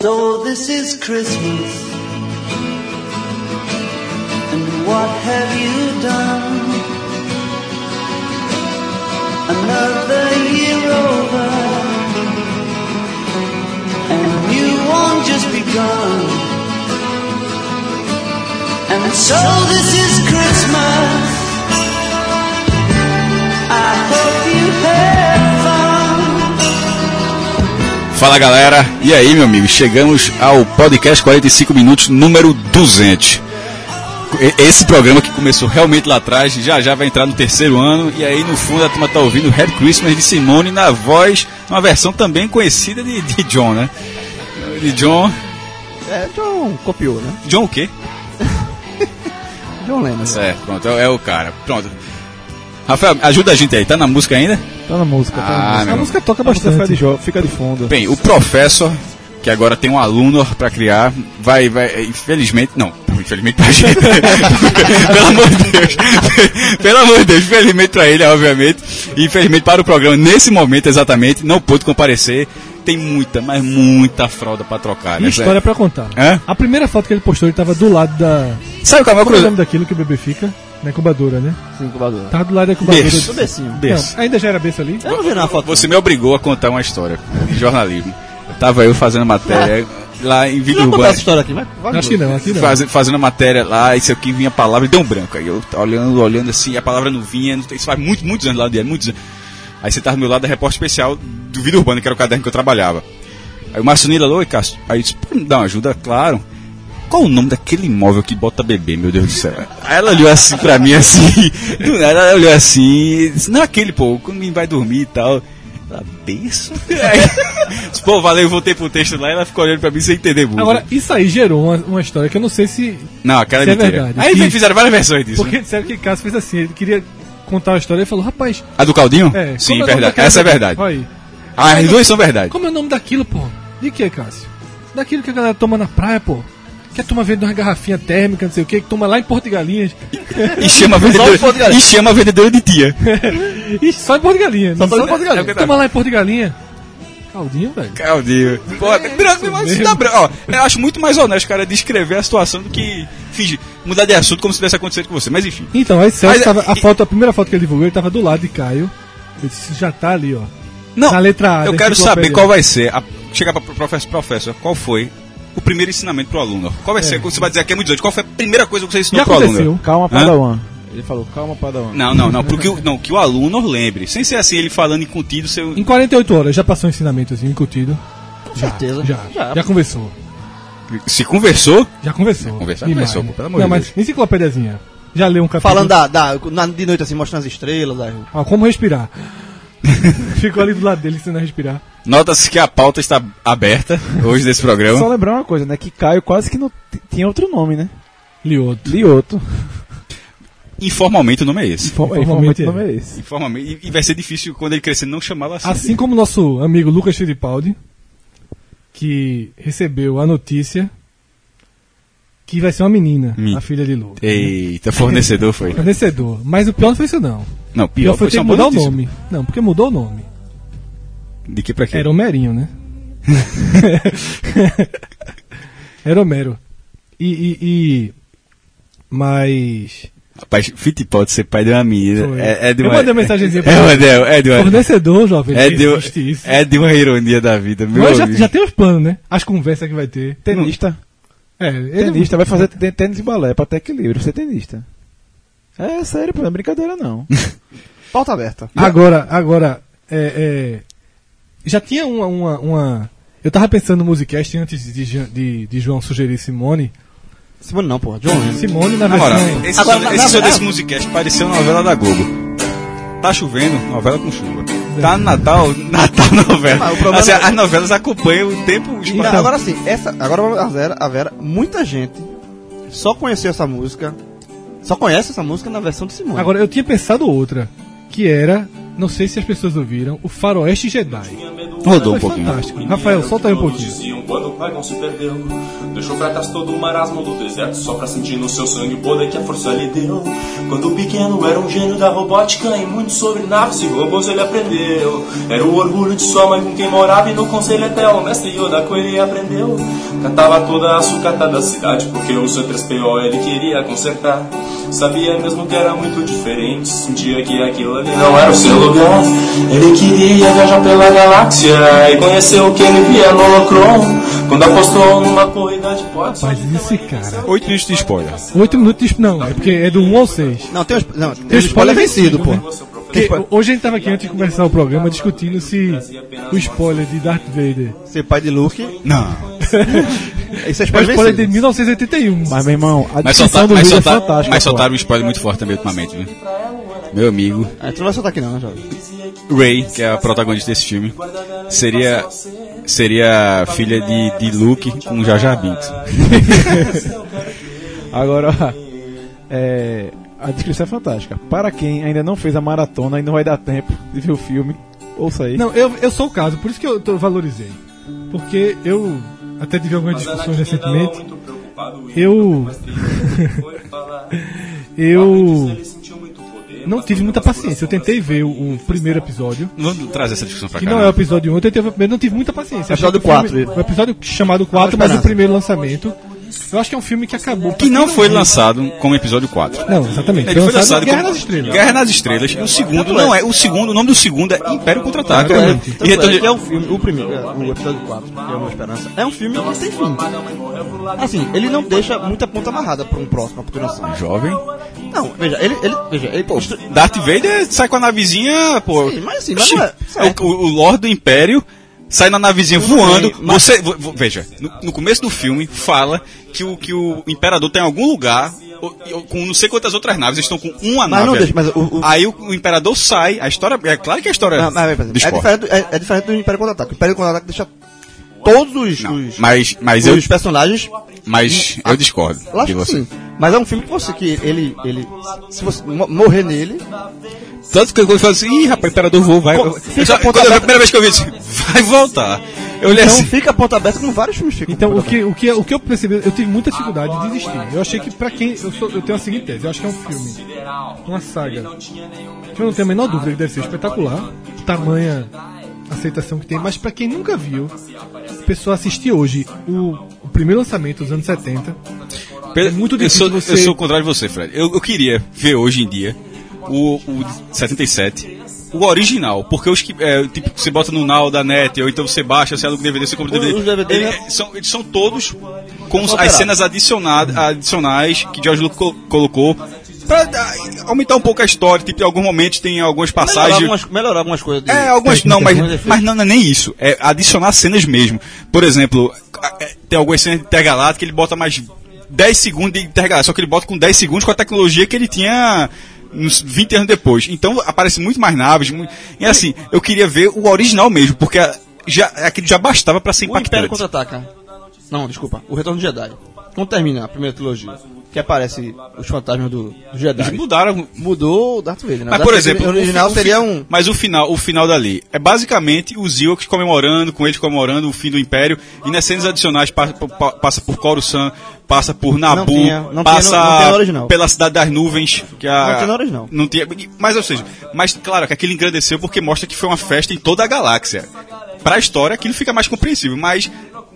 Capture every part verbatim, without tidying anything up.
So this is Christmas, and what have you done? Another year over, and a new one just begun. And so this is Christmas, I hope you had fun. Fala galera, e aí meu amigo, chegamos ao podcast quarenta e cinco minutos número duzentos. Esse programa que começou realmente lá atrás, já já vai entrar no terceiro ano, e aí no fundo a turma tá ouvindo Happy Christmas de Simone na voz, uma versão também conhecida de, de John, né? De John... É, John copiou, né? John o quê? John Lennon. Certo, pronto, é, é o cara. Pronto. Rafael, ajuda a gente aí, tá na música ainda? Tá na música, tá Ah, na música. meu. A música toca bastante, fica de, jo- fica de fundo. Bem, o Professor, que agora tem um aluno pra criar, vai, vai, infelizmente, não, infelizmente pra gente, pelo amor de Deus, pelo amor de Deus, infelizmente pra ele, obviamente, e infelizmente para o programa, nesse momento exatamente, não pôde comparecer, tem muita, mas muita fralda pra trocar, né? E história pra contar. Hã? A primeira foto que ele postou, ele tava do lado da... Sabe qual é o Como é o meu nome daquilo que o bebê fica? Na incubadora, né? Sim, incubadora. Tava do lado da incubadora. Berço. Do becinho. Berço. Não, ainda já era berço ali? Eu não vi na foto. Você me obrigou a contar uma história de jornalismo. Tava eu fazendo matéria lá em Vida Não vou contar Urbana. essa história aqui, mas vai. Acho que não, aqui não. Faz, fazendo a matéria lá, isso aqui vinha a palavra e deu um branco. Aí eu olhando, olhando assim, a palavra não vinha, não, isso faz muitos, muitos anos lá de muitos anos. Aí você tava do meu lado da repórter especial do Vida Urbana, que era o caderno que eu trabalhava. Aí o Márcio Nila, oi Cássio. Aí eu disse, pô, me dá uma ajuda, claro. Qual o nome daquele imóvel que bota bebê, meu Deus do céu? Aí ela olhou assim pra mim, assim, do nada ela olhou assim, disse, não é aquele, pô, quando ninguém vai dormir e tal. Ela, berço? Aí, disse, pô, valeu, eu voltei pro texto lá e ela ficou olhando pra mim sem entender muito. Agora, isso aí gerou uma, uma história que eu não sei se... Não, aquela é se é mentira. verdade. Aí Que- fizeram várias versões disso. Porque né? disseram que Cássio fez assim, ele queria contar a história e falou, rapaz... A do Caldinho? É, Sim, como é o nome verdade. daquela- Essa é verdade. Olha aí. Ah, as duas são verdade. Como é o nome daquilo, pô? De que, Cássio? Daquilo que a galera toma na praia, pô. Que a turma vende uma garrafinha térmica, não sei o que, que toma lá em Porto de Galinhas. E chama a vendedora, e chama a vendedora de tia. E só em Porto de Galinhas. Só não em Porto de Galinhas. É, toma lá em Porto de Galinhas. Caldinho, velho. Caldinho. Pô, branco, mas isso dá branco. Ó, eu acho muito mais honesto, cara, descrever a situação do que fingir, mudar de assunto como se tivesse acontecido com você. Mas enfim. Então, aí Celso Mas, tava, a, e- foto, a primeira foto que ele divulgou, ele tava do lado de Caio. Eu disse, já tá ali, ó. Não, Na letra A, eu da quero enciclopédia. saber qual vai ser. A, chegar para o professor, professor, qual foi o primeiro ensinamento pro aluno? Qual vai ser? Você vai dizer aqui é muito doido. Qual foi a primeira coisa que você ensinou Já pro aconteceu. aluno? Calma, Hã? Padawan. Ele falou, calma, Padawan. Não, não, não. Porque o, não, que o aluno lembre. Sem ser assim, ele falando incontido, seu. Em quarenta e oito horas, já passou um ensinamento assim, incutido. Com certeza. Já, já, já conversou. Se conversou. Já conversou. Conversar, Demais, conversou, né? pô, pelo amor Não, de mas Deus. enciclopédiazinha. Já leu um capítulo. Falando da, da, na- de noite assim, mostrando as estrelas. Da... Ó, como respirar. Ficou ali do lado dele, ensinando a respirar. Nota-se que a pauta está aberta hoje desse programa. Só lembrar uma coisa, né? Que Caio quase que não t- tinha outro nome, né? Lioto. Lioto. Informalmente o nome é esse. Informalmente Informalmente o nome é esse. Informalmente. E, e vai ser difícil quando ele crescer não chamá-lo assim. Assim como nosso amigo Lucas Fittipaldi, que recebeu a notícia que vai ser uma menina, Mi- a filha de Lucas. Eita, fornecedor foi. Fornecedor. Mas o pior não foi isso, não. Não, O pior pior foi ter só que uma mudar o notícia. nome. Não, porque mudou o nome. De que pra quê? Era Homerinho, né? Era Homero. E, e, e... Mas... Rapaz, Fittipaldi ser pai de uma menina. Foi. É, é de Eu uma. mandei uma mensagenzinha pra é, ele. é, é de uma. Fornecedor, jovem. É não de, existe isso. é de uma ironia da vida, meu Mas já, amigo. já tem os planos, né? As conversas que vai ter. Tenista. É, ele... Tenista, vai fazer tê- tênis e balé pra ter equilíbrio, ser tenista. É sério, pô, não é brincadeira não. Pauta aberta. Agora, agora, é, é, já tinha uma, uma, uma... Eu tava pensando no Musicast antes de, de, de João sugerir Simone. Simone não, porra. John Lennon. Simone na Na versão... moral, esse Agora, som, na- esse na- som na- desse musicast pareceu uma novela da Globo. Tá chovendo, novela com chuva. Tá no Natal, Natal novela. Ah, o problema Assim, é- as novelas acompanham o tempo. o espaço. Então, agora sim, essa, agora a Vera, a Vera, muita gente só conheceu essa música, só conhece essa música na versão de Simone. Agora, eu tinha pensado outra, que era, não sei se as pessoas ouviram, o Faroeste Jedi. Rodou um Foi pouquinho. fantástico. Rafael, solta aí um pouquinho. quando o Qui-Gon se perdeu. Deixou pra trás todo o marasmo do deserto, só pra sentir no seu sangue o poder que a força lhe deu. Quando pequeno era um gênio da robótica e muito sobre naves e robôs ele aprendeu. Era o orgulho de sua mãe com quem morava e no conselho até o mestre Yoda com ele aprendeu. Cantava toda a sucata da cidade porque o C três P O ele queria consertar. Sabia mesmo que era muito diferente, sentia que aquilo ali não era o seu lugar. Ele queria viajar pela galáxia e conheceu o que ele via no Holocron. Quando apostou numa corrida de potes. Mas esse cara. Oito minutos de spoiler. Oito minutos de. Não, é porque é do um ao seis. Não, tem um, não, tem Tem um spoiler vencido, pô. né? Porque hoje a gente tava aqui antes de começar o programa discutindo se o spoiler de Darth Vader. Ser pai de Luke. Não. Esse é É o spoiler spoiler de vencido. mil novecentos e oitenta e um. Mas, meu irmão, a Mas, descrição soltar, do mas, vídeo é soltar, fantástica. mas pô. soltaram um spoiler muito forte também ultimamente, viu? Meu amigo, Ah, tu não vai soltar aqui não, jovem. Rey, que é a protagonista desse filme, seria seria filha de, de Luke com Jar Jar Binks. Agora, é, a descrição é fantástica. Para quem ainda não fez a maratona e não vai dar tempo de ver o filme, ouça aí. Não, eu, eu sou o caso, por isso que eu, eu valorizei. Porque eu até tive algumas discussões recentemente. Eu. eu. Não tive muita paciência. Eu tentei ver o, o primeiro episódio, Vamos trazer essa discussão pra que cá. não né? é o episódio um. Eu tentei ver o primeiro, não tive muita paciência. Achei Episódio que o filme- quatro. O episódio chamado quatro, mas o Esperança. primeiro lançamento. Eu acho que é um filme que acabou. Que não foi lançado como episódio quatro. Não, exatamente. Ele foi lançado Guerra como nas Estrelas. Guerra nas Estrelas. E o segundo não é. O segundo, o nome do segundo é Império Contra-Ataca. Exatamente. E Tanto é retorno que é o filme, o primeiro, é, o episódio quatro, que é Uma Esperança, é um filme que tem fim. Assim, ele não deixa muita ponta amarrada pra um próximo, uma continuação. jovem. Não, veja, ele, ele, veja, ele, pô, Darth Vader sai com a navezinha, pô. Sim, mas assim, mas não é- o, o, o Lorde do Império sai na navezinha voando. bem, mas- Você, vo- vo- veja, no, no começo do filme fala que o, que o Imperador tá em algum lugar o- o- com não sei quantas outras naves, eles estão com uma Mas nave. não ali. deixa, mas o- o- Aí o, o Imperador sai, a história, é claro que a história Não, mas, mas, do é, esporte. diferente, do- é, é diferente do Império Contra-Ataque. O Império Contra-Ataque deixa todos os, Não, os, mas, mas, os eu, personagens. mas eu discordo de Lógico que você. sim. Mas é um filme que você, que ele, ele, se você mo- morrer nele, Tanto que eu falo assim, ih, rapaz, o Imperador voou, vai. Co- Eu, fica só- a ponta quando eu- a aberta. primeira vez que eu vi isso, vai voltar. Eu olhei então assim. fica a ponta aberta como vários filmes ficam. Então, o ponta que, o, que, o que eu percebi, eu tive muita dificuldade de desistir. Eu achei que, pra quem. Eu, sou, eu tenho a seguinte tese: eu acho que é um filme, uma saga, que eu não tenho a menor dúvida que deve ser espetacular, tamanha aceitação que tem, mas pra quem nunca viu, a pessoa assistir hoje o, o primeiro lançamento dos anos setenta. Pedro, É muito eu difícil sou, você- eu sou o contrário de você, Fred. Eu, eu queria ver hoje em dia o, o setenta e sete, o original, porque os que é, tipo, você bota no Now da net, ou então você baixa, você aluga o D V D, você compra o D V D. Os D V D, Ele- né? são, eles são todos com as alterados. cenas adicionadas, adicionais que George Lucas col- colocou pra dar- aumentar um pouco a história. Tipo, em alguns momentos tem algumas Melhorar passagens. algumas, melhorar algumas coisas. de- É, algumas. Não, mas, alguns efeitos. mas não, não é nem isso. É adicionar cenas mesmo. Por exemplo, a- é, tem algumas cenas de Intergaláctica que ele bota mais dez segundos de Intergaláctica. Só que ele bota com dez segundos com a tecnologia que ele tinha uns vinte anos depois. Então aparece muito mais naves. Muito, e assim, eu queria ver o original mesmo, porque a- já, aquilo já bastava pra ser O Império impactante. Contra-Ataca. Não, desculpa. O Retorno do Jedi. Quando termina a primeira trilogia, que aparece os fantasmas do, do Eles Jedi, mudaram. mudou o Darth Vader, né? Mas, O por Darth exemplo, Vader original o fi- seria o fi- um... Mas o final, o final dali é basicamente os Ewoks comemorando, com eles comemorando o fim do Império, e nas cenas adicionais passa, pa- passa por Coruscant, passa por Naboo, tinha, não tinha passa no- não tinha no original. pela Cidade das Nuvens, que a, Não tinha no original. Não tinha, mas ou seja, mas claro que aquilo engrandeceu porque mostra que foi uma festa em toda a galáxia. Pra história aquilo fica mais compreensível, mas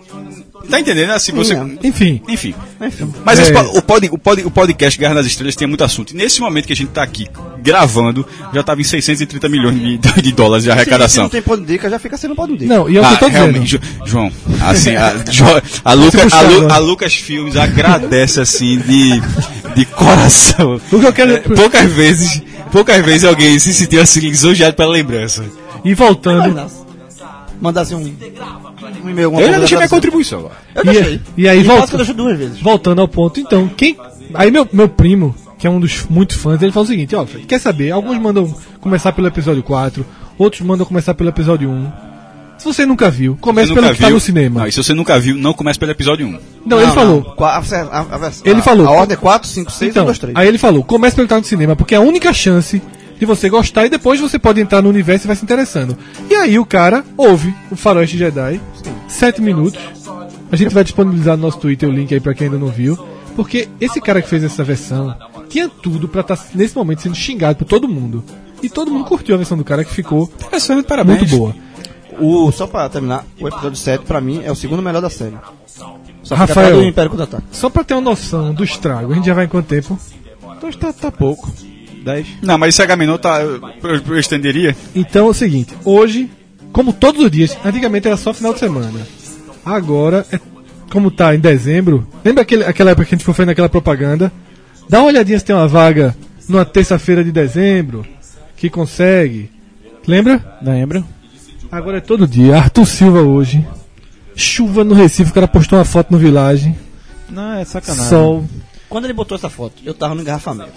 tá entendendo? Assim, você, é. Enfim, enfim. Enfim. Mas É. esse po- o, pod, o, pod, o podcast Guerra nas Estrelas tem muito assunto. E nesse momento que a gente tá aqui gravando, já estava em seiscentos e trinta milhões de, de dólares de Se, se arrecadação. não tem pão de dica, já fica sendo pão de dica. não, e é o que Ah, eu tô dizendo. realmente, Jo- João, assim, a, Jo- a, Luca, a, puxar Lu, agora. a Lucas Filmes agradece assim de, de coração. O que eu quero. É, poucas vezes, poucas vezes alguém se sentiu assim lisonjeado pela lembrança. E voltando. Mas, mandasse um, um e-mail, alguma Eu já coisa deixei minha assim. contribuição agora. Eu E- deixei. e aí e volta- quase que eu deixo duas vezes. Voltando ao ponto, então, quem. Aí meu, meu primo, que é um dos muitos fãs, ele fala o seguinte, ó, Fred, quer saber? Alguns mandam começar pelo episódio quatro, outros mandam começar pelo episódio um. Se você nunca viu, comece Você pelo nunca que tá viu- no cinema. Não, e se você nunca viu, não comece pelo episódio um. Não, ele falou. Qua- A, a, a, a, Ele a, falou. A ordem é quatro, cinco, seis, Então, um, dois, três. aí ele falou, comece pelo que tá no cinema, porque é a única chance de você gostar e depois você pode entrar no universo e vai se interessando. E aí o cara ouve o Faroeste Jedi, sete minutos, A gente vai disponibilizar no nosso Twitter o link aí pra quem ainda não viu. Porque esse cara que fez essa versão tinha tudo pra estar nesse momento sendo xingado por todo mundo. E todo mundo curtiu a versão do cara, que ficou Parabéns. muito boa. O, só pra terminar, o episódio sete pra mim é o segundo melhor da série. Só fica Rafael. atrás do Império Contra-Ataque. Só pra ter uma noção do estrago, a gente já vai em quanto tempo? Então tá, tá pouco. dez. Não, mas esse H-Menor tá. Eu, eu, eu estenderia. Então é o seguinte, hoje, como todos os dias, antigamente era só final de semana. Agora, é, como tá em dezembro, lembra aquele, aquela época que a gente foi fazendo aquela propaganda? Dá uma olhadinha se tem uma vaga numa terça-feira de dezembro, que consegue. Lembra? Lembro. Agora é todo dia. Arthur Silva hoje. Chuva no Recife, o cara postou uma foto no Village. Não, é sacanagem. Sol. Quando ele botou essa foto, eu tava no engarrafamento.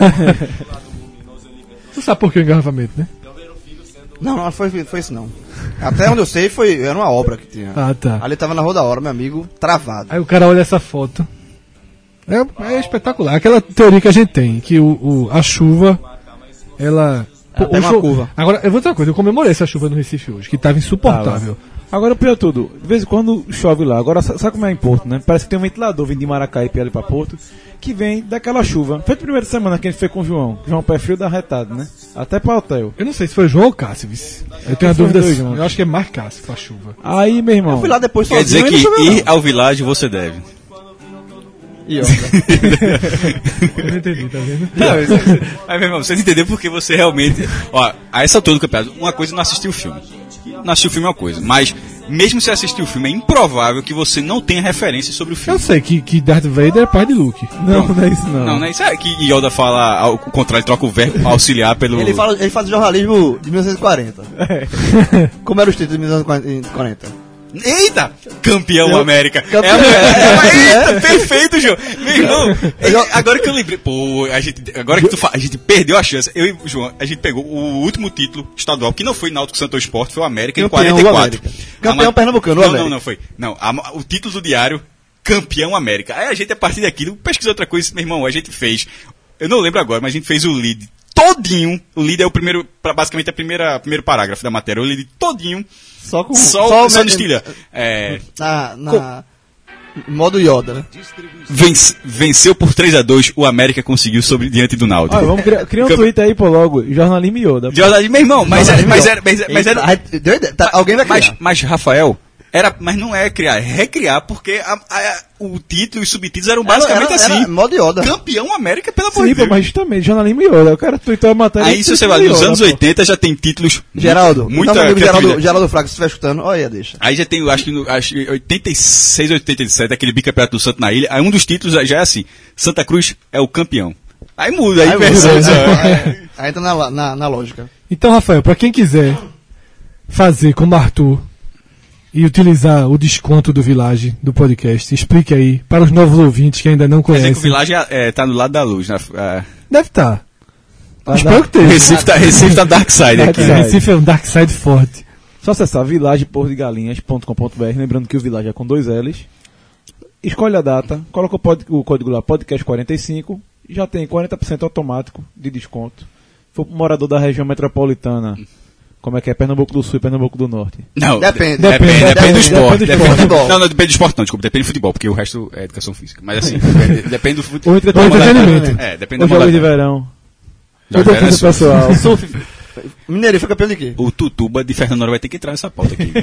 Você sabe por que o engarrafamento, né? Não, não foi, foi isso não. Até onde eu sei, foi, era uma obra que tinha. Ah, tá. Ali tava na Rua da Hora, meu amigo, travado. Aí o cara olha essa foto. É, é espetacular. Aquela teoria que a gente tem, que o, o- a chuva, ela... Ela Pô, pega o uma curva. Agora, eu vou dizer uma coisa, eu comemorei essa chuva no Recife hoje, que tava insuportável. Agora, o pior de tudo, de vez em quando chove lá. Agora, sa- sabe como é em Porto, né? Parece que tem um ventilador vindo de Maracaípe ali pra Porto, que vem daquela chuva. Foi a primeira semana que a gente foi com o João. João Pé Frio da Retado, né? Até pra hotel. Eu não sei se foi João ou Cássio, vice. Eu tenho a Foi dúvida. dois se- juntos. Eu acho que é mais Cássio com a chuva. Aí, meu irmão. Eu fui lá depois Quer dizer sozinho que e não choveu, ir ao Village você deve. não. E ó, Eu não entendi, tá vendo? Não, mas, mas, meu irmão, vocês entenderam porque você realmente. Ó, a essa altura do campeonato, uma coisa é não assistir o filme. Não assistir o filme é uma coisa. Mas, mesmo se assistir o filme, é improvável que você não tenha referência sobre o Eu filme. sei que, que Darth Vader é pai de Luke. Não, não é isso não. Não, não é isso. É que Yoda fala ao contrário, troca o verbo auxiliar pelo. ele, fala, ele faz jornalismo de mil novecentos e quarenta. Como era os títulos de mil novecentos e quarenta? Eita! Campeão Eu- América! Campeão. É, é, É. eita, perfeito, João! Meu irmão, é, agora que eu lembrei, pô, a gente, agora que tu fa, a gente perdeu a chance. Eu e o João, a gente pegou o último título estadual, que não foi Náutico Santos Sport, foi o América Campeão, em quarenta e quatro. o América. Campeão A- pernambucano, o Não, América. não, não foi. Não, a- o título do diário, Campeão América. Aí a gente, a partir daquilo, pesquisou outra coisa, meu irmão, a gente fez. Eu não lembro agora, mas a gente fez o lead todinho. O lead é o primeiro, pra- basicamente, a primeira, primeiro parágrafo da matéria. O lead todinho. Só com Só, só só, o só me- de estilha. É, Na, na modo Yoda, né? vence- venceu por três a dois, o América conseguiu sobre diante do Náutico. Ah, vamos criar, criar um Campe- tweet aí, pô, logo. Jornalismo Yoda. Jornalismo, meu irmão, mas era, mas era, mas, mas Eita, era, aí, deu ideia. Tá, alguém vai criar. mas, mas Rafael, era, mas não é criar, é recriar, porque a- a- o título e os subtítulos eram basicamente Era- era- assim. era modo Yoda. Campeão América, pelo amor Sim, de pô, Deus. mas justamente, jornalismo Yoda. O cara tweetou a matéria. Aí, se você tweetou vai, nos Yoda, anos pô. oitenta já tem títulos. Geraldo, muito nosso amigo Geraldo, criatividade. Geraldo Fraga, se estiver escutando, olha aí, deixa. Aí já tem, eu acho que no, acho que oitenta e seis, oitenta e sete, aquele bicampeonato do Santo na ilha. Aí um dos títulos já é assim: Santa Cruz é o campeão. Aí muda, aí, Aí versão. muda, sabe? né? Aí entra na, na, na lógica. Então, Rafael, pra quem quiser fazer como Arthur e utilizar o desconto do Village do podcast, explique aí para os novos ouvintes que ainda não Quer dizer que o conhecem. Village é, tá no lado da luz. Na, é, Deve estar. Tá Espero da- que esteja. Recife tá, Recife tá Dark Side Dark aqui. Side. né? Recife é um Dark Side forte. Só acessar village porto de galinhas ponto com ponto b r, lembrando que o Village é com dois L's. Escolhe a data, coloca o, pod, o código lá, podcast quarenta e cinco, e já tem quarenta por cento automático de desconto. Se for pro morador da região metropolitana, como é que é? Pernambuco do Sul e Pernambuco do Norte. Não, Depende. Depende, Depende, depende, do depende, esporte. depende do Depende, esporte. Futebol. Não, não depende do esporte, não, desculpa, depende do futebol, porque o resto é educação física. Mas assim, depende, depende do futebol. Ou entretenimento. É, depende Ou da jogos de modalidade. verão. Jogos Ou de verão é defesa pessoal. Surf. Mineirinho foi campeão de quê? O Tutuba de Fernando Noronha vai ter que entrar nessa pauta aqui.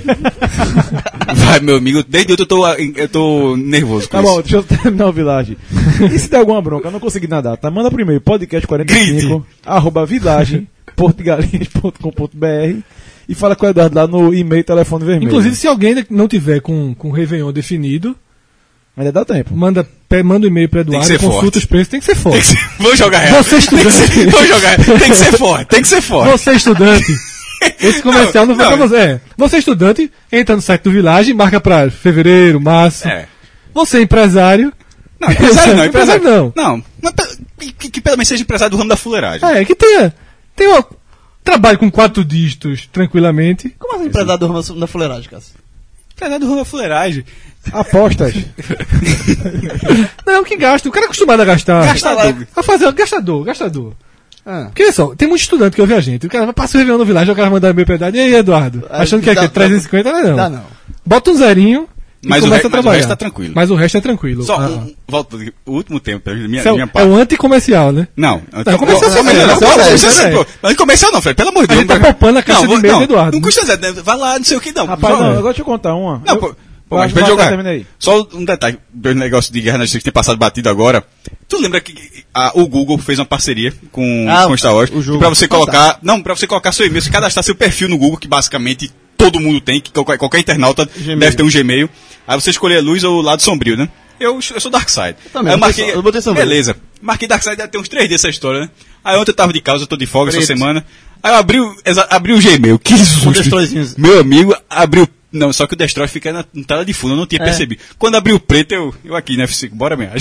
Vai, meu amigo, desde ontem eu tô, eu tô nervoso com Tá bom, isso. deixa eu terminar o Village. E se der alguma bronca, eu não consegui nadar, tá? Manda primeiro podcast quarenta e cinco, arroba village, portugalinhas ponto com ponto b r e fala com o Eduardo lá no e-mail telefone vermelho. Inclusive, se alguém ainda não tiver com, com o Réveillon definido, ainda dá tempo. manda, pe- manda um e-mail para que Eduardo, ser consulta forte. os preços, tem que ser Tem forte. que ser, vou jogar real. Você estudante. Vou jogar, tem que ser forte, tem que ser forte. Você é estudante. Esse comercial não, Não, vai pra não. você. É. Você é estudante, entra no site do Village, marca pra fevereiro, março. É. Você é empresário. Não, empresário não, Empresário empresário não. Não, mas pe- que, que pelo menos seja empresário do ramo da fuleiragem. É, que tenha. Tem um trabalho com quatro dígitos tranquilamente. Como assim, empresário do ramo da fuleiragem, Cássio? Empresário do ramo da fuleiragem. Apostas. Não, que gasta. O cara é acostumado a gastar. Gastador. A fazer, gastador, gastador. Ah. Porque olha só, tem muito estudante que ouve a gente. O cara passa o Réveillon no Village, o cara manda e-mail pra idade. E aí, Eduardo? Aí Achando que é dá- que trezentos e cinquenta, não é não. Dá não. Bota um zerinho e Mas o começa re- a mas o trabalhar. resto tá tranquilo. Mas o resto é tranquilo. Só, Ah, um, volta, o último tempo, minha, Isso é, minha o- é parte. o anticomercial, né? Não, Não, comercial não, é, não, é, não, é, não, é, custa é, assim, é. pô. Não comercial não, Fred, pelo amor de A Deus. gente tá poupando a caixa Não, de vou- e-mail não, do Eduardo. Não custa zero, vai lá, não sei o que, não. Rapaz, Só- não, eu gosto de contar uma. Não, Eu- pô, pô, Vai, mas vai vai, jogar. termina aí. Só um detalhe, do negócio de Guerra nas Estrelas que tem passado batido agora. Tu lembra que a- o Google fez uma parceria com, Ah, com Star Wars? o jogo. Pra você colocar. Não, pra você colocar seu e-mail, você cadastrar seu perfil no Google, que basicamente todo mundo tem, que qualquer, qualquer internauta Gmail. deve ter um Gmail. Aí você escolher a luz ou o lado sombrio, né? Eu, eu sou Darkseid. também, Aí eu botei so- eu botei sombrio. Beleza. Marquei Darkseid, deve ter uns três dias essa história, né? Aí ontem eu tava de causa, eu tô de folga essa Preto. semana. Aí eu abri o, exa- abri o Gmail. Que susto. destroyzinhos. Meu amigo abriu. Não, só que o Destroy fica na, na tela de fundo, eu não tinha É. percebido. Quando abriu o preto, eu, eu aqui, né, F cinco, bora mesmo.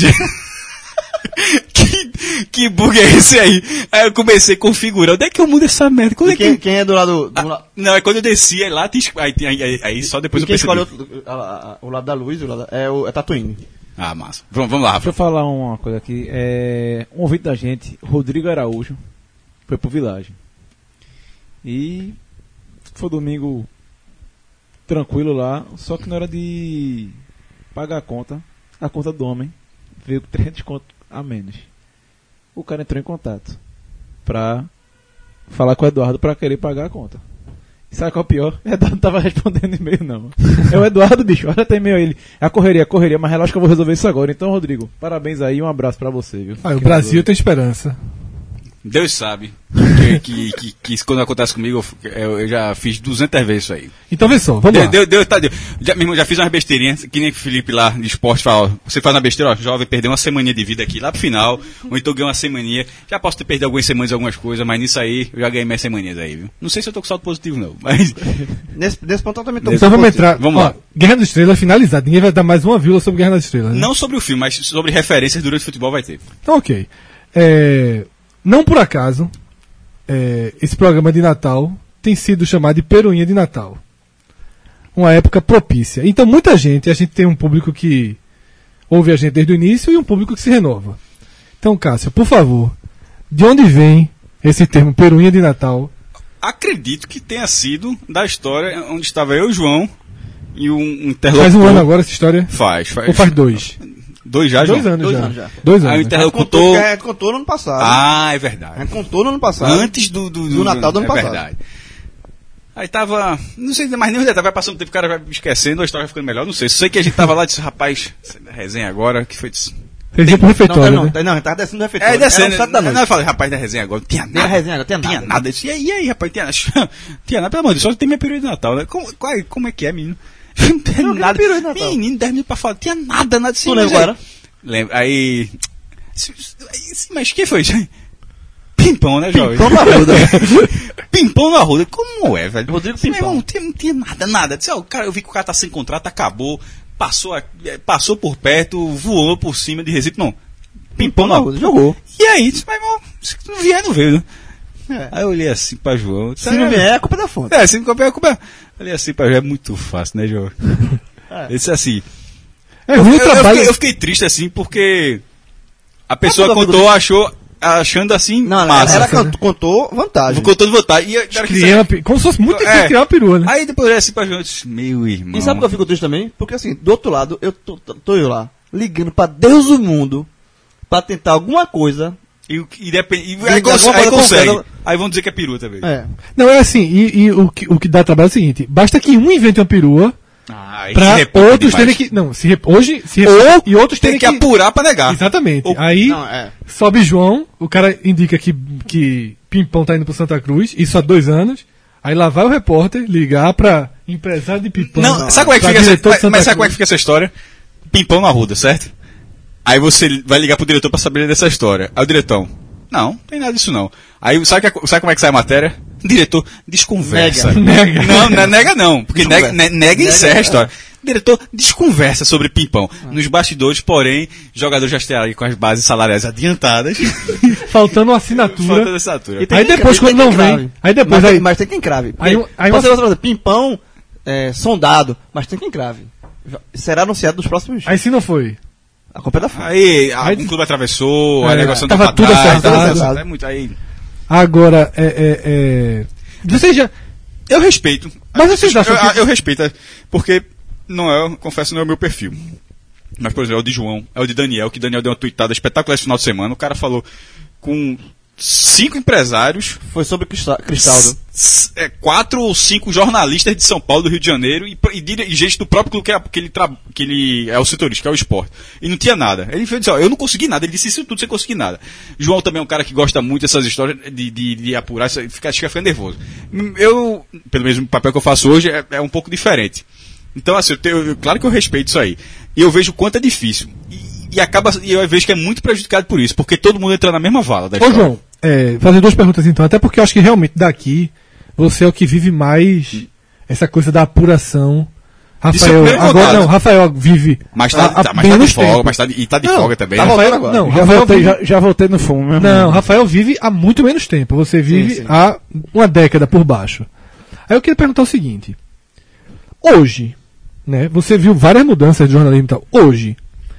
que, que bug é esse aí? Aí eu comecei a configurar. Onde é que eu mudo essa merda? Quando E é que... quem, quem é do lado. Do la- Não, é quando eu desci, aí lá, tinha- aí, aí, aí, aí só depois e eu quem percebi. escolhe outro- a- a- o lado da luz, o lado, é, o, é Tatooine. Ah, massa. Vamos, vamos lá, Deixa eu Rafa. falar uma coisa aqui. É, um ouvinte da gente, Rodrigo Araújo, foi pro Village. E foi domingo tranquilo lá, só que na hora de pagar a conta, a conta do homem veio com trezentos conto a menos. O cara entrou em contato pra falar com o Eduardo pra querer pagar a conta. E sabe qual é o pior? O Eduardo não tava respondendo e-mail, não. É o Eduardo, bicho. Olha, tem e-mail ele. É a correria, a correria, mas relaxa que eu vou resolver isso agora. Então, Rodrigo, parabéns aí e um abraço pra você, viu? Ah, o Que Brasil resolve. tem esperança. Deus sabe que, que, que, que isso quando acontece comigo, eu, eu já fiz duzentas vezes isso aí. Então vê só, vamos Deu, lá. deu, deu, tá, deu. Já, meu irmão, já fiz umas besteirinhas, que nem o Felipe lá de esporte fala, ó, você faz uma besteira, ó, jovem, perdeu uma semaninha de vida aqui, lá pro final, ou então ganhou uma semaninha, já posso ter perdido algumas semanas algumas coisas, mas nisso aí, eu já ganhei minhas semaninhas aí, viu? Não sei se eu tô com saldo positivo não, mas... Nesse, nesse ponto eu também tô Então vamos positivo. entrar. Vamos Ó, lá. Guerra das Estrelas finalizado. Ninguém vai dar mais uma vírgula sobre Guerra das Estrelas. Né? Não sobre o filme, mas sobre referências durante o futebol vai ter. Então, ok. É, não por acaso, é, esse programa de Natal tem sido chamado de Peruinha de Natal. Uma época propícia. Então, muita gente, a gente tem um público que ouve a gente desde o início e um público que se renova. Então, Cássio, por favor, de onde vem esse termo Peruinha de Natal? Acredito que tenha sido da história onde estava eu e o João e um interlocutor... Faz um ano agora essa história? Faz, faz. Ou faz dois? Dois já, João? Dois anos Dois já. anos já. Dois Aí o anos. né? A gente contou, interlocutor... porque a gente contou no ano passado. Ah, é A verdade. gente contou no ano passado. Antes do, do, Do Natal do ano é passado. verdade. Aí tava. Não sei mais nem os detalhes, vai passando o tempo, o cara vai esquecendo, a história vai ficando melhor, não sei. Só sei que a gente tava lá e disse, rapaz, essa resenha agora, que foi. Vocês iam pro Não, refeitório, não, né? não, não, a gente tava descendo do refeitório. É, descendo. Era um sete da noite. Não, eu falei, rapaz, da resenha agora, não tinha nada. Nem a resenha, não tinha Tinha nada. nada. Eu disse, e aí, e aí, rapaz, tinha nada. Tinha nada, pelo amor de Deus, só tem minha peruca de Natal, né? Como, qual é, como é que é, menino? Não tem Não, que nada. peruca de Natal? Menino, dez minutos pra falar, tinha nada, nada. Tu lembra qual era? Lembro. Aí. Mas quem foi? Pimpão, né, jovem? Pimpão na Arruda. Pimpão na Arruda. Como é, velho? Rodrigo Meu Pimpão. irmão, não tinha, não tinha nada, nada. Disse, ó, o cara, eu vi que o cara tá sem contrato, acabou, passou, a- eh, passou por perto, voou por cima de Recife. Não. Pimpão na Arruda. Jogou. E aí, disse, mas, irmão, se não vier, não veio, né? É. Aí eu olhei assim pra João. Disse, Se não "Ah, vier, é culpa da fonte. É, se não copiar, a culpa. Olhei assim pra João, é muito fácil, né, João? É. Ele disse assim. É Eu, ruim o eu- eu trabalho. fiquei, eu fiquei triste assim, porque a pessoa Mas, contou, achou, achando assim, Não, ela, massa. ela cantou- contou vantagem. Contou de votar. E, era que- Criei uma pe- como se fosse muito difícil É. criar uma perua, né? Aí depois eu olhei assim pra João e disse, meu irmão. E sabe por que eu fico triste também? Porque assim, do outro lado, eu tô, tô- tô eu lá, ligando pra Deus do mundo, pra tentar alguma coisa. E, o que- e, depende, e de aí, cons- alguma aí coisa consegue. concreta. Aí vão dizer que é peru também. É. Não, é assim, e, e o, que, o que dá trabalho é o seguinte, basta que um invente uma perua, Ah, aí pra se repõe outros demais. terem que... Não, se rep- hoje... Se rep- Ou e outros tem terem que, apurar pra negar. Exatamente. Ou- Aí Não, é. sobe João, o cara indica que, que Pimpão tá indo pro Santa Cruz, isso há dois anos, aí lá vai o repórter ligar pra empresário de Pimpão. Não, sabe como é que pra fica essa, diretor de mas, Santa mas sabe como é Cruz. que fica essa história? Pimpão na Arruda, certo? Aí você vai ligar pro diretor pra saber dessa história. Aí o diretor, não, não tem nada disso não. Aí sabe, que, sabe como é que sai a matéria? Diretor, desconversa. Nega. Nega. Não, não é nega não, porque nega, Desconversa. ne- nega e encerra Nega, a história. Diretor, desconversa sobre Pimpão. Nos bastidores, porém, jogador já está aí com as bases salariais adiantadas. Faltando uma assinatura. Falta dessa altura. E tem Aí quem- depois, tem quando quem não vem, crave. aí depois mas, aí- tem, mas tem quem crave. aí- Porque aí pode uma- ser outra coisa, Pimpão, é, sondado, mas tem quem crave. Será anunciado nos próximos dias. Aí se não foi. A culpa é da fonte. Aí, a, Aí- um clube atravessou, a É, negociação tava tá tudo pra trás, acertado. tava tudo acertado. É muito, aí, Agora, é... é, é... Você já... eu respeito. Mas vocês eu, acham eu, que- eu respeito, é, porque não é, confesso, não é o meu perfil. Mas, por exemplo, é o de João, é o de Daniel, que Daniel deu uma tuitada espetacular esse final de semana. O cara falou com cinco empresários. Foi sobre Crista- Cristaldo. s- é, quatro ou cinco jornalistas de São Paulo, do Rio de Janeiro, e, e, dire- e gente do próprio clube que, é, que, ele tra- que ele é o setorista, que é o Esporte. E não tinha nada. Ele fez, ó, eu não consegui nada. Ele disse isso tudo sem conseguir nada. João também é um cara que gosta muito dessas histórias de, de, de apurar, isso aí, fica, acho que fica nervoso. Eu, pelo mesmo papel que eu faço hoje, é, é um pouco diferente. Então, assim, eu tenho, eu- claro que eu respeito isso aí. E eu vejo o quanto é difícil. E, e acaba, e eu vejo que é muito prejudicado por isso, porque todo mundo entra na mesma vala da Ô, história. João, é, fazer duas perguntas então, até porque eu acho que realmente daqui você é o que vive mais essa coisa da apuração. Isso é o Rafael, primeiro agora contato. não, Rafael vive. Mas tá, há- há tá, mas tá de menos folga, tempo. mas tá de, e tá de Não, folga também. tá né? voltando Rafael, agora. não, Já Rafael voltei, vive, já, já voltei no fumo mesmo. não, Rafael vive há muito menos tempo. Você vive Sim, sim. há uma década por baixo. Aí eu queria perguntar o seguinte: hoje, né? Você viu várias mudanças de jornalismo e tal. Hoje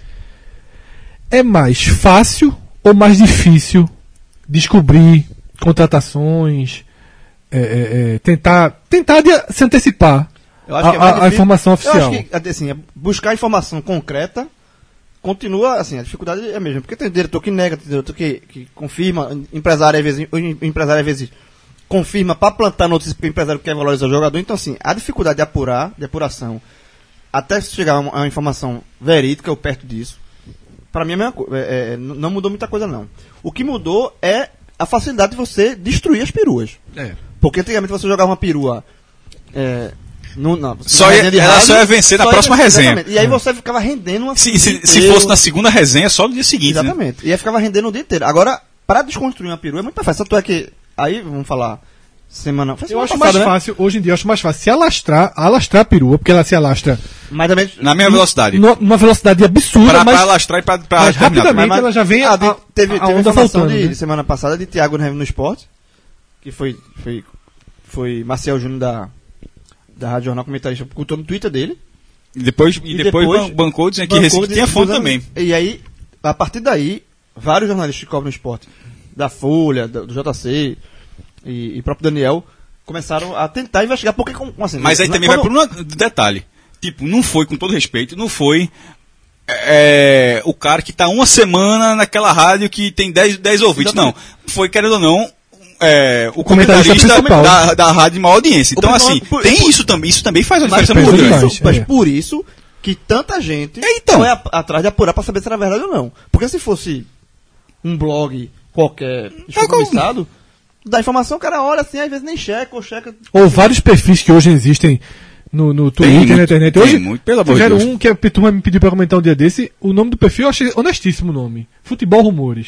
é mais fácil ou mais difícil descobrir contratações, é, é, é, tentar, tentar de- se antecipar Eu acho que é a, mais a- a difícil- informação Eu oficial? acho que, assim, é buscar informação concreta continua, assim, a dificuldade é a mesma. Porque tem diretor que nega, tem diretor que, que confirma, empresário às vezes, o empresário às vezes confirma para plantar notícias porque o empresário quer valorizar o jogador. Então, assim, a dificuldade de apurar, de apuração, até chegar a uma, a uma informação verídica ou perto disso, para mim é a mesma coisa. É, é, n- não mudou muita coisa, não. O que mudou é a facilidade de você destruir as peruas. É. Porque antigamente você jogava uma perua. É, no, não, Só na ia- resenha de ela rádio, só ia vencer na só ia próxima vencer, resenha. exatamente. E aí você ficava rendendo uma Se, se, dia se inteiro. fosse na segunda resenha, só no dia seguinte. Né? Exatamente. E aí ficava rendendo o dia inteiro. Agora, para desconstruir uma perua é muito mais fácil. Tanto é que. Aí, vamos falar. Semana. foi Eu semana acho passada, mais né? fácil, hoje em dia, eu acho mais fácil se alastrar, alastrar a perua, porque ela se alastra Mas também. Na mesma velocidade. no- numa velocidade absurda, Pra, mas, pra alastrar e pra, pra mas terminar. rapidamente Mas- ela já vem a, Ah, de- a, teve, a teve onda informação faltando. de, né? de semana passada de Thiago Neves no Esporte. Que foi. Foi, foi Marcel Júnior da. Da Rádio Jornal Comentarista. Contou no Twitter dele. E depois, e depois, ban- bancou dizendo que bancou, Recife tinha dizendo fonte que- também. E aí, a partir daí, vários jornalistas que cobrem o esporte, da Folha, do, do J C e, e próprio Daniel, começaram a tentar investigar. Porque, como assim, Mas aí na- também quando- vai por um detalhe. Tipo, não foi, com todo respeito, não foi é, o cara que tá uma semana naquela rádio que tem dez ouvintes. Exatamente. Não. Foi, querendo ou não, é, o comentarista comentarista principal. da, da rádio de maior audiência. O Então, principal- assim, por- tem por- isso também. Isso também faz uma Mas diferença por, muito demais, grande. isso, mas é. por isso que tanta gente É, então. foi a- atrás de apurar pra saber se era verdade ou não. Porque se fosse um blog qualquer descompromissado, da informação o cara olha assim, às vezes nem checa ou checa. Ou vários perfis que hoje existem no, no Twitter, muito, na internet. tem Hoje, muito, pelo amor de fizeram Deus. um que a turma me pediu pra comentar um dia desse. O nome do perfil eu achei honestíssimo o nome. Futebol Rumores.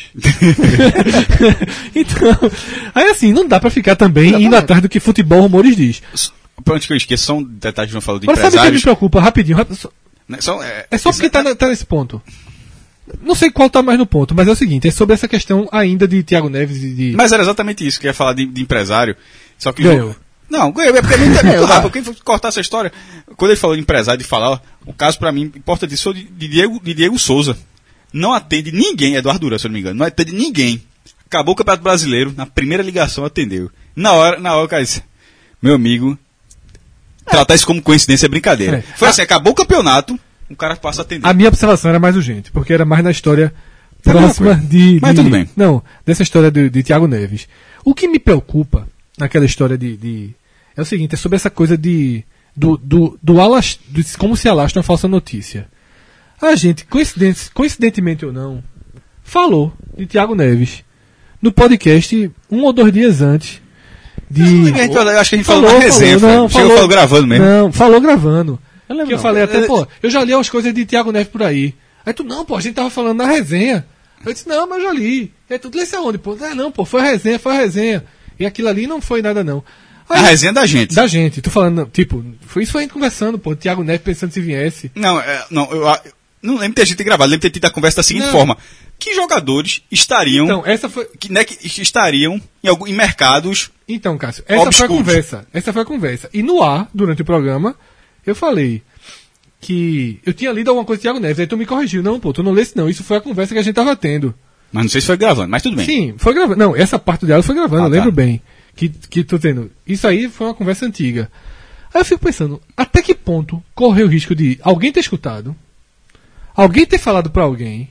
Então, aí assim, não dá pra ficar também Exatamente. indo atrás do que Futebol Rumores diz. Antes que eu esqueça, só um detalhe que não falou de Agora sabe o que me empresários. preocupa? Rapidinho. rap- só- Né, só, é, É só porque isso- tá, na- tá nesse ponto. Não sei qual tá mais no ponto, mas é o seguinte, é sobre essa questão ainda de Thiago Neves e de... Mas era exatamente isso que eu ia falar de, de empresário. Só que Ganhou. Não, ganhou, é porque é muito, é muito rápido. Quem for cortar essa história, quando ele falou de empresário, de falar, o caso pra mim, importa disso, de, de, Diego, de Diego Souza. Não atende ninguém, Eduardo Duran, se eu não me engano, não atende ninguém. Acabou o Campeonato Brasileiro, na primeira ligação atendeu. Na hora, na hora o cara disse, meu amigo, tratar isso como coincidência é brincadeira. É. Foi assim, acabou o campeonato, o cara passa a atender. A minha observação era mais urgente, porque era mais na história É a mesma próxima coisa. de, Mas de- tudo bem. Não, dessa história de, de Thiago Neves. O que me preocupa naquela história de, de- é o seguinte, é sobre essa coisa de do, do, do alas, de como se alastra uma falsa notícia. A gente, coincidente, coincidentemente ou não, falou de Thiago Neves no podcast um ou dois dias antes de A gente- eu acho que a gente falou, na resenha, falou, não, Fred. Chegou, falou gravando mesmo. Não, falou gravando. Eu lembro Que eu não. falei até, É, pô, eu já li umas coisas de Thiago Neves por aí. Aí tu, não, pô, a gente tava falando na resenha. Eu disse, não, mas eu já li. E aí tu, lê isso aonde, pô? Ah, não, pô, foi a resenha, foi a resenha. E aquilo ali não foi nada, não. Aí, A resenha da gente. da gente, tu falando, não, tipo, foi isso foi a gente conversando, pô, Thiago Neves pensando se viesse. Não, é, não, eu, eu não lembro de ter gente ter gravado, lembro de ter tido a conversa da seguinte Não. forma. Que jogadores estariam, Então, essa foi. que, né, que estariam em, algum, em mercados. Então, Cássio, essa foi a Obscuros. conversa. Essa foi a conversa. E no ar, durante o programa, eu falei que eu tinha lido alguma coisa de Thiago Neves. Aí tu me corrigiu. Não, pô, tu não lê isso não. Isso foi a conversa que a gente tava tendo. Mas não sei se foi gravando, mas tudo bem. Sim, foi gravando. Não, essa parte dela foi gravando, Ah, eu lembro tá. bem. Que, que tô tendo. Isso aí foi uma conversa antiga. Aí eu fico pensando, até que ponto corre o risco de alguém ter escutado, alguém ter falado pra alguém,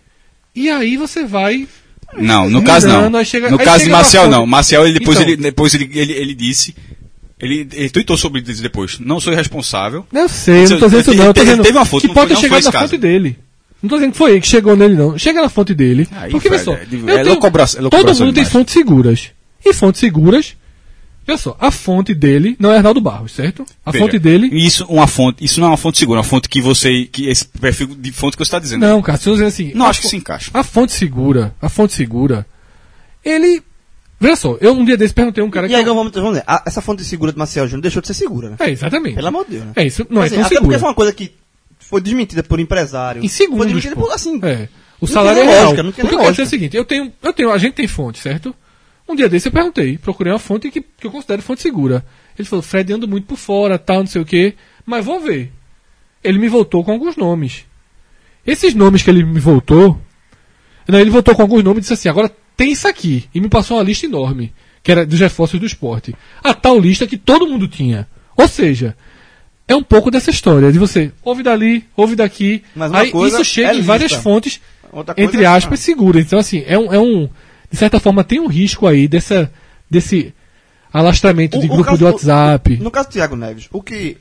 e aí você vai... Não, no caso não. Aí chega- no aí caso de chega na Marcial fonte. não. Marcial ele depois, Então. ele, depois ele, ele, ele disse, ele, ele tweetou sobre isso depois. Não sou responsável. Eu sei, eu não tô dizendo isso Ele não, eu tô teve- dizendo teve uma fonte, que não pode foi- ter não foi chegado esse na caso. fonte dele. Não tô dizendo que foi ele que chegou nele não. Chega na fonte dele. Aí, porque, vê velho, só, é de- eu é tenho- loucobração- é todo loucobração mundo tem demais. fontes seguras. E fontes seguras, olha só, a fonte dele não é Arnaldo Barros, certo? A Veja, fonte dele... Isso, uma fonte, isso não é uma fonte segura, é uma fonte que você. Que esse perfil de fonte que você está dizendo. Não, cara, se eu dizer assim... Não a acho que fo- se encaixa. A fonte segura, a fonte segura, ele... Veja só, eu um dia desse perguntei a um cara E que... aí, vamos, vamos ver. A- essa fonte segura do Marcial Júnior deixou de ser segura, né? É, exatamente. Pelo amor de Deus, né? É isso, não Assim, é tão até segura. porque foi uma coisa que foi desmentida por empresário. Em segundos, Foi desmentida pô. por, assim... É. O Não salário tem é nem real. lógica, não tem o que eu nem quero dizer é o lógica. seguinte, eu tenho, eu tenho, a gente tem fonte, certo? Um dia desse eu perguntei, procurei uma fonte que, que eu considero fonte segura. Ele falou, Fred anda muito por fora, tal, não sei o quê, mas vou ver. Ele me voltou com alguns nomes. Esses nomes que ele me voltou, não, ele voltou com alguns nomes e disse assim, agora tem isso aqui. E me passou uma lista enorme, que era dos reforços do esporte. A tal lista que todo mundo tinha. Ou seja, é um pouco dessa história, de você ouve dali, ouve daqui, Mas uma aí coisa isso chega é em lista. várias fontes, Outra coisa entre é- aspas, seguras. Então, assim, é um, é um. De certa forma, tem um risco aí dessa, desse alastramento de O- o grupo caso- de WhatsApp. No caso do Thiago Neves, o que,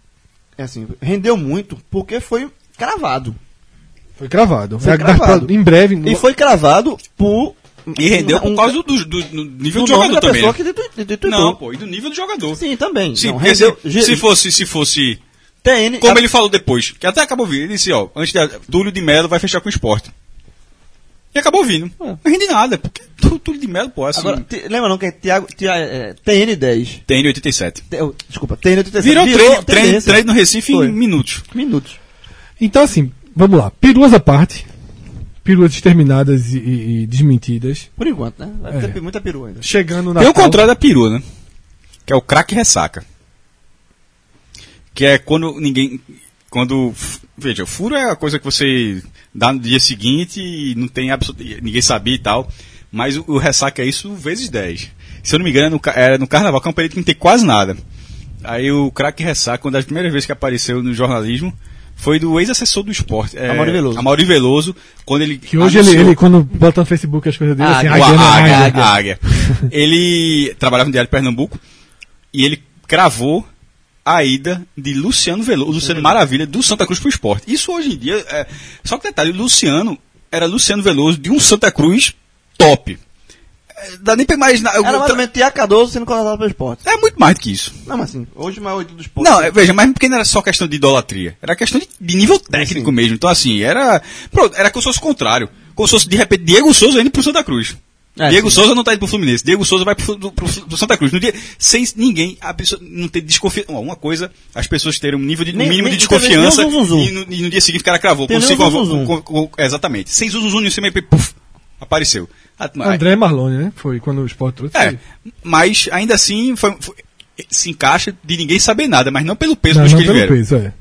é assim, rendeu muito porque foi cravado. Foi cravado. Foi É, dá cravado. pra- em breve. E foi cravado por... E rendeu por um- causa do, do, do nível do do nome jogador da também. pessoa né? que tweetou- tweetou. Não, pô, e do nível do jogador. Sim, também. Sim, Não, porque rendeu- se, ge- se fosse, se fosse. T N, Como a- ele falou depois, que até acabou vindo, ele disse, ó, antes de Túlio de Melo vai fechar com o esporte. E acabou vindo. Não rende nada, porque Tú- Túlio de Melo, pô, assim. Agora, te- lembra não que é Thiago, Tia- é, T N dez. T N oitenta e sete. Te- oh, desculpa, T N oitenta e sete. Virou treino, treino, tendência. treino no Recife Foi. em minutos. Minutos. Então, assim, vamos lá. Peruas à parte. Peruas exterminadas e, e- e desmentidas. Por enquanto, né? Vai É. ter muita perua ainda. Chegando na. Tem o contrário da perua, né? Que é o craque ressaca. Que é quando ninguém. Quando. Veja, o furo é a coisa que você dá no dia seguinte e não tem absolut, ninguém sabia e tal. Mas o, o ressaca é isso vezes dez. Se eu não me engano, é no, ca- era no carnaval, que é um período que não tem quase nada. Aí o craque ressaca, uma das primeiras vezes que apareceu no jornalismo, foi do ex-assessor do esporte. É, Amaury Veloso. Amaury Veloso, quando ele. Que hoje ele, anunciou- ele, quando bota no Facebook as coisas dele, assim, Ah, o águia, né? Águia, Águia. a Águia. Ele trabalhava no Diário de Pernambuco e ele cravou a ida de Luciano Veloso, Luciano Maravilha, do Santa Cruz pro esporte. Isso hoje em dia, é... só que detalhe, o Luciano era Luciano Veloso de um Santa Cruz top. É, dá nem pra imaginar. eu- Era mais ou menos Tiago Cardoso sendo contratado pelo esporte. É muito mais do que isso. Não, mas assim, hoje o maior ídolo do esporte. Não, é, veja, mas porque não era só questão de idolatria. Era questão de, de nível técnico Sim. mesmo. Então, assim, era. Pronto, era como se fosse o contrário. Como se fosse, de repente, Diego Souza indo pro Santa Cruz. É, Diego sim. Souza não tá indo pro Fluminense. Diego Souza vai pro, pro, pro Santa Cruz. No dia, sem ninguém, a pessoa não ter desconfiança. Uma coisa, as pessoas terem um nível de, um Nem- mínimo nem- de desconfiança nem o zum, zum, zum. e, no, e no dia seguinte o cara cravou. Tem Consigo nem o uma- zum, zum. com- com- exatamente. Sem zum, zum, zum, em cima, e puf, apareceu. Ah, André Marlone, né? Foi quando o Sport trouxe. é, mas ainda assim foi- foi- se encaixa de ninguém saber nada, mas não pelo peso Não, dos não que eles pelo vieram. peso,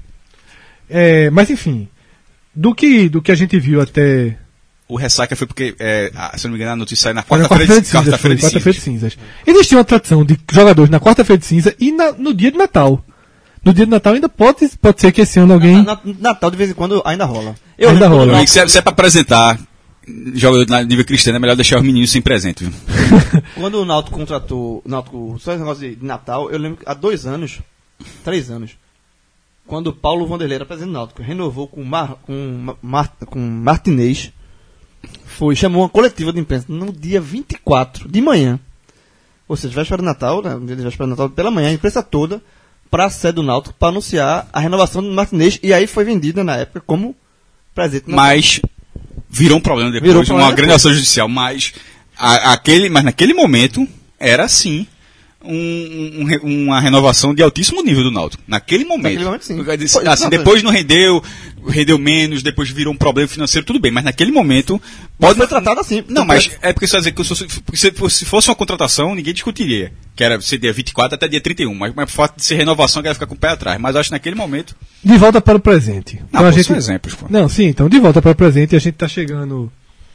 é. É, mas enfim, do que, do que a gente viu até. O ressaca foi porque, é, a- se eu não me engano, a notícia saiu na Foi na quarta-feira quarta-feira de, de cinzas. quarta-feira Foi de quarta-feira de cinzas. cinzas. Existia uma tradição de jogadores na quarta-feira de cinza e na- no dia de Natal. No dia de Natal ainda pode, pode ser que esse ano alguém. Na- na- Natal, de vez em quando, ainda rola. Eu Ainda lembro rola. quando- E se é, se é pra apresentar jogador de nível cristiano, é melhor deixar os meninos sem presente, viu? Quando o Náutico contratou, o Náutico, só esse negócio de Natal, eu lembro que há dois anos, três anos, quando o Paulo Vanderlei era presidente do Náutico, renovou com, Mar, com, Ma- Mar, com Martinez, foi, chamou uma coletiva de imprensa no dia vinte e quatro de manhã, ou seja, véspera de Natal, né, no dia de véspera de Natal, pela manhã, a imprensa toda, para a sede do Náutico, para anunciar a renovação do Martinez, e aí foi vendida na época como presidente do Náutico. Mas virou um problema depois, Virou um problema uma grande depois. ação judicial, mas, a- aquele, mas naquele momento era sim um- um re- uma renovação de altíssimo nível do Náutico. Naquele momento. Naquele momento, sim. Porque, assim, Foi- não, depois não rendeu, rendeu menos, depois virou um problema financeiro, tudo bem, mas naquele momento Mas pode foi tratado assim. Não, mas é porque você vai dizer que se fosse, se fosse- se fosse uma contratação, ninguém discutiria. Que era ser dia vinte e quatro até dia trinta e um. Mas, mas por fato de ser renovação, que ela fica com o pé atrás. Mas eu acho que naquele momento. De volta para o presente. Não, Então a pô, gente... são exemplos, pô. Não, sim, então de volta para o presente a gente está chegando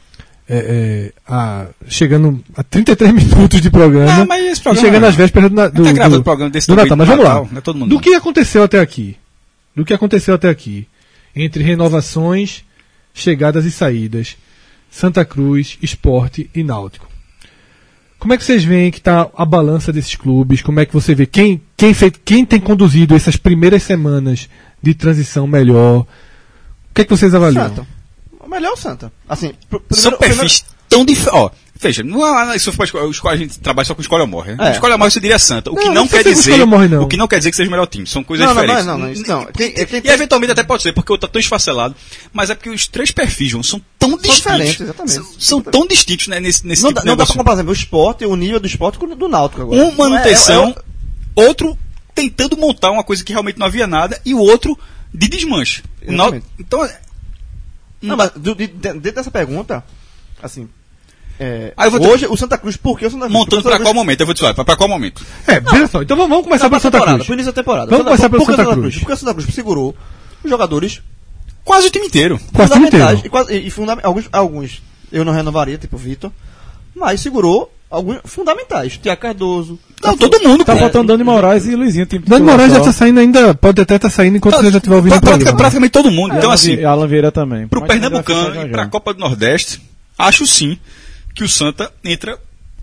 é, é, a, chegando a trinta e três minutos de programa, Não, mas esse programa e chegando é- às vésperas do, do, tá do, gravando programa desse do tamanho Natal. Mas do vamos lá. Natal, não é todo mundo Do não. que aconteceu até aqui? Do que aconteceu até aqui? Entre renovações, chegadas e saídas, Santa Cruz, Sport e Náutico. Como é que vocês veem que está a balança desses clubes? Como é que você vê quem, quem, fez, quem tem conduzido essas primeiras semanas de transição melhor? O que é que vocês avaliam? Santa. O melhor é o Santa. Assim, pr- São primeiro- perfis tão diferentes. Ó, veja, não é isso foi escolha, escolha- a gente trabalha só com escolha ou morre. Né? É. Escolha ou morre você diria Santa. O Não, que não não precisa quer ser dizer. escolha ou morre, não. O que não quer dizer que seja o melhor time. São coisas Não, não, diferentes. não, não, isso não. Quem- é quem E tem- eventualmente até pode ser, porque o outro tá tão esfacelado. Mas é porque os três perfis, João, são tão distintos. diferentes, exatamente. São, são tão distintos, né, nesse, nesse Não, tipo dá, de não dá pra negócio. comparar, por exemplo, o esporte, o nível do esporte com o do Náutico agora. Um manutenção, É- é- é- outro tentando montar uma coisa que realmente não havia nada, e o outro de desmanche. O Náutico- Exatamente. então, é- Não, mas do- de- de- dentro dessa pergunta, assim. é, Ah, eu vou te- hoje o Santa Cruz, por que o Santa Cruz? montando Porque o pra Santa qual Cruz- momento? Eu vou te falar, pra, pra qual momento? É, veja só. Então vamos, vamos começar Não, pelo pra Santa temporada, Cruz. pro início da temporada. Vamos Santa- começar pelo por que o Santa Cruz. Porque o Santa Cruz segurou os jogadores Quase o time inteiro. Quase o time fundamentais. inteiro. E, quase- e fundam- alguns, alguns eu não renovaria, tipo o Vitor, mas segurou alguns fundamentais. Tiago Cardoso. Não, todo mundo, Tá pô. faltando Dani Moraes e Luizinho. Time Dani titular Moraes já só. tá saindo ainda, pode até estar saindo enquanto você já estiver ouvindo Pra- o pratica- programa. praticamente todo mundo. É, Então, Alan assim, Vi- Alan Vieira também. pro Mas a gente vai Pernambucano fechar já e já. pra Copa do Nordeste, acho sim que o Santa entra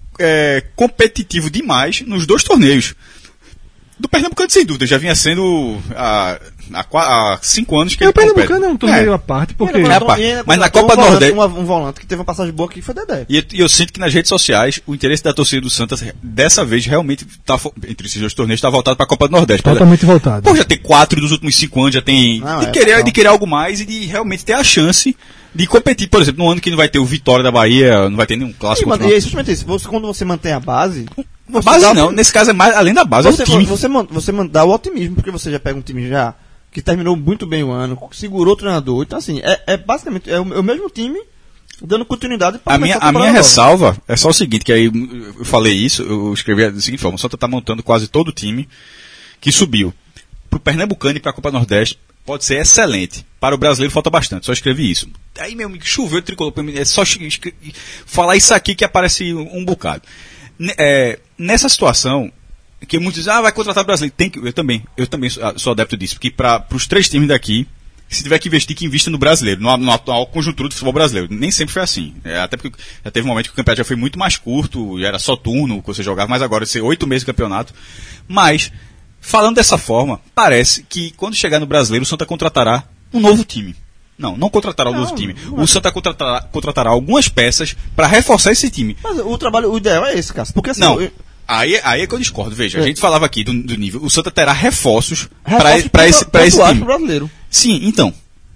é, competitivo demais nos dois torneios. Do Pernambucano, sem dúvida, já vinha sendo há, há, qua- há cinco anos que E o ele compete. Pernambucano é um torneio à parte, porque E ainda É, contratou- pá, e ainda mas na contratou Copa um do volante- Nordeste- uma- um volante que teve uma passagem boa aqui foi Dedé. E, e eu sinto que nas redes sociais o interesse da torcida do Santa dessa vez realmente tá, fo- entre esses dois torneios está voltado para a Copa do Nordeste. totalmente voltado. Pô, já tem quatro dos últimos cinco anos, já tem Não, de, é, querer, total. de querer algo mais e de realmente ter a chance de competir. Por exemplo, no ano que não vai ter o Vitória da Bahia, não vai ter nenhum E, clássico. mano, contra- e é justamente isso. Você, quando você mantém a base. A você base dá- não, nesse caso é mais além da base, Você, é o time. você, man- você man- dá o otimismo, porque você já pega um time já que terminou muito bem o ano, segurou o treinador. Então, assim, é, é basicamente é o, é o mesmo time dando continuidade para A minha, a minha ressalva é só o seguinte, que aí eu falei isso, eu escrevi da seguinte forma: o Santa está montando quase todo o time que subiu. Pro Pernambucano e para a Copa Nordeste pode ser excelente. Para o brasileiro falta bastante, só escrevi isso. Aí, meu amigo, choveu, tricolor, é só escre- falar isso aqui que aparece um, um bocado. N- é, nessa situação, que muitos dizem, ah, vai contratar o brasileiro. Tem que, eu também, eu também sou, sou adepto disso, porque para os três times daqui, se tiver que investir, que invista no brasileiro, no, no atual conjuntura do futebol brasileiro. Nem sempre foi assim. É, até porque já teve um momento que o campeonato já foi muito mais curto, já era só turno que você jogava, mas agora vai ser oito meses de campeonato. Mas, falando dessa forma, parece que quando chegar no brasileiro, o Santa contratará um novo time. Não, não contratará um novo time. O Santa contratará, contratará algumas peças para reforçar esse time. Mas o trabalho, o ideal é esse, Cássio. Porque assim, Não. eu- Aí, aí é que eu discordo. Veja, É. a gente falava aqui do, do nível. O Santa terá reforços reforço para esse, pra esse pontuais time. pro brasileiro. Sim, então.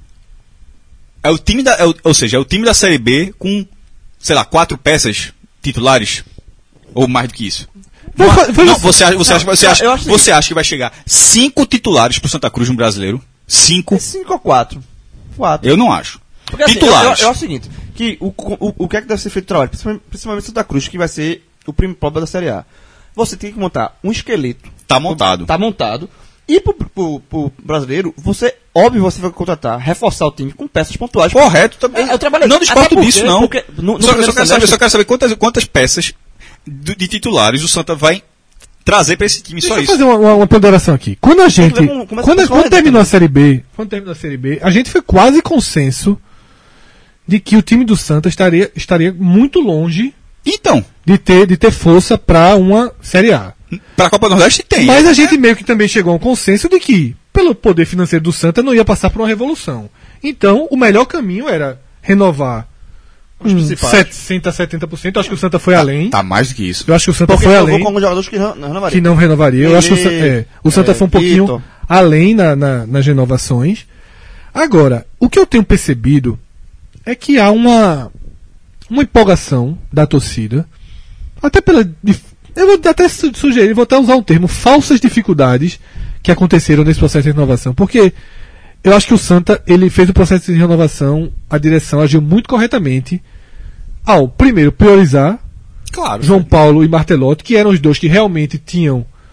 É o time da. É o- ou seja, é o time da Série B com, sei lá, quatro peças titulares. Ou mais do que isso. Vai fa- vai- Não, você, acha- você, Não, acha, você, eu acha, acho você acha que vai chegar cinco titulares pro Santa Cruz no brasileiro? Cinco? É cinco ou quatro. Quatro. Eu não acho. Porque, assim, Titulares. Eu, eu, eu acho o seguinte, que o, o, o que é que deve ser feito de trabalho, principalmente, principalmente Santa Cruz, que vai ser o primeiro problema da Série A. Você tem que montar um esqueleto. Tá montado. Tá montado. E pro, pro, pro brasileiro, você, óbvio, você vai contratar, reforçar o time com peças pontuais. Correto também. É, eu trabalhei- não discordo até porque- disso, não. porque no- no só, eu primeiro só quero saber, semestre- eu só quero saber quantas, quantas peças de, de titulares o Santa vai trazer para esse time. Deixa só eu isso. fazer uma, uma, uma ponderação aqui. Quando a gente. ver com- começa Quando, com quando só terminou a também. Série B, quando terminou a Série B, a gente foi quase consenso de que o time do Santa estaria, estaria muito longe Então, de ter, de ter força para uma Série A. para a Copa do Nordeste tem. Mas a gente meio que também chegou a um consenso de que, pelo poder financeiro do Santa, não ia passar por uma revolução. Então, o melhor caminho era renovar Os uns principais. sessenta, setenta por cento. Eu acho que o Santa foi além. Tá mais do que isso. Eu acho que o Santa Porque foi renovou além. com alguns jogadores que não, não renovaria. Que não renovaria. Eu acho que o, Sa- Ele- é, o Santa é, foi um pouquinho Vitor. além na, na- nas renovações. Agora, o que eu tenho percebido é que há uma, uma empolgação da torcida, até pela. dif- Eu vou até su- sugerir, vou até usar um termo, falsas dificuldades que aconteceram nesse processo de renovação. Porque eu acho que o Santa, ele fez o processo de renovação, a direção agiu muito corretamente ao, primeiro, priorizar Claro. João Paulo e Martelotti, que eram os dois que realmente tinham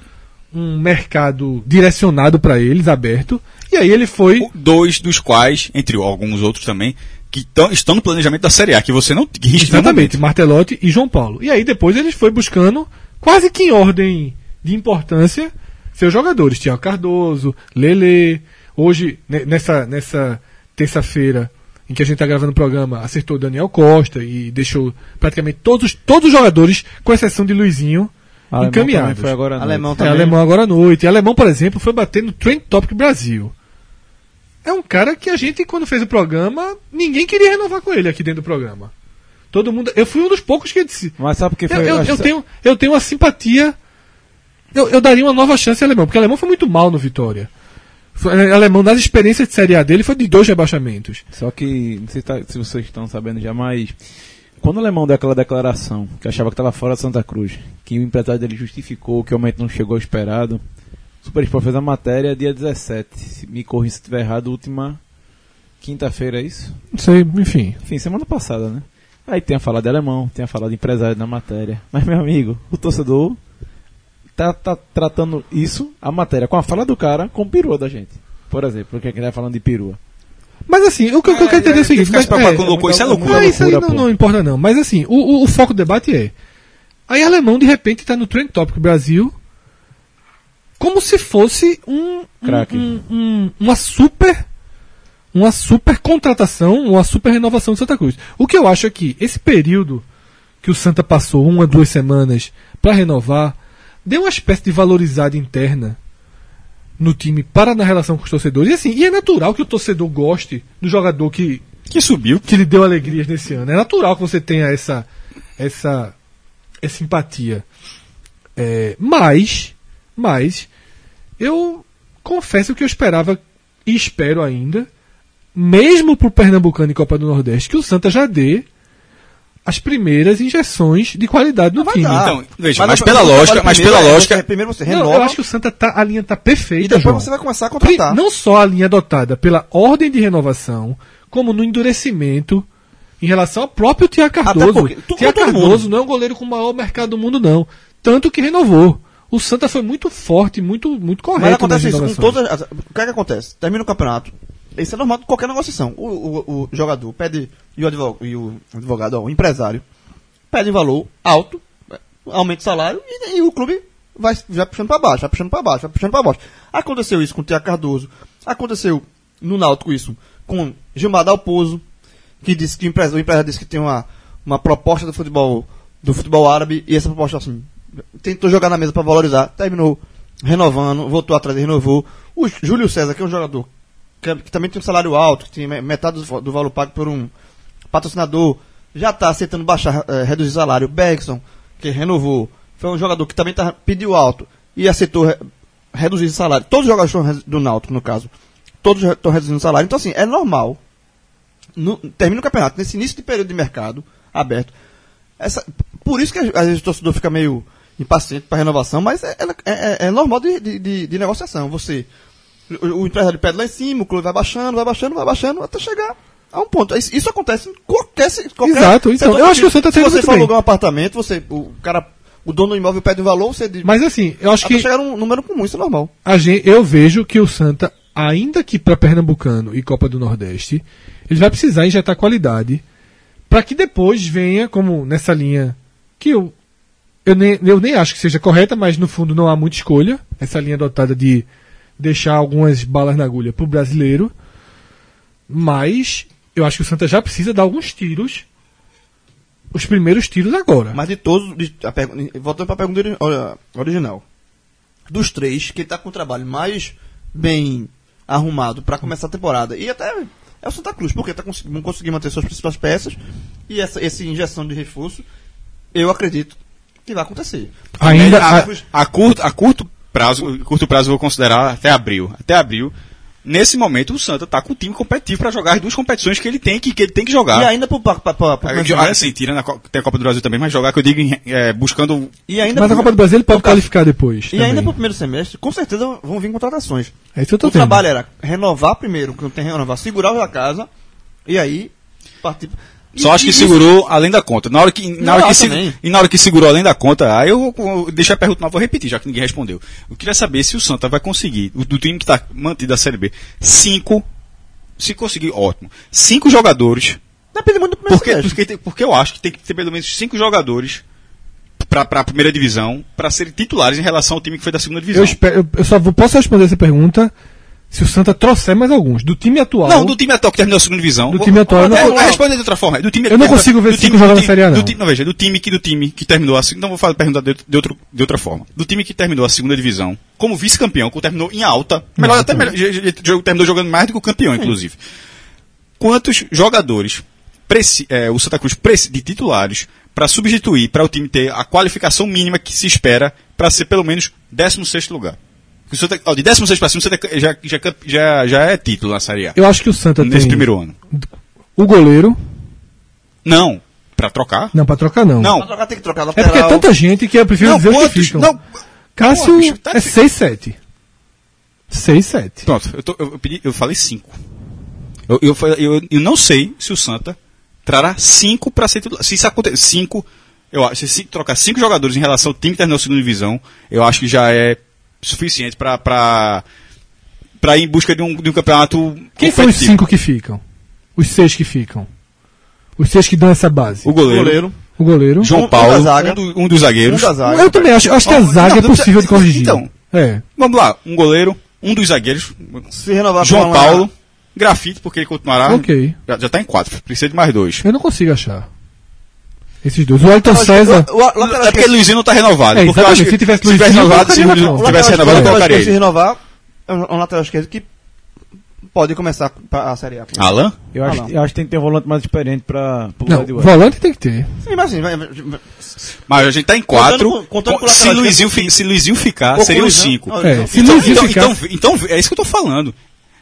um mercado direcionado para eles, aberto, e aí ele foi... Dois dos quais, entre alguns outros também, que tão, estão no planejamento da Série A, que você não que risca Exatamente, Martelotti e João Paulo. E aí depois eles foi buscando, quase que em ordem de importância, seus jogadores. Tiago Cardoso, Lele. Hoje, ne- nessa, nessa terça-feira, em que a gente está gravando o programa, acertou Daniel Costa e deixou praticamente todos, todos os jogadores, com exceção de Luizinho, Alemão encaminhados. também foi agora à noite. Alemão É, também. alemão agora à noite. E alemão, por exemplo, foi bater no Trend Topic Brasil. É um cara que a gente, quando fez o programa, ninguém queria renovar com ele aqui dentro do programa. Todo mundo. Eu fui um dos poucos que disse. Mas sabe por que Eu, foi? eu, acho eu que- tenho, eu tenho uma simpatia. Eu, eu daria uma nova chance ao alemão, porque o alemão foi muito mal no Vitória. Foi, o alemão, das experiências de Série A dele, foi de dois rebaixamentos. Só que, não sei se, tá- se vocês estão sabendo já, mas quando o alemão deu aquela declaração, que achava que estava fora de Santa Cruz, que o empresário dele justificou que o aumento não chegou ao esperado, o Super Sport fez a matéria dia dezessete. Se me corrija se estiver errado, última quinta-feira, é isso? Não sei, enfim. Enfim, semana passada, né? Aí tem a falar de alemão, tem a falar de empresário na matéria. Mas, meu amigo, o torcedor tá, tá tratando isso, a matéria, com a fala do cara, com perua da gente. Por exemplo, porque a gente tá falando de perua. Mas assim, o que, o que eu quero entender é o seguinte. Ficar se mas, preocupado é, com loucura, isso é muita- loucura. Mas isso aí loucura, não, pô. não importa não. Mas assim, o, o, o foco do debate é... Aí alemão, de repente, tá no Trend Topic Brasil como se fosse um, Craque. um, um- um- uma super uma super contratação, uma super renovação de Santa Cruz. O que eu acho é que esse período que o Santa passou, uma, duas semanas, para renovar, deu uma espécie de valorizada interna no time para na relação com os torcedores. E assim, e é natural que o torcedor goste do jogador que, Que subiu. que lhe deu alegrias nesse ano. É natural que você tenha essa essa, essa empatia. É, mas, mas, eu confesso que eu esperava e espero ainda, mesmo pro Pernambucano e Copa do Nordeste, que o Santa já dê as primeiras injeções de qualidade no Vai time. dar. Então, veja, Mas mas não- pela não lógica, trabalha mas primeiro, pela é, lógica, você- primeiro você Não, renova eu acho que o Santa tá, a linha tá perfeita, e depois João. você vai começar a contratar. Não só a linha adotada pela ordem de renovação, como no endurecimento em relação ao próprio Tiago Cardoso. porque- tu- Tiago todo mundo. Cardoso não é um goleiro com o maior mercado do mundo, não. Tanto que renovou. O Santa foi muito forte, muito, muito correto. Mas acontece nas isso com renovações. todas as... O que é que acontece? Termina o campeonato. Isso é normal de qualquer negociação. O, o, o jogador pede, e o advogado, e o, advogado ó, o empresário, pede valor alto, aumenta o salário, e, e o clube vai, vai puxando para baixo, vai puxando para baixo, vai puxando para baixo. Aconteceu isso com o Tiago Cardoso, aconteceu no Náutico isso com Gilmar Dalpozo, que disse que o empresário, o empresário disse que tem uma, uma proposta do futebol, do futebol árabe, e essa proposta assim, tentou jogar na mesa para valorizar, terminou renovando, voltou atrás e renovou. O Júlio César, que é um jogador que, que também tem um salário alto, que tem me- metade do, do valor pago por um patrocinador, já está aceitando baixar, eh, reduzir salário. Bergson, que renovou, foi um jogador que também tá, pediu alto e aceitou re, reduzir o salário. Todos os jogadores estão do Náutico, no caso, todos estão reduzindo o salário. Então, assim, é normal. No, termina o campeonato, nesse início de período de mercado aberto. Essa, por isso que às vezes o torcedor fica meio impaciente para renovação, mas é, é, é, é normal de, de, de, de negociação. Você, o, o empresário pede lá em cima, o clube vai baixando, vai baixando, vai baixando, até chegar a um ponto. Isso, isso acontece em qualquer, qualquer Exato, então, setor eu acho que o Santa Se tá indo você muito for bem. alugar um apartamento, você, o cara, o dono do imóvel pede um valor, você diz, Mas assim, eu acho até que chegar num número comum, isso é normal. a gente, eu vejo que o Santa, ainda que para Pernambucano e Copa do Nordeste, ele vai precisar injetar qualidade para que depois venha, como nessa linha que eu, eu, nem, eu nem acho que seja correta, mas no fundo não há muita escolha, essa linha adotada de deixar algumas balas na agulha pro brasileiro, mas eu acho que o Santa já precisa dar alguns tiros, os primeiros tiros agora. Mas de todos, de, a pergu- voltando para a pergunta ori- ori- original, dos três, que ele está com o trabalho mais bem arrumado para começar a temporada, e até é o Santa Cruz, porque tá cons- não conseguiu manter suas principais peças, e essa, essa injeção de reforço, eu acredito que vai acontecer. Ainda a, a- a curto, a curto prazo, curto prazo eu vou considerar até abril. Até abril, nesse momento o Santa tá com o time competitivo para jogar as duas competições que ele tem que, que ele tem que jogar. E ainda pro, pra, pra, pra, pra, É, que- assim, tirando a, Co- tem a Copa do Brasil também, mas jogar que eu digo em- é, buscando e ainda Mas a pro- Copa do Brasil ele pode no caso- qualificar depois. E ainda também. pro primeiro semestre, com certeza vão vir contratações. É isso que eu tô O tendo. trabalho era renovar primeiro, que não tem renovar, segurar o da casa, e aí partir. Só acho que segurou além da conta. Na hora que, na Não, hora que eu se- também. e na hora que segurou além da conta, aí eu, eu deixei a pergunta, mas vou repetir, já que ninguém respondeu. Eu queria saber se o Santa vai conseguir, o, do time que está mantido a Série B, cinco, se conseguir, ótimo, cinco jogadores, Depende muito do primeiro porque, semestre. porque, tem- porque eu acho que tem que ter pelo menos cinco jogadores para a primeira divisão, para serem titulares em relação ao time que foi da segunda divisão. Eu, espero, eu, eu só vou, posso responder essa pergunta se o Santa trouxer mais alguns. Do time atual. Não, do time atual que terminou a segunda divisão. Do time atual, eu não É, vou- é, responde de outra forma. Do time, Eu não consigo ver do cinco time- jogando do na Série A, time- não. Do time, não, veja, do time que, do time que terminou a segunda. Não vou falar, perguntar de, de, outro, de outra forma. Do time que terminou a segunda divisão, como vice-campeão, que terminou em alta. Melhor, até melhor, já- já- já terminou jogando mais do que o campeão, inclusive. Quantos jogadores preci- é, o Santa Cruz preci- de titulares para substituir, para o time ter a qualificação mínima que se espera para ser pelo menos décimo sexto lugar? O Santa, ó, de décimo sexto para cima, o Santa já, já, já, já é título na Série A. Eu acho que o Santa Nesse tem primeiro ano. o goleiro. Não. Pra trocar? Não, pra trocar não. Não. Pra trocar tem que trocar É porque é lateral. tanta gente que eu prefiro Não, dizer os que quantos? ficam. Não. Cássio Porra, bicho, tá é difícil. seis sete. seis sete. Pronto, eu, tô- eu, eu pedi, eu falei cinco. Eu, eu, fa- eu, eu não sei se o Santa trará cinco para ser titular. Se isso acontecer, cinco, eu acho, se trocar cinco jogadores em relação ao time que terminou a segunda divisão, eu acho que já é suficiente para para para ir em busca de um, de um campeonato. Quem são os competitivo. cinco que ficam? Os seis que ficam? Os seis que dão essa base? O goleiro, Goleiro. O goleiro. João Um- um Paulo, da zaga. um, do- um dos zagueiros. Um da zaga. Eu também acho, eu acho que a Não, zaga é não, possível de corrigir. então. É. Vamos lá, um goleiro, um dos zagueiros, Se renovar João com uma- Paulo, Grafite, porque ele continuará. Ok. Já, já tá em quatro, precisa de mais dois. Eu não consigo achar. Esses dois. O Elton Eu acho que César. o- o- o lateral É porque esquerdo- Luizinho não tá renovado. É, porque eu exatamente, acho que se tivesse se tivesse Luizinho, renovado, eu se colocaria não na tivesse lateral renovado, eu esquerdo, colocaria se ele. renovar, é um um lateral esquerdo que pode começar pra- a Série A. Alan? Eu Ah, acho, não. eu acho que tem que ter um volante mais experiente pra pro Não, lugar de Wellington. volante tem que ter. Sim, mas assim, vai, vai- Mas a gente tá em quatro. Contando com- contando com o se, lateral Luizinho, esquerdo, fi- se Luizinho ficar, Ou seriam com o Luizão. cinco. Não, É, então- se Então, Luizinho então, ficar. então, então, é isso que eu tô falando.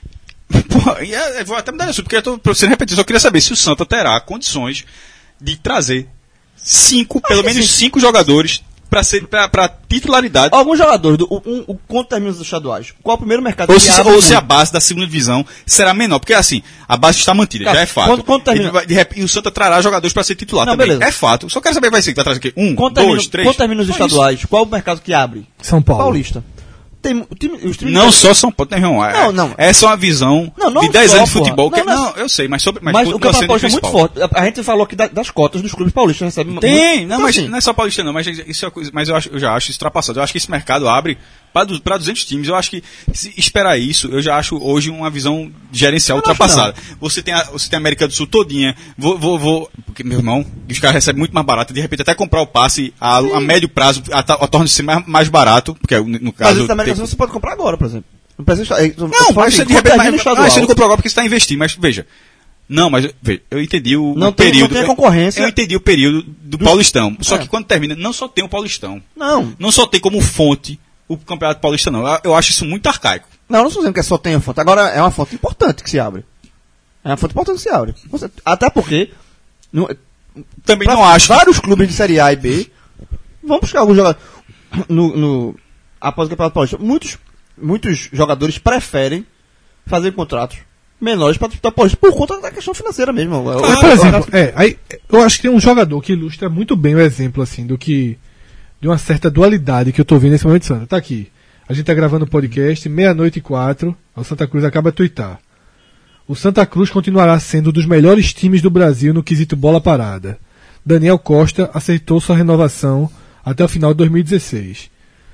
Porra, e é- eu vou até mudar de assunto, porque eu tô pra você repetir, só queria saber se o Santa terá condições de trazer cinco, pelo que menos sim. cinco jogadores pra, ser, pra, pra titularidade. Alguns jogadores, do, o, um, o, quanto termina os estaduais? Qual é o primeiro mercado Ou, que se, abre ou se a muito? base da segunda divisão será menor. Porque assim, a base está mantida, Cara, já é fato. quando- quando termina- Ele vai- de rep- e o Santa trará jogadores para ser titular Não, também. beleza. É fato. Só quero saber vai ser que vai trazer o quê? Um, Quanto dois, termina, três. quanto termina os Só estaduais? Qual é o mercado que abre? São Paulo. Paulista. Tem, o time, os times Não só São Paulo, tem não, é, Não, não. Essa é uma visão Não, não de dez só, anos de porra. futebol. que- Não, Não, não é- eu sei, mas sobre. Mas, Mas o continua Campeonato sendo Paulista é muito principal. forte. A a gente falou aqui da- das cotas dos clubes paulistas. Recebe Tem, muito- não, Então, mas assim, não é só paulista não, mas isso é uma coisa, mas eu, acho, eu já acho isso ultrapassado. Eu acho que esse mercado abre para duzentos times. Eu acho que se esperar isso, eu já acho hoje uma visão gerencial Eu não acho, ultrapassada. Você tem a, você tem a América do Sul todinha. Vou, vou, vou porque meu irmão, os caras recebem muito mais barato, de repente até comprar o passe a, a médio prazo, a, a, a torna-se mais, mais barato, porque no, no Mas caso esse da América do tem- Sul você pode comprar agora, por exemplo. Não precisa. eu tô- eu tô Não, falando mas assim, você de quando repente. termina o Mas, estadual, ah, você não comprou agora porque você está investindo, mas veja. Não, mas veja, eu entendi o, Não o tem- não período. tem a concorrência. Eu entendi o período do Paulistão. Só É. que quando termina, não só tem o Paulistão. Não, Não só tem como fonte o Campeonato Paulista, não. Eu, eu acho isso muito arcaico. não, não estou dizendo que só tem a fonte. Agora é uma fonte importante que se abre. É uma fonte importante que se abre. Você- até porque. Não, Também pra não acho. que- vários clubes de Série A e B vão buscar alguns jogadores. No, no, após o Campeonato Paulista, muitos, muitos jogadores preferem fazer contratos menores para disputar Paulista por conta da questão financeira mesmo. Mas, por exemplo, é, aí, eu acho que tem um jogador que ilustra muito bem o exemplo, assim, do que. De uma certa dualidade que eu tô vendo nesse momento de Santa. Tá aqui. A gente tá gravando o podcast, meia-noite e quatro. O Santa Cruz acaba de tuitar. O Santa Cruz continuará sendo um dos melhores times do Brasil no quesito bola parada. Daniel Costa aceitou sua renovação até o final de dois mil e dezesseis.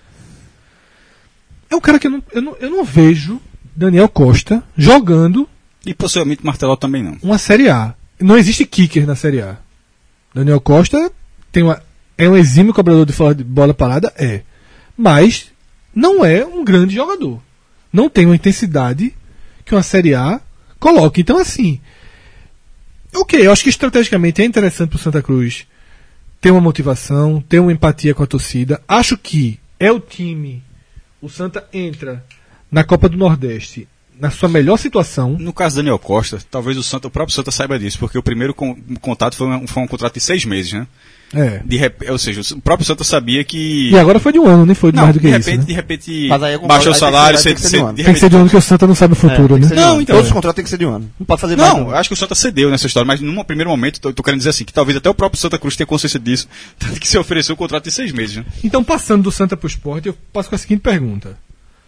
É um cara que eu não, eu não, eu não vejo Daniel Costa jogando E possivelmente Marteló também não. uma Série A. Não existe kicker na Série A. Daniel Costa tem uma, é um exímio cobrador de fora de bola parada? É. Mas não é um grande jogador. Não tem uma intensidade que uma Série A coloca. Então, assim, ok, eu acho que estrategicamente é interessante para o Santa Cruz ter uma motivação, ter uma empatia com a torcida. Acho que é o time. O Santa entra na Copa do Nordeste na sua melhor situação. No caso do Daniel Costa, talvez o, Santa, o próprio Santa saiba disso, porque o primeiro con- contato foi um, foi um contrato de seis meses, né? É. De rep... Ou seja, o próprio Santa sabia que... E agora foi de um ano, nem foi de Não, mais do que de isso. repente, Né? de repente, Mas aí eu concordo, baixou o aí tem que salário, ser- você, tem que ser de um ano. de Tem que ser de um ano que o Santa não sabe o futuro, É, tem que ser né? de um Não, ano. então, Todos é. os contratos têm que ser de um ano. Não pode fazer mais. Não, eu acho que o Santa cedeu nessa história, mas num primeiro momento, tô, tô querendo dizer assim, que talvez até o próprio Santa Cruz tenha consciência disso, tanto que se ofereceu o contrato de seis meses, né? Então, passando do Santa pro Sport, eu passo com a seguinte pergunta.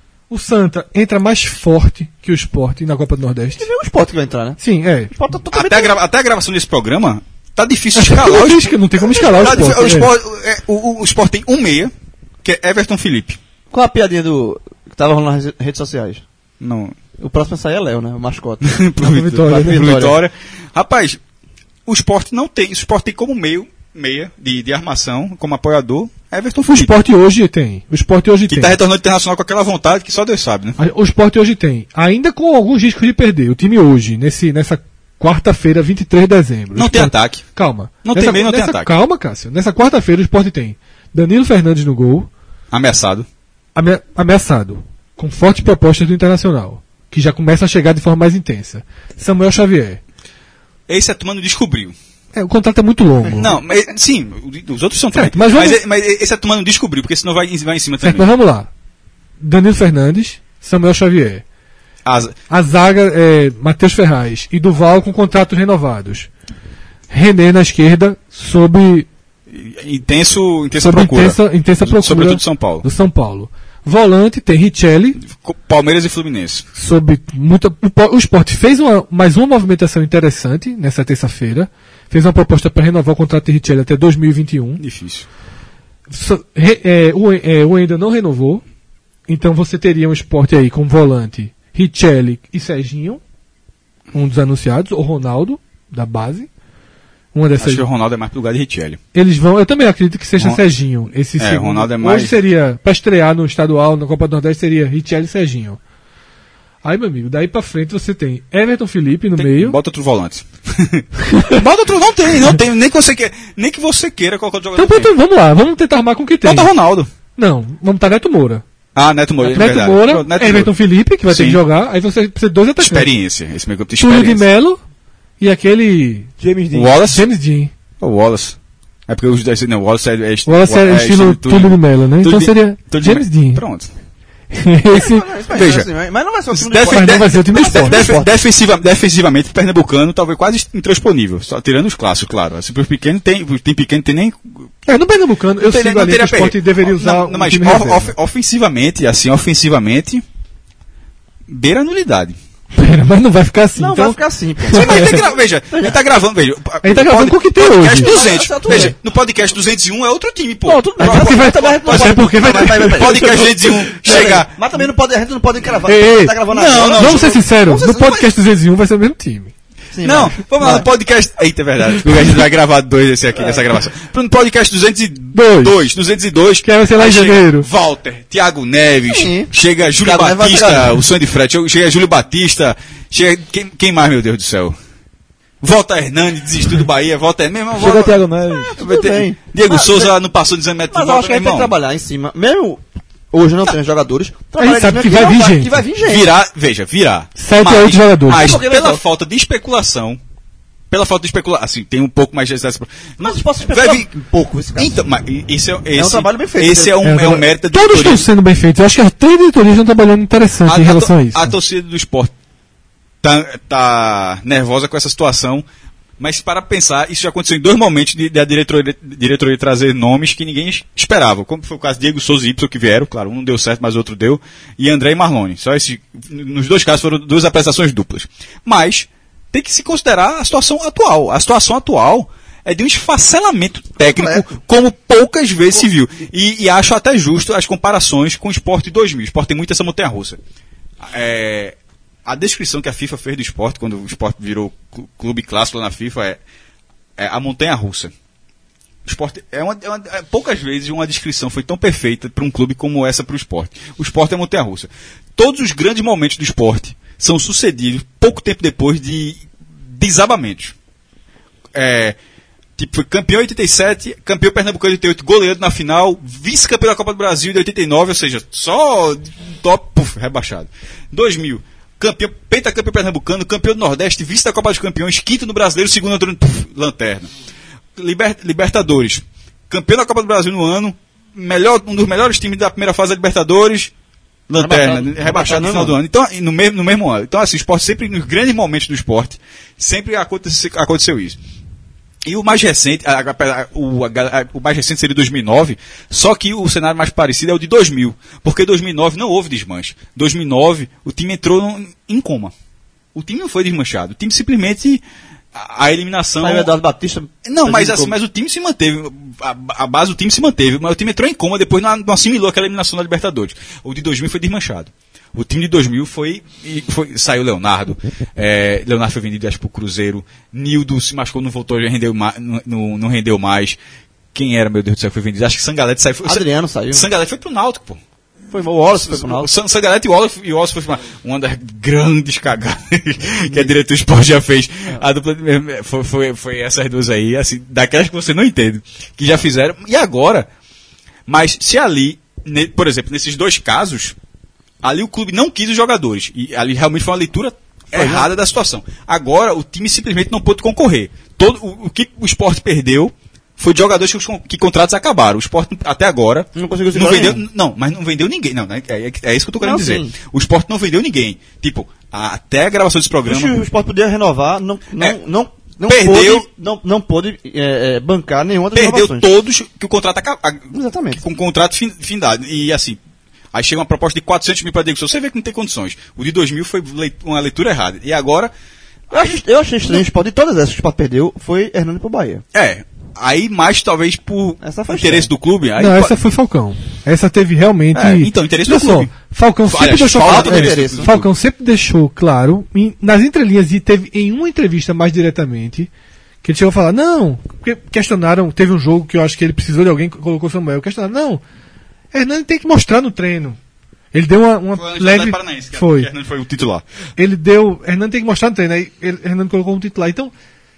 O Santa entra mais forte que o Sport na Copa do Nordeste? É o Sport que vai entrar, né? Sim, é. O Sport tá totalmente... Até a, grava- até a gravação desse programa, tá difícil de escalar Não o tem- não tem como escalar o Tá Sport. difícil- o, é. Sport é, o, o, o Sport tem um meia, que é Everton Felipe. Qual a piadinha do... que tava rolando nas re- redes sociais? Não. O próximo a sair é Léo, né? O mascote. pro Vitória, Vitória, né? pro Vitória. Rapaz, o Sport não tem. O Sport tem como meio, meia de, de armação, como apoiador, Everton O Felipe. Sport hoje tem. O Sport hoje Que tem. tá retornando internacional com aquela vontade que só Deus sabe, né? O Sport hoje tem. Ainda com alguns riscos de perder. O time hoje, nesse, nessa quarta-feira, vinte e três de dezembro. Não O tem Sport- ataque. Calma. Não nessa, tem meio, não tem nessa- ataque. Calma, Cássio. Nessa quarta-feira o Sport tem Danilo Fernandes no gol, Ameaçado. ame- ameaçado, com fortes propostas do Internacional, que já começa a chegar de forma mais intensa. Samuel Xavier. Esse a turma não descobriu. É, o contrato é muito longo. Não, mas, sim, os outros são Certo, também. mas vamos- mas, mas esse a turma não descobriu, porque senão vai, vai em cima Certo, também. mas vamos lá. Danilo Fernandes, Samuel Xavier. As- A zaga é Matheus Ferraz e Duval com contratos renovados. René na esquerda, sob, intenso, intensa sob procura. intensa, intensa procura Sobretudo São Paulo. do São Paulo. Volante tem Richelli, Co- Palmeiras e Fluminense. sob muita. O, Po- o Sport fez uma, mais uma movimentação interessante nessa terça-feira. Fez uma proposta para renovar o contrato de Richelli até dois mil e vinte e um. Difícil. So- re- é, o, é, o Ender não renovou. Então você teria um Sport aí com volante Richelli e Serginho, um dos anunciados, ou Ronaldo, da base. Uma dessas. Acho que o Ronaldo é mais pro lugar de Richelli. Eles vão, eu também acredito que seja Ron- Serginho. Esse É, segundo. Ronaldo é mais- Hoje seria, para estrear no estadual, na Copa do Nordeste, seria Richelli e Serginho. Aí, meu amigo, daí pra frente você tem Everton Felipe no Tem- meio. Bota outro volante. Bota outro, não tem, não tem. Nem que você queira, nem que você queira colocar outro Então, jogador. pronto, vamos lá, vamos tentar armar com o que tem. Bota Ronaldo. Não, vamos botar Neto Moura. Ah, Neto Moura. Neto verdade. Moura, Pronto, Neto Everton Moura. Felipe, que vai ter Sim. que jogar. Aí você precisa de dois atacantes. Experiência. Esse meio grupo de Túlio de experiência. Melo e aquele James Dean. Wallace. James Dean. O Wallace. É porque os dois. Não, o Wallace é. é O Wallace é estilo Túlio de Melo, né? Então seria James Dean. Pronto. Esse, Veja. Assim, mas mas não vai ser o time do Def- Sport. Mas não vai ser o time do Sport. def- defensiva- defensivamente, pernambucano, talvez quase intransponível. Só tirando os clássicos, claro. Assim, os pequenos tem, os tem pequeno tem nem. é, no Pernambucano, eu não teria- sigo ali que o Sport perre- deveria usar Não, não, um mas time of- reserva. of- ofensivamente, assim, ofensivamente, beira a nulidade. Pera, mas não vai ficar assim. Não, então, vai ficar assim, pô. Sim, mas tem que gra- veja, a gente tá gravando, veja. A gente tá gravando com o que tem podcast hoje. duzentos. Mas, Veja, é. no podcast duzentos e um é outro time, pô. Não, tudo bem. Até porque vai, Também não até pode- porque vai Vai, vai, vai, vai. Podcast duzentos e um chega. Mas também não pode, a gente não pode gravar. Ei, ei. Tá gravando Não, agora. não, Vamos ser sinceros, Vamos no ser- podcast duzentos e um vai ser o mesmo time. Sim, Não, vai. vamos lá no podcast. Eita, é verdade. A gente vai gravar dois esse aqui, nessa gravação. No podcast duzentos e dois, duzentos e dois, Que vai ser lá aí em chega janeiro. Walter, Thiago Neves, Sim. chega Júlio Thiago Neves vai Batista, chegar. o sonho de frete, chega Júlio Batista, chega. Quem, quem mais, meu Deus do céu? Volta Hernandes, desistiu do Bahia, volta mesmo. Chega volta, Thiago Neves. vai ter- bem. Diego Mas- Souza não passou dizendo metro de Mas eu volta, acho que a meu gente tem que irmão. trabalhar em cima. Mesmo hoje não tem jogadores. trabalhar sabe em que cima vai não vir gente. Que vai vir gente. Virar, veja, virar. Sete Mas- a oito jogadores. Mas Porque, pela veja, falta de especulação, pela falta de especulação, assim, tem um pouco mais de excesso. Mas eu posso vai especular vir, um pouco esse caso. então, mas esse é, esse, um trabalho bem feito. Esse é um, É, é um eu- mérito da Todos diretoria. estão sendo bem feitos. Eu acho que as três diretorias estão trabalhando interessante em relação a isso. A torcida do esporte tá, tá nervosa com essa situação, mas para pensar, isso já aconteceu em dois momentos de, de a diretoria, diretoria trazer nomes que ninguém esperava, como foi o caso de Diego Souza e Y que vieram, claro, um não deu certo, mas o outro deu, e André e Marlone. Só esse, nos dois casos foram duas apresentações duplas. Mas tem que se considerar a situação atual. A situação atual é de um esfacelamento técnico Completo. como poucas vezes se viu. E, e acho até justo as comparações com o Sport dois mil. O Sport tem muito essa montanha-russa. É, a descrição que a FIFA fez do Sport, quando o Sport virou clu- clube clássico lá na FIFA, é, é a montanha-russa. O Sport é uma, é uma- é poucas vezes uma descrição foi tão perfeita para um clube como essa para o Sport. O Sport é a montanha-russa. Todos os grandes momentos do Sport são sucedidos pouco tempo depois de desabamentos. É, tipo, foi campeão em oitenta e sete, campeão pernambucano em oitenta e oito, goleiro na final, vice-campeão da Copa do Brasil de oitenta e nove, ou seja, só top, puf, rebaixado. dois mil, campeão, pentacampeão pernambucano, campeão do Nordeste, vice da Copa dos Campeões, quinto no Brasileiro, segundo no puf, lanterna. Liber, Libertadores, campeão da Copa do Brasil no ano, melhor, um dos melhores times da primeira fase da Libertadores, lanterna, rebaixado, rebaixado no final do ano. Então, no mesmo, no mesmo ano. Então, assim, o esporte sempre, nos grandes momentos do esporte, sempre aconteceu, aconteceu isso. E o mais recente, a, a, a, o, a, o mais recente seria dois mil e nove, só que o cenário mais parecido é o de dois mil, porque dois mil e nove não houve desmanche. dois mil e nove o time entrou no, em coma. O time não foi desmanchado, o time simplesmente a, a eliminação. Saiu Eduardo Batista. Não, mas assim, mas o time se manteve, a, a base do time se manteve, mas o time entrou em coma, depois não, não assimilou aquela eliminação da Libertadores. O de dois mil foi desmanchado. O time de dois mil foi, foi saiu Leonardo, é, Leonardo foi vendido acho pro Cruzeiro, Nildo se machucou, não voltou, já rendeu ma, não, não rendeu mais. Quem era, meu Deus do céu, foi vendido? Acho que Sangalete saiu. Adriano saiu. Sangalete foi pro Náutico, pô. Foi, o Wallace foi pro Náutico. Sangalete e o Wallace, e o Wallace foi uma, uma das grandes cagadas que a diretora do esporte já fez. A dupla foi, foi, foi essas duas aí, assim, daquelas que você não entende, que já fizeram. E agora, mas se ali, ne, por exemplo, nesses dois casos, ali o clube não quis os jogadores. E ali realmente foi uma leitura foi errada da situação. Agora o time simplesmente não pôde concorrer. Todo, o, o que o esporte perdeu foi de jogadores que, os, que contratos acabaram. O esporte até agora não conseguiu se não vendeu. Nenhum. Não, mas não vendeu ninguém. Não, é, é, é isso que eu tô querendo não, dizer. Sim. O esporte não vendeu ninguém. Tipo, a, até a gravação desse programa. O esporte podia renovar, não. não, é, não Não perdeu, pôde, não, não pôde é, é, bancar nenhuma das perdeu renovações. Todos que o contrato acaba. Exatamente. Com o contrato fin, findado. E assim. Aí chega uma proposta de quatrocentos mil para Diego. Você vê que não tem condições. O de dois mil foi uma leitura errada. E agora. Eu, acho, eu achei estranho o esporte. De todas essas que o esporte perdeu, foi Hernani pro Bahia. É. Aí mais talvez por interesse estranho. do clube. Aí não, pode... essa foi Falcão. Essa teve realmente. É, então, interesse do clube. Só, Falcão sempre Aliás, deixou falta claro. interesse. Falcão sempre deixou claro, em, nas entrelinhas, e teve em uma entrevista mais diretamente, que ele chegou a falar: não, porque questionaram. Teve um jogo que eu acho que ele precisou de alguém que colocou Samuel. Questionaram: não, Hernani tem que mostrar no treino. Ele deu uma, uma foi leve. Foi. Hernani foi o titular. Ele deu. Hernani tem que mostrar no treino. Aí ele, Hernani colocou um titular. Então,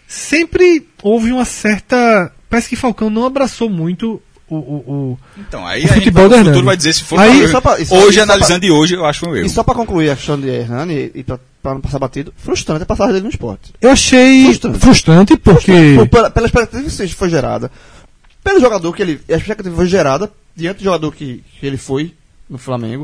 sempre houve uma certa. Parece que Falcão não abraçou muito o, o, o, então, aí o futebol do Hernani. O futuro Hernani. vai dizer se for. Aí, só pra, isso, hoje, isso analisando pra, de hoje, eu acho um erro. E só pra concluir a questão de Hernani, e pra, pra não passar batido, frustrante a passagem dele no esporte. Eu achei frustrante, frustrante porque. Frustrante, pela, pela expectativa que foi gerada, pelo jogador que ele. A expectativa foi gerada diante do jogador que, que ele foi no Flamengo.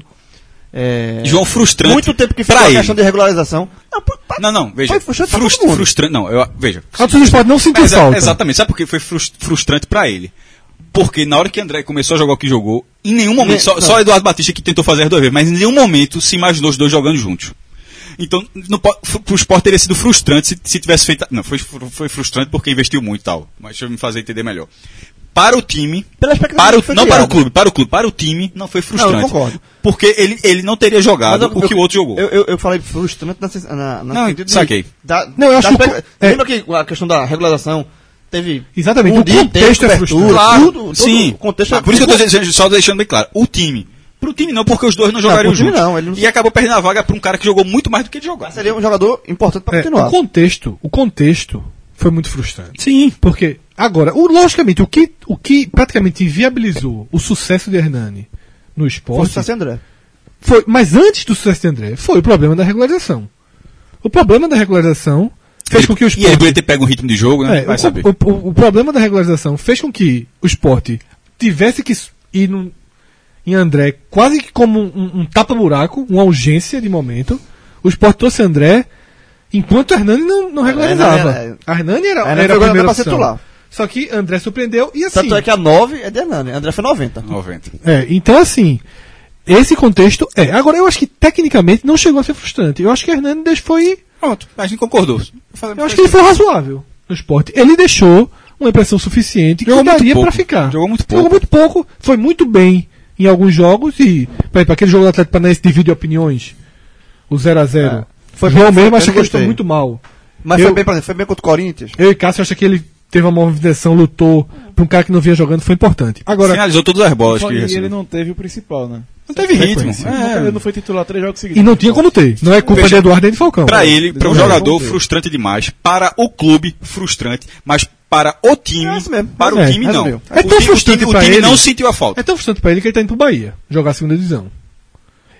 É, João, frustrante. Muito tempo que foi a questão de regularização. Não, pra, não, não, veja. Foi frustrante. Frust, frustrante, não, eu, veja. A torcida do esporte não sentiu falta. Exatamente, sabe por que foi frustrante pra ele? Porque na hora que André começou a jogar o que jogou, em nenhum momento, Nem, só, só Eduardo Batista que tentou fazer as duas vezes, mas em nenhum momento se imaginou os dois jogando juntos. Então, no, pro Sport teria sido frustrante se, se tivesse feito. Não, foi, foi frustrante porque investiu muito e tal. Mas deixa eu me fazer entender melhor. Para o time, para o, não para o clube, para o clube, para o time, não foi frustrante. Não, eu concordo. Porque ele, ele não teria jogado eu, o que eu, o outro jogou. Eu, eu, eu falei frustrante na, na, na não, sentido saquei. De, da, não, eu acho da, que, é, lembra que a questão da regularização teve exatamente, um o dia contexto inteiro, é frustrante. Claro, tudo, todo sim. O contexto ah, é por isso que eu estou só deixando bem claro. O time. Pro time não, porque os dois não jogariam não, juntos. Não, ele não... E acabou perdendo a vaga para um cara que jogou muito mais do que ele jogou. Seria um jogador importante para é, continuar. O contexto, o contexto foi muito frustrante. Sim. Porque, agora, o, logicamente, o que, o que praticamente inviabilizou o sucesso de Hernani no esporte... Foi o sucesso de André. Foi, mas antes do sucesso de André, foi o problema da regularização. O problema da regularização fez ele, com que o esporte... E ele poderia ter pego um ritmo de jogo, né? É, Vai o, saber. O, o, o problema da regularização fez com que o esporte tivesse que ir num, em André quase que como um, um tapa-buraco, uma urgência de momento. O esporte trouxe André... Enquanto o Hernani não, não regularizava. Era, a Hernani era, era, era a primeira opção. titular. Só que André surpreendeu e assim... Tanto é que a nove é de Hernani, André foi noventa. noventa. É, então assim, esse contexto é. Agora eu acho que tecnicamente não chegou a ser frustrante. Eu acho que Hernani foi... Pronto, a gente concordou. Eu, eu acho que ele foi razoável no esporte. Ele deixou uma impressão suficiente que daria pra ficar. Jogou muito pouco. Jogou muito pouco, foi muito bem em alguns jogos e... Para aquele jogo do Atlético Paranaense de vídeo opiniões, o zero a zero. É. Foi João mesmo, acho que ele foi muito mal. Mas eu, foi bem, por exemplo, foi bem contra o Corinthians. Eu e Cássio acho que ele teve uma movimentação, lutou para um cara que não vinha jogando, foi importante. Agora, finalizou todas as bolas que ele recebeu. ele não teve o principal, né? Não teve ritmo. É, ele não foi titular três jogos seguidos. E não tinha como ter. Não é culpa Veja, de Eduardo nem de Falcão. Para ele, para um jogador, frustrante demais. Para o clube, frustrante. Mas para o time, é para é, o time, é, não. É, é o tão time, frustrante o time, para o time ele. não sentiu a falta. É tão frustrante para ele que ele tá indo pro Bahia jogar a segunda divisão.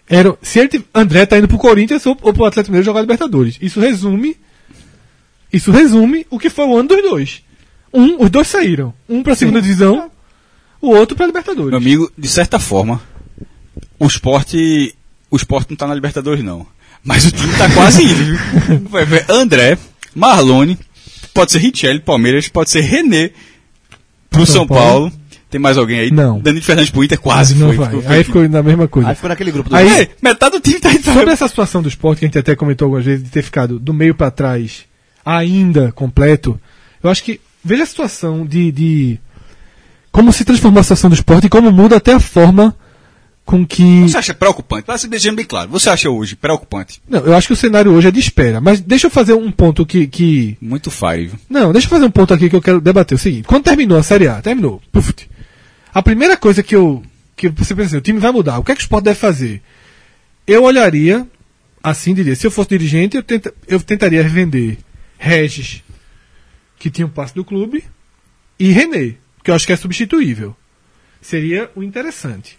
Era, se ele, tiv- André tá indo pro Corinthians ou, ou pro Atlético Mineiro jogar Libertadores. Isso resume, isso resume o que foi o ano dos dois. Um, os dois saíram. Um pra segunda divisão, o outro pra Libertadores. Meu amigo, de certa forma, o Sport, o Sport não tá na Libertadores, não. Mas o time tá quase indo, viu? Vai ver André, Marlone, pode ser Richelli, Palmeiras, pode ser René pro São, São Paulo. Paulo. Tem mais alguém aí? Não. Danilo Fernandes pro Inter, quase não foi. vai. Ficou- Aí ficou na mesma coisa. Aí ficou naquele grupo do Aí- É, metade do time tá indo. Sobre essa situação do Sport, que a gente até comentou algumas vezes, de ter ficado do meio pra trás ainda completo, eu acho que, veja a situação de, de como se transformou a situação do Sport e como muda até a forma com que... Você acha preocupante? Para se deixando bem claro, você acha hoje preocupante? Não, eu acho que o cenário hoje é de espera, mas deixa eu fazer um ponto que... que... Muito fire, viu? Não, deixa eu fazer um ponto aqui que eu quero debater. O seguinte, quando terminou a Série A, terminou, puf, a primeira coisa que eu, que você pensa assim, o time vai mudar, o que é que o Sport deve fazer? Eu olharia, assim diria, se eu fosse dirigente, eu, tenta, eu tentaria revender Regis, que tinha um passe do clube, e René, que eu acho que é substituível. Seria o interessante.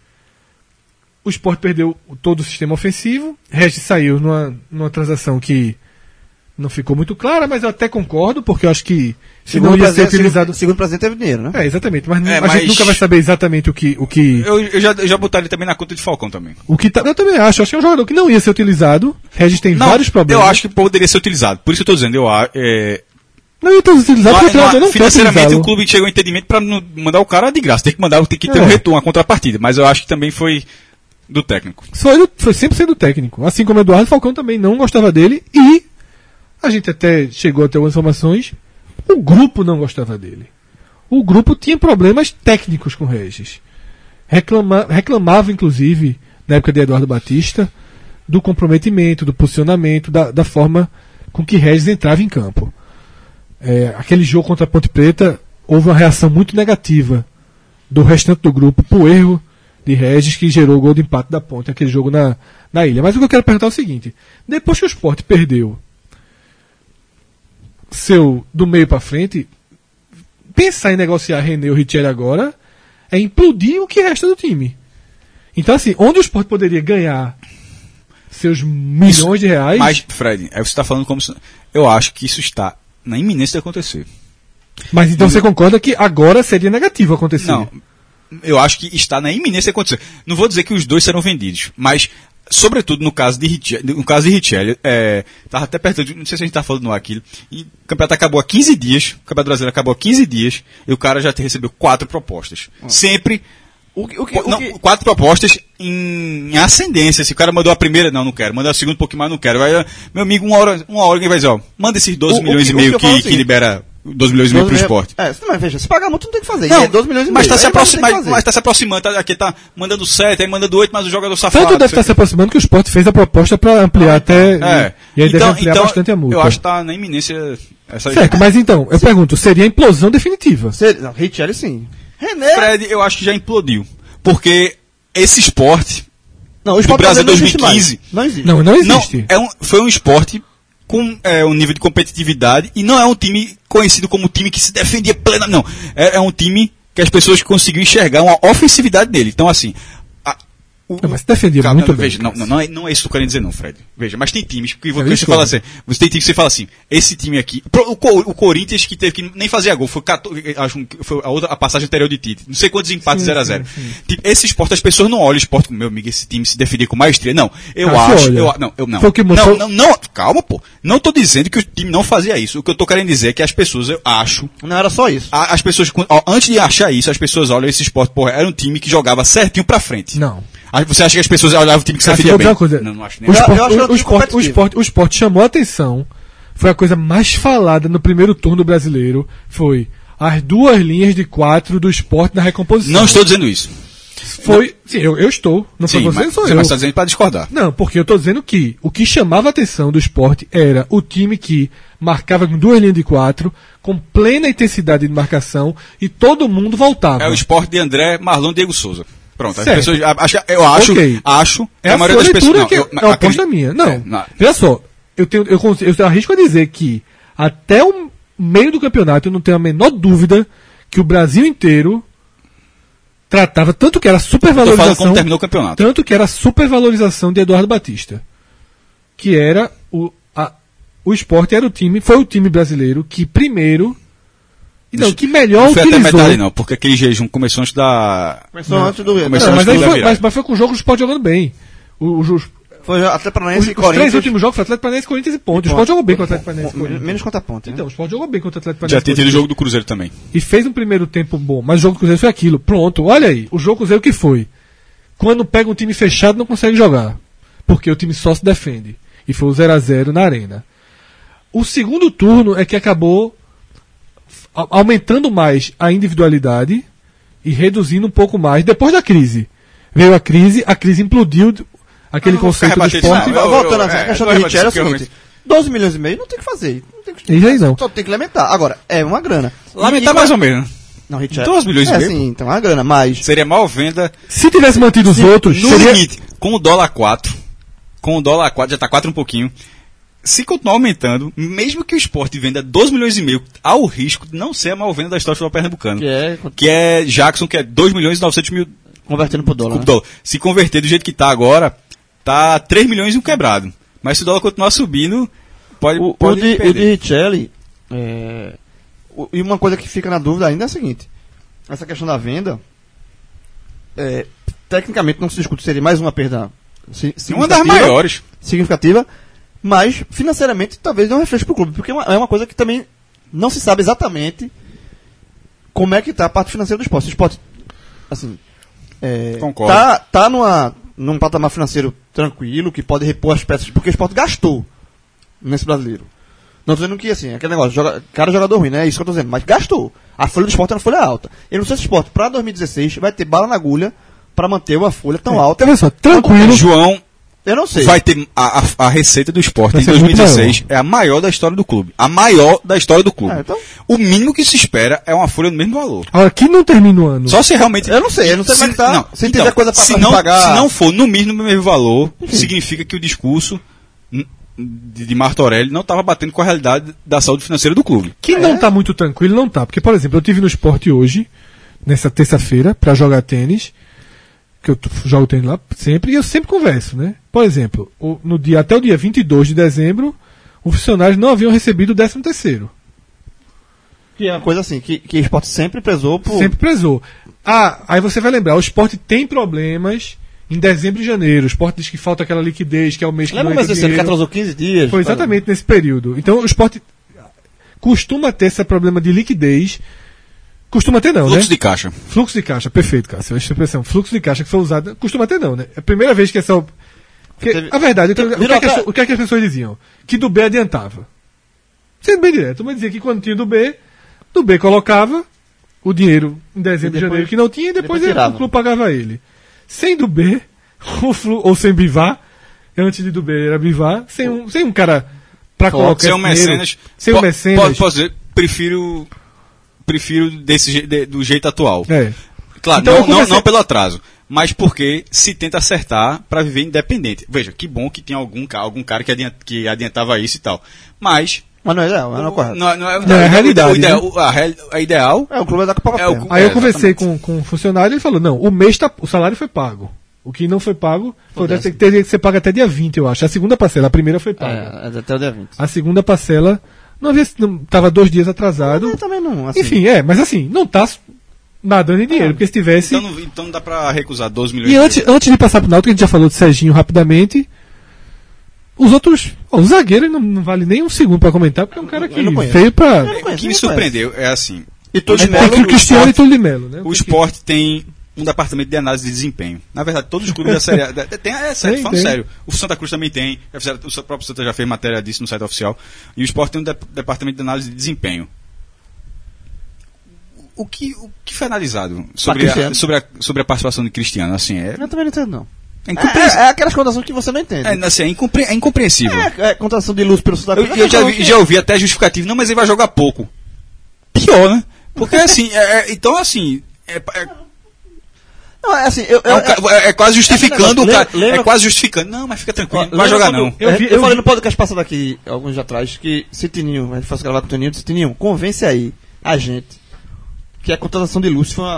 O Sport perdeu todo o sistema ofensivo, Regis saiu numa, numa transação que não ficou muito clara, mas eu até concordo, porque eu acho que se não Segundo ia ser presidente, utilizado... segundo, segundo presidente teve dinheiro, né? É, exatamente, mas, É, a mas- gente nunca vai saber exatamente o que... O que... Eu, eu já, eu já botaria também na conta de Falcão também. O que tá, eu também acho, acho que é um jogador que não ia ser utilizado. Regis tem Não, vários problemas. eu acho que poderia ser utilizado. Por isso que eu tô dizendo, eu acho. É, Não ia ser utilizado porque o não- treinador não quer financeiramente utilizá-lo. o clube chegou ao entendimento pra não mandar o cara de graça. Tem que mandar, tem que ter É. um retorno, uma contrapartida. Mas eu acho que também foi do técnico. Foi, do- foi sempre sendo técnico. Assim como o Eduardo Falcão também não gostava dele. E a gente até chegou a ter algumas informações. O grupo não gostava dele. O grupo tinha problemas técnicos com o Regis. Reclama, reclamava, inclusive, na época de Eduardo Batista, do comprometimento, do posicionamento, da, da forma com que Regis entrava em campo. É, aquele jogo contra a Ponte Preta, houve uma reação muito negativa do restante do grupo pro erro de Regis, que gerou o gol de empate da Ponte, aquele jogo na, na ilha. Mas o que eu quero perguntar é o seguinte: depois que o Sport perdeu seu do meio para frente, pensar em negociar René ou Richelli agora é implodir o que resta do time. Então, assim, onde o Sport poderia ganhar seus milhões Isso- de reais. Mas, Fred, aí você está falando como se. Eu acho que isso está na iminência de acontecer. Mas então você concorda que agora seria negativo acontecer? Não. Eu acho que está na iminência de acontecer. Não vou dizer que os dois serão vendidos, mas, sobretudo no caso de Richelli, no caso de Richelli, é, tava até perto, de, não sei se a gente tá falando no ar aquilo, e o campeonato acabou há quinze dias, o campeonato brasileiro acabou há quinze dias, e o cara já te recebeu quatro propostas. Sempre. O que, o que, o Não, que- quatro propostas em, em ascendência. Se o cara mandou a primeira, não, não quero. Mandou a segunda um pouquinho mais, não quero. Vai, meu amigo, uma hora, uma hora alguém vai dizer, ó, manda esses doze O- o milhões que- e o meio que eu que, falo é o que seguinte, libera doze milhões e meio pro esporte. É, mas veja, se pagar muito não tem o que fazer. Não, E é doze milhões e mas meio. tá se Aí não tem o que aproximando, fazer. mas tá se aproximando, tá, aqui tá mandando sete, aí mandando oito, mas o jogador safado. Tanto deve sei estar se aproximando que o Sport fez a proposta para ampliar até. É. E aí deve Então, ampliar então, bastante a multa. eu acho que tá na iminência essa Certo, mas então, eu pergunto, seria a implosão definitiva? Se- Não, Richelli sim. René. Fred, eu acho que já implodiu. Porque esse esporte Não, o do Sport Brasil Brasileiro não existe dois mil e quinze. mais. Não existe. Não, não não, existe. é um, foi um esporte com é, um nível de competitividade e não é um time conhecido como um time que se defendia plena, não. É, é um time que as pessoas conseguiram enxergar uma ofensividade nele. Então, assim. a- o- Não, mas se defendia Calma, muito não, bem. veja, não, não, não, é, não é isso que eu tô querendo dizer, não, Fred. Veja, mas tem times que, É você isso fala mesmo. assim. Você tem times que você fala assim, esse time aqui. pro- O, Co- o Corinthians que teve que nem fazer gol, foi, quatorze, acho que foi a, outra, a passagem anterior de Tite. Não sei quantos empates zero a zero. Tipo, esse esporte, as pessoas não olham o esporte como, meu amigo, esse time se defendia com maestria. Não, eu Ah, se acho. olha. Eu, não, eu não. Foi o que não, mostrou- não, não, calma, pô. Não tô dizendo que o time não fazia isso. O que eu tô querendo dizer é que as pessoas, eu acho. Não era só isso. a- As pessoas, ó, antes de achar isso, as pessoas olham esse esporte, porra, era um time que jogava certinho pra frente. Não. Aí você acha que as pessoas olhavam o time que se Cara, defendia vou bem? dizer uma coisa. Não, não acho nem. O Eu- esporte, eu acho que é um o, time esporte, o, competitivo. esporte, o esporte chamou a atenção. Foi a coisa mais falada no primeiro turno brasileiro. Foi as duas linhas de quatro do esporte na recomposição. Não estou dizendo isso. Foi. Sim, eu, eu estou. Não foi Sim, você, mas sou você eu. está dizendo para discordar. Não, porque eu estou dizendo que o que chamava a atenção do esporte era o time que marcava com duas linhas de quatro, com plena intensidade de marcação, e todo mundo voltava. É o esporte de André, Marlon e Diego Souza. Pronto, as Certo. pessoas. a- acho- eu acho, Ok. acho que É a a maioria sua das pessoas. leitura que eu- é oposta acredito- à minha. Não. É, não. Veja só, eu, tenho, eu, cons- eu arrisco a dizer que até o meio do campeonato eu não tenho a menor dúvida que o Brasil inteiro tratava, tanto que era Eu tô falando supervalorização, como terminou o campeonato. tanto que era a supervalorização de Eduardo Batista, que era o a, o Sport era o time, foi o time brasileiro que primeiro, não, que melhor Não foi até utilizou. metade não, porque aquele jejum começou antes da... Começou antes do... Começou Não, antes mas, aí da foi, virada. mas, mas foi com o jogo do Sport jogando bem. O, o, os, Foi até os, Paranaense e os Corinthians. três últimos jogos foi Atlético Paranaense, Corinthians e Ponte. O Sport jogou bem com o Atlético Paranaense e Com- Corinthians. Menos contra a ponte. Né? Então, o Sport jogou bem contra o Atlético Já Paranaense. tinha tido o jogo do Cruzeiro também. E fez um primeiro tempo bom, mas o jogo do Cruzeiro foi aquilo. Pronto, olha aí, o jogo do Cruzeiro que foi. Quando pega um time fechado não consegue jogar, porque o time só se defende. E foi o zero a zero na arena. O segundo turno é que acabou a- aumentando mais a individualidade e reduzindo um pouco mais depois da crise. Veio a crise, a crise implodiu aquele Ah, não vou conceito ficar do rebatendo esporte. isso, não. Eu- Voltando eu- à é, questão eu do vou Richard, é o dizer que seguinte: doze milhões e meio não tem que fazer. Não tem que, E aí não. Só tem que lamentar. Agora, é uma grana. Lamentar E- mais ou menos. Não, Richard. doze milhões e é, meio? sim, então é uma grana, mas. Seria mal venda. Se tivesse mantido os outros, No seria... limite, com o dólar quatro, com o dólar quatro, já tá quatro um pouquinho. Se continuar aumentando, mesmo que o Sport venda doze milhões e meio, há o risco de não ser a mal venda da história do pernambucano. Que é Que é Jackson, que é dois milhões e novecentos mil convertendo pro dólar. Né? dólar. Se converter do jeito que tá agora, tá três milhões e um quebrado. Mas se o dólar continuar subindo, pode, O, o pode de, o perder. de Richelli, é, o- e uma coisa que fica na dúvida ainda é a seguinte: essa questão da venda, é, tecnicamente não se discute se seria mais uma perda si- Uma das significativa, maiores. significativa, mas financeiramente talvez não reflete para o clube, porque é uma, é uma coisa que também não se sabe exatamente como é que está a parte financeira do esporte. O esporte, assim, é, Concordo. tá, tá numa, num patamar financeiro tranquilo, que pode repor as peças, porque o esporte gastou nesse brasileiro. Não tô dizendo que, assim, aquele negócio, joga, cara é jogador ruim, né? É isso que eu tô dizendo, mas gastou. A folha do esporte é uma folha alta. Eu não sei se o esporte, para dois mil e dezesseis, vai ter bala na agulha para manter uma folha tão alta. Olha só, tranquilo. João Eu não sei. vai ter a, a, a receita do esporte Vai em ser dois mil e muito dezesseis é a maior da história do clube. A maior da história do clube. É, então- O mínimo que se espera é uma folha do mesmo valor. Agora, que não termina o ano. Só se realmente. Eu não sei, eu não sei como é que tá. Não, Se então, tiver coisa pra- se pra não, pagar- se não for no mínimo o mesmo valor, significa que o discurso hum, de, de Martorelli não estava batendo com a realidade da saúde financeira do clube. Que não tá muito tranquilo, não tá. Porque, por exemplo, eu tive no esporte hoje, nessa terça-feira, pra jogar tênis, que eu t- jogo tênis lá sempre, e eu sempre converso, né? Por exemplo, o- no dia, até o dia vinte e dois de dezembro, os funcionários não haviam recebido o décimo terceiro. Que é uma coisa assim, que, que o esporte sempre prezou por. Sempre prezou. Ah, aí você vai lembrar, o esporte tem problemas em dezembro e janeiro. O esporte diz que falta aquela liquidez, que é o mês que Lembra não mais entra esse ano que dinheiro. atrasou quinze dias? Foi exatamente nesse período. Então o esporte costuma ter esse problema de liquidez. Costuma ter não, Fluxo né? de caixa. Fluxo de caixa, perfeito, Cássio. Essa expressão, fluxo de caixa que foi usada, costuma ter não, né? É a primeira vez que essa... Porque, Teve- a verdade, o que, Virou o, que é que até- as, o que é que as pessoas diziam? Que do B adiantava. Sendo bem direto, mas dizia que quando tinha do B, do B colocava o dinheiro em dezembro E e depois- janeiro que não tinha, e depois, depois ele- tirava. o clube pagava ele. Sem do B, o flu, ou sem Bivar, antes de do B era Bivar, sem um, sem um cara pra colocar Sem um esse dinheiro, mecenas. sem um Po- mecenas. Pode, posso dizer, prefiro. Prefiro desse, je- de- do jeito atual. É. Claro, Então, não, eu comecei- não, não pelo atraso, mas porque se tenta acertar para viver independente. Veja, que bom que tem algum, ca- algum cara que, adianta, que adiantava isso e tal. Mas. Mas não é ideal, não é correto. Não, não é, Não, é a realidade, o ideal, né? o- a, real- a ideal. É, o clube vai dar com o É, o- Aí eu É, conversei exatamente. com, com um funcionário e ele falou: não, o mês tá, o salário foi pago. O que não foi pago foi, décimo. deve ter- teria que ser pago até dia vinte, eu acho. A segunda parcela, a primeira foi paga. É, é até o dia vinte. A segunda parcela não havia, não, tava dois dias atrasado. Eu também não, assim. Enfim, é, mas assim, não tá nadando em dinheiro, porque se tivesse. Então não, então não dá para recusar doze milhões E de antes, euros. antes de passar pro Náutico, a gente já falou de Serginho rapidamente. Os outros. Ó, o zagueiro não, não vale nem um segundo pra comentar, porque é um cara que Eu não conheço. veio pra. não O conheço, que me não surpreendeu é assim: E todo É, de tem Melo, que o Cristiano esporte- e Túlio de Melo, né? o esporte tem um departamento de análise de desempenho. Na verdade, todos os clubes da Série A. da- Tem, é sério, Tem, falando tem. sério. O Santa Cruz também tem. já fizeram- O próprio Santa já fez matéria disso no site oficial. E o esporte tem um de- departamento de análise de desempenho. O que, o que foi analisado sobre a, Cristiano. sobre, a, sobre a participação de Cristiano? Assim, é, Eu também não entendo, não. é, É, incompreensível. é, é aquelas contações que você não entende. É, assim, é, incompre- é incompreensível. É, é contratação de luz pelo Santa Eu, Cruz. eu já, vi- já ouvi até justificativo, não, mas ele vai jogar pouco. Pior, né? Porque assim, é- é- então assim, é, é- Não, é assim, eu, é eu, um ca- é- é quase justificando o Lembra- cara. lembra- É quase justificando. Não, mas fica tranquilo, não Ó, vai lembra jogar quando não. Eu, Eu vi- eu, eu falei vi- no podcast passado aqui, alguns dias atrás, que se Tininho, a gente fosse gravar com o Tininho, eu disse, Tininho, convence aí a gente que a contratação de Lúcio foi uma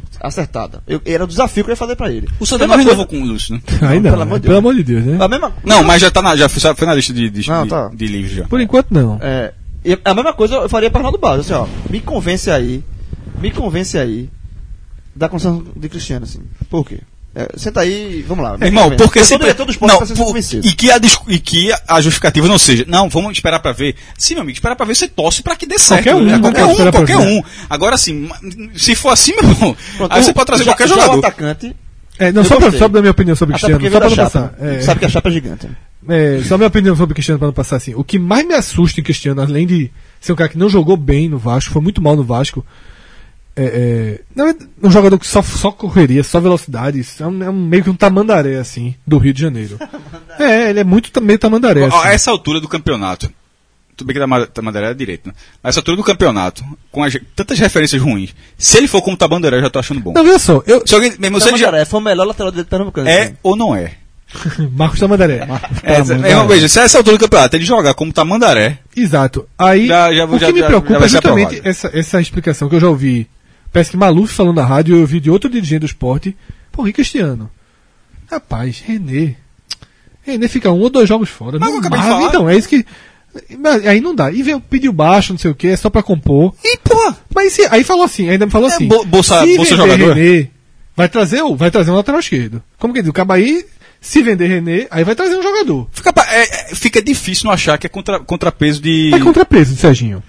acertada. Eu, era o desafio que eu ia fazer pra ele. O Santa não renovou com o Lúcio, né? Ainda pelo não, amor de pelo Deus. amor de Deus, né? A mesma, Não, mas já tá na, já foi, foi na lista de, de, Não, de, tá. de livros já. Por enquanto não. é, e a mesma coisa eu faria para Arnaldo Barros, assim, ó. Me convence aí. Me convence aí da construção de Cristiano, assim. Por quê? É, senta aí, vamos lá. me Irmão, convence. porque eu sou sempre... diretor do esporte não, pra ser por- convencido. e, que a, dis- e que a justificativa não seja, não, vamos esperar pra ver. Sim, meu amigo, esperar pra ver, você torce pra que dê certo. Qualquer um, né? não qualquer pode um, esperar pra qualquer ver. um. Agora, assim, se for assim, meu irmão, Pronto, aí o- você pode trazer já- qualquer já jogador. o atacante, É, não, Eu só pra, gostei. só pra dar minha opinião sobre até Cristiano, porque só veio pra da não chapa. passar. É, Sabe que a chapa é gigante. é, só minha opinião sobre Cristiano pra não passar assim. O que mais me assusta em Cristiano, além de ser um cara que não jogou bem no Vasco, foi muito mal no Vasco. É, é, não é um jogador que só, só correria, só velocidade. É, um, é um, meio que um tamandaré, assim, do Rio de Janeiro. É, ele é muito ta- meio tamandaré. A Assim. essa altura do campeonato, tudo bem que da Tamandaré é direito, né? Mas essa altura do campeonato, com as, tantas referências ruins, se ele for como Tabandaré, eu já tô achando bom. Não, veja só, eu, Se alguém, mesmo, se ele já Tamandaré foi o melhor lateral direito pernambucano. é assim. ou não é? Marcos Tamandaré. É, meu irmão, veja, se a essa altura do campeonato ele jogar como Tamandaré, Exato. Aí, Já- já- o que já- me já- preocupa já vai é ser justamente aprovado. essa, essa explicação que eu já ouvi. Parece que Maluf falando na rádio, eu ouvi de outro dirigente do esporte. Porra, e Cristiano? Rapaz, René. René fica um ou dois jogos fora. Mas Não eu acabei de marca, falar. então, é isso que. Mas aí não dá. E veio, pediu baixo, não sei o que, é só pra compor. e pô, Mas se- aí falou assim, ainda me falou É, assim. bo- bolsa- se bolsa vender jogador? René, vai trazer, o- vai trazer um lateral esquerdo. Como que diz? O Cabaí, se vender René, aí vai trazer um jogador. fica, pa- é, é, fica difícil não achar que é contra, contrapeso de. É contrapeso de Serginho.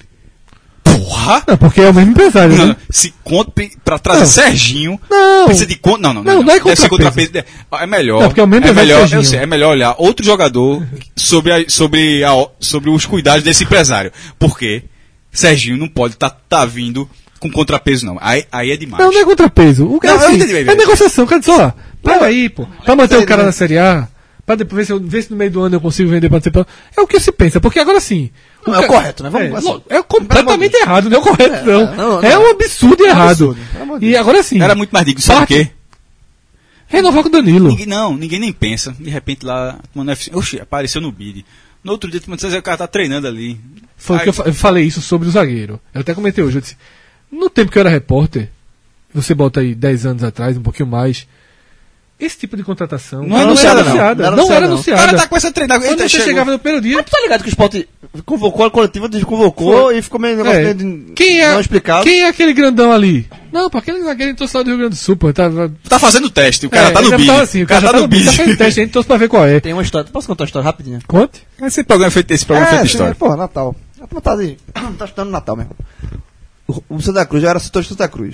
Porra! Não, porque é o mesmo empresário, Não, né? se contra, pra trazer Não. Serginho, Não. precisa de conta. Não, não, Não, não é Deve ser contrapeso. contrapeso. É melhor. Não, porque é o mesmo é empresário melhor, Serginho. eu sei, é melhor olhar outro jogador sobre, a, sobre, a, sobre os cuidados desse empresário. Porque Serginho não pode estar tá, tá vindo com contrapeso, não. Aí, aí é demais. Não, não é contrapeso. O cara, Não, eu assim, entendi bem, é velho. negociação, cara, só. Paga aí, pô. Pra manter sei, o cara né? na Série A, pra depois ver se, eu, ver se no meio do ano eu consigo vender pra não sei pra... É o que se pensa, porque agora sim. Não, é o correto, né? Vamos- é, assim, lo- é completamente errado, não é o correto, não. não, não. É um absurdo e errado. absurdo, pelo amor de E agora sim. Era muito mais digno, sabe o Parte- quê? Renovar com o Danilo. Ninguém, não, ninguém nem pensa. De repente lá, mano, oxe, apareceu no bid. No outro dia, tu mano, o cara tá treinando ali. Foi o Aí- que eu, fa- eu falei isso sobre o zagueiro. Eu até comentei hoje, eu disse, no tempo que eu era repórter, você bota aí dez anos atrás, um pouquinho mais, esse tipo de contratação Não é anunciada, não. Não, Não era não era anunciada, não. O anunciada. cara tá começando a treinar. Quando Eita, você chegou. chegava no primeiro dia, Mas tu tá ligado que o Sport convocou a coletiva, desconvocou Foi. e ficou meio negócio É. de Quem é, não explicado. quem é aquele grandão ali? Não, pô, aquele zagueiro entrou só do Rio Grande do Sul, pô. Tá, Tá fazendo teste, o cara é, tá no ainda bid. fala assim, o cara já tá no bid. Tá fazendo teste, a gente trouxe pra ver qual é. Tem uma história. Posso contar uma história rapidinha? Conte. Esse programa é feito, esse programa é feito de sim, história. Pô, Natal. Tá, tá, de- tá estudando Natal mesmo. O, o Santa Cruz, eu era setor de Santa Cruz.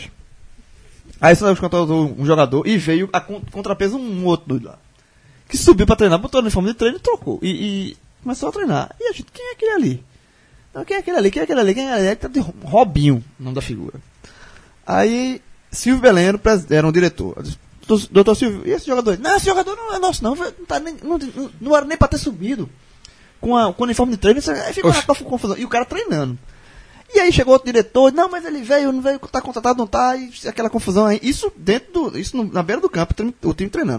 Aí o Santa Cruz contratou um jogador e veio a con- contrapeso um outro doido lá. Que subiu pra treinar, botou no uniforme de treino e trocou. E, e começou a treinar. E a gente, quem é aquele ali? Não, quem é aquele ali? Quem é aquele ali? Quem é aquele ali? Aí tá de Robinho, o nome da figura. Aí, Silvio Beleno pres- era um diretor. Eu disse, "Doutor- Doutor Silvio, e esse jogador? Não, esse jogador não é nosso, não. Não, tá nem, não, não, não era nem pra ter subido. Com, a, com o uniforme de treino, isso- aí ficou Oxe. uma confusão. E o cara treinando. E aí chegou outro diretor, não, mas ele veio, não veio, tá contratado, não tá, e aquela confusão aí. Isso dentro do. Isso no- na beira do campo, o time, o time treinando.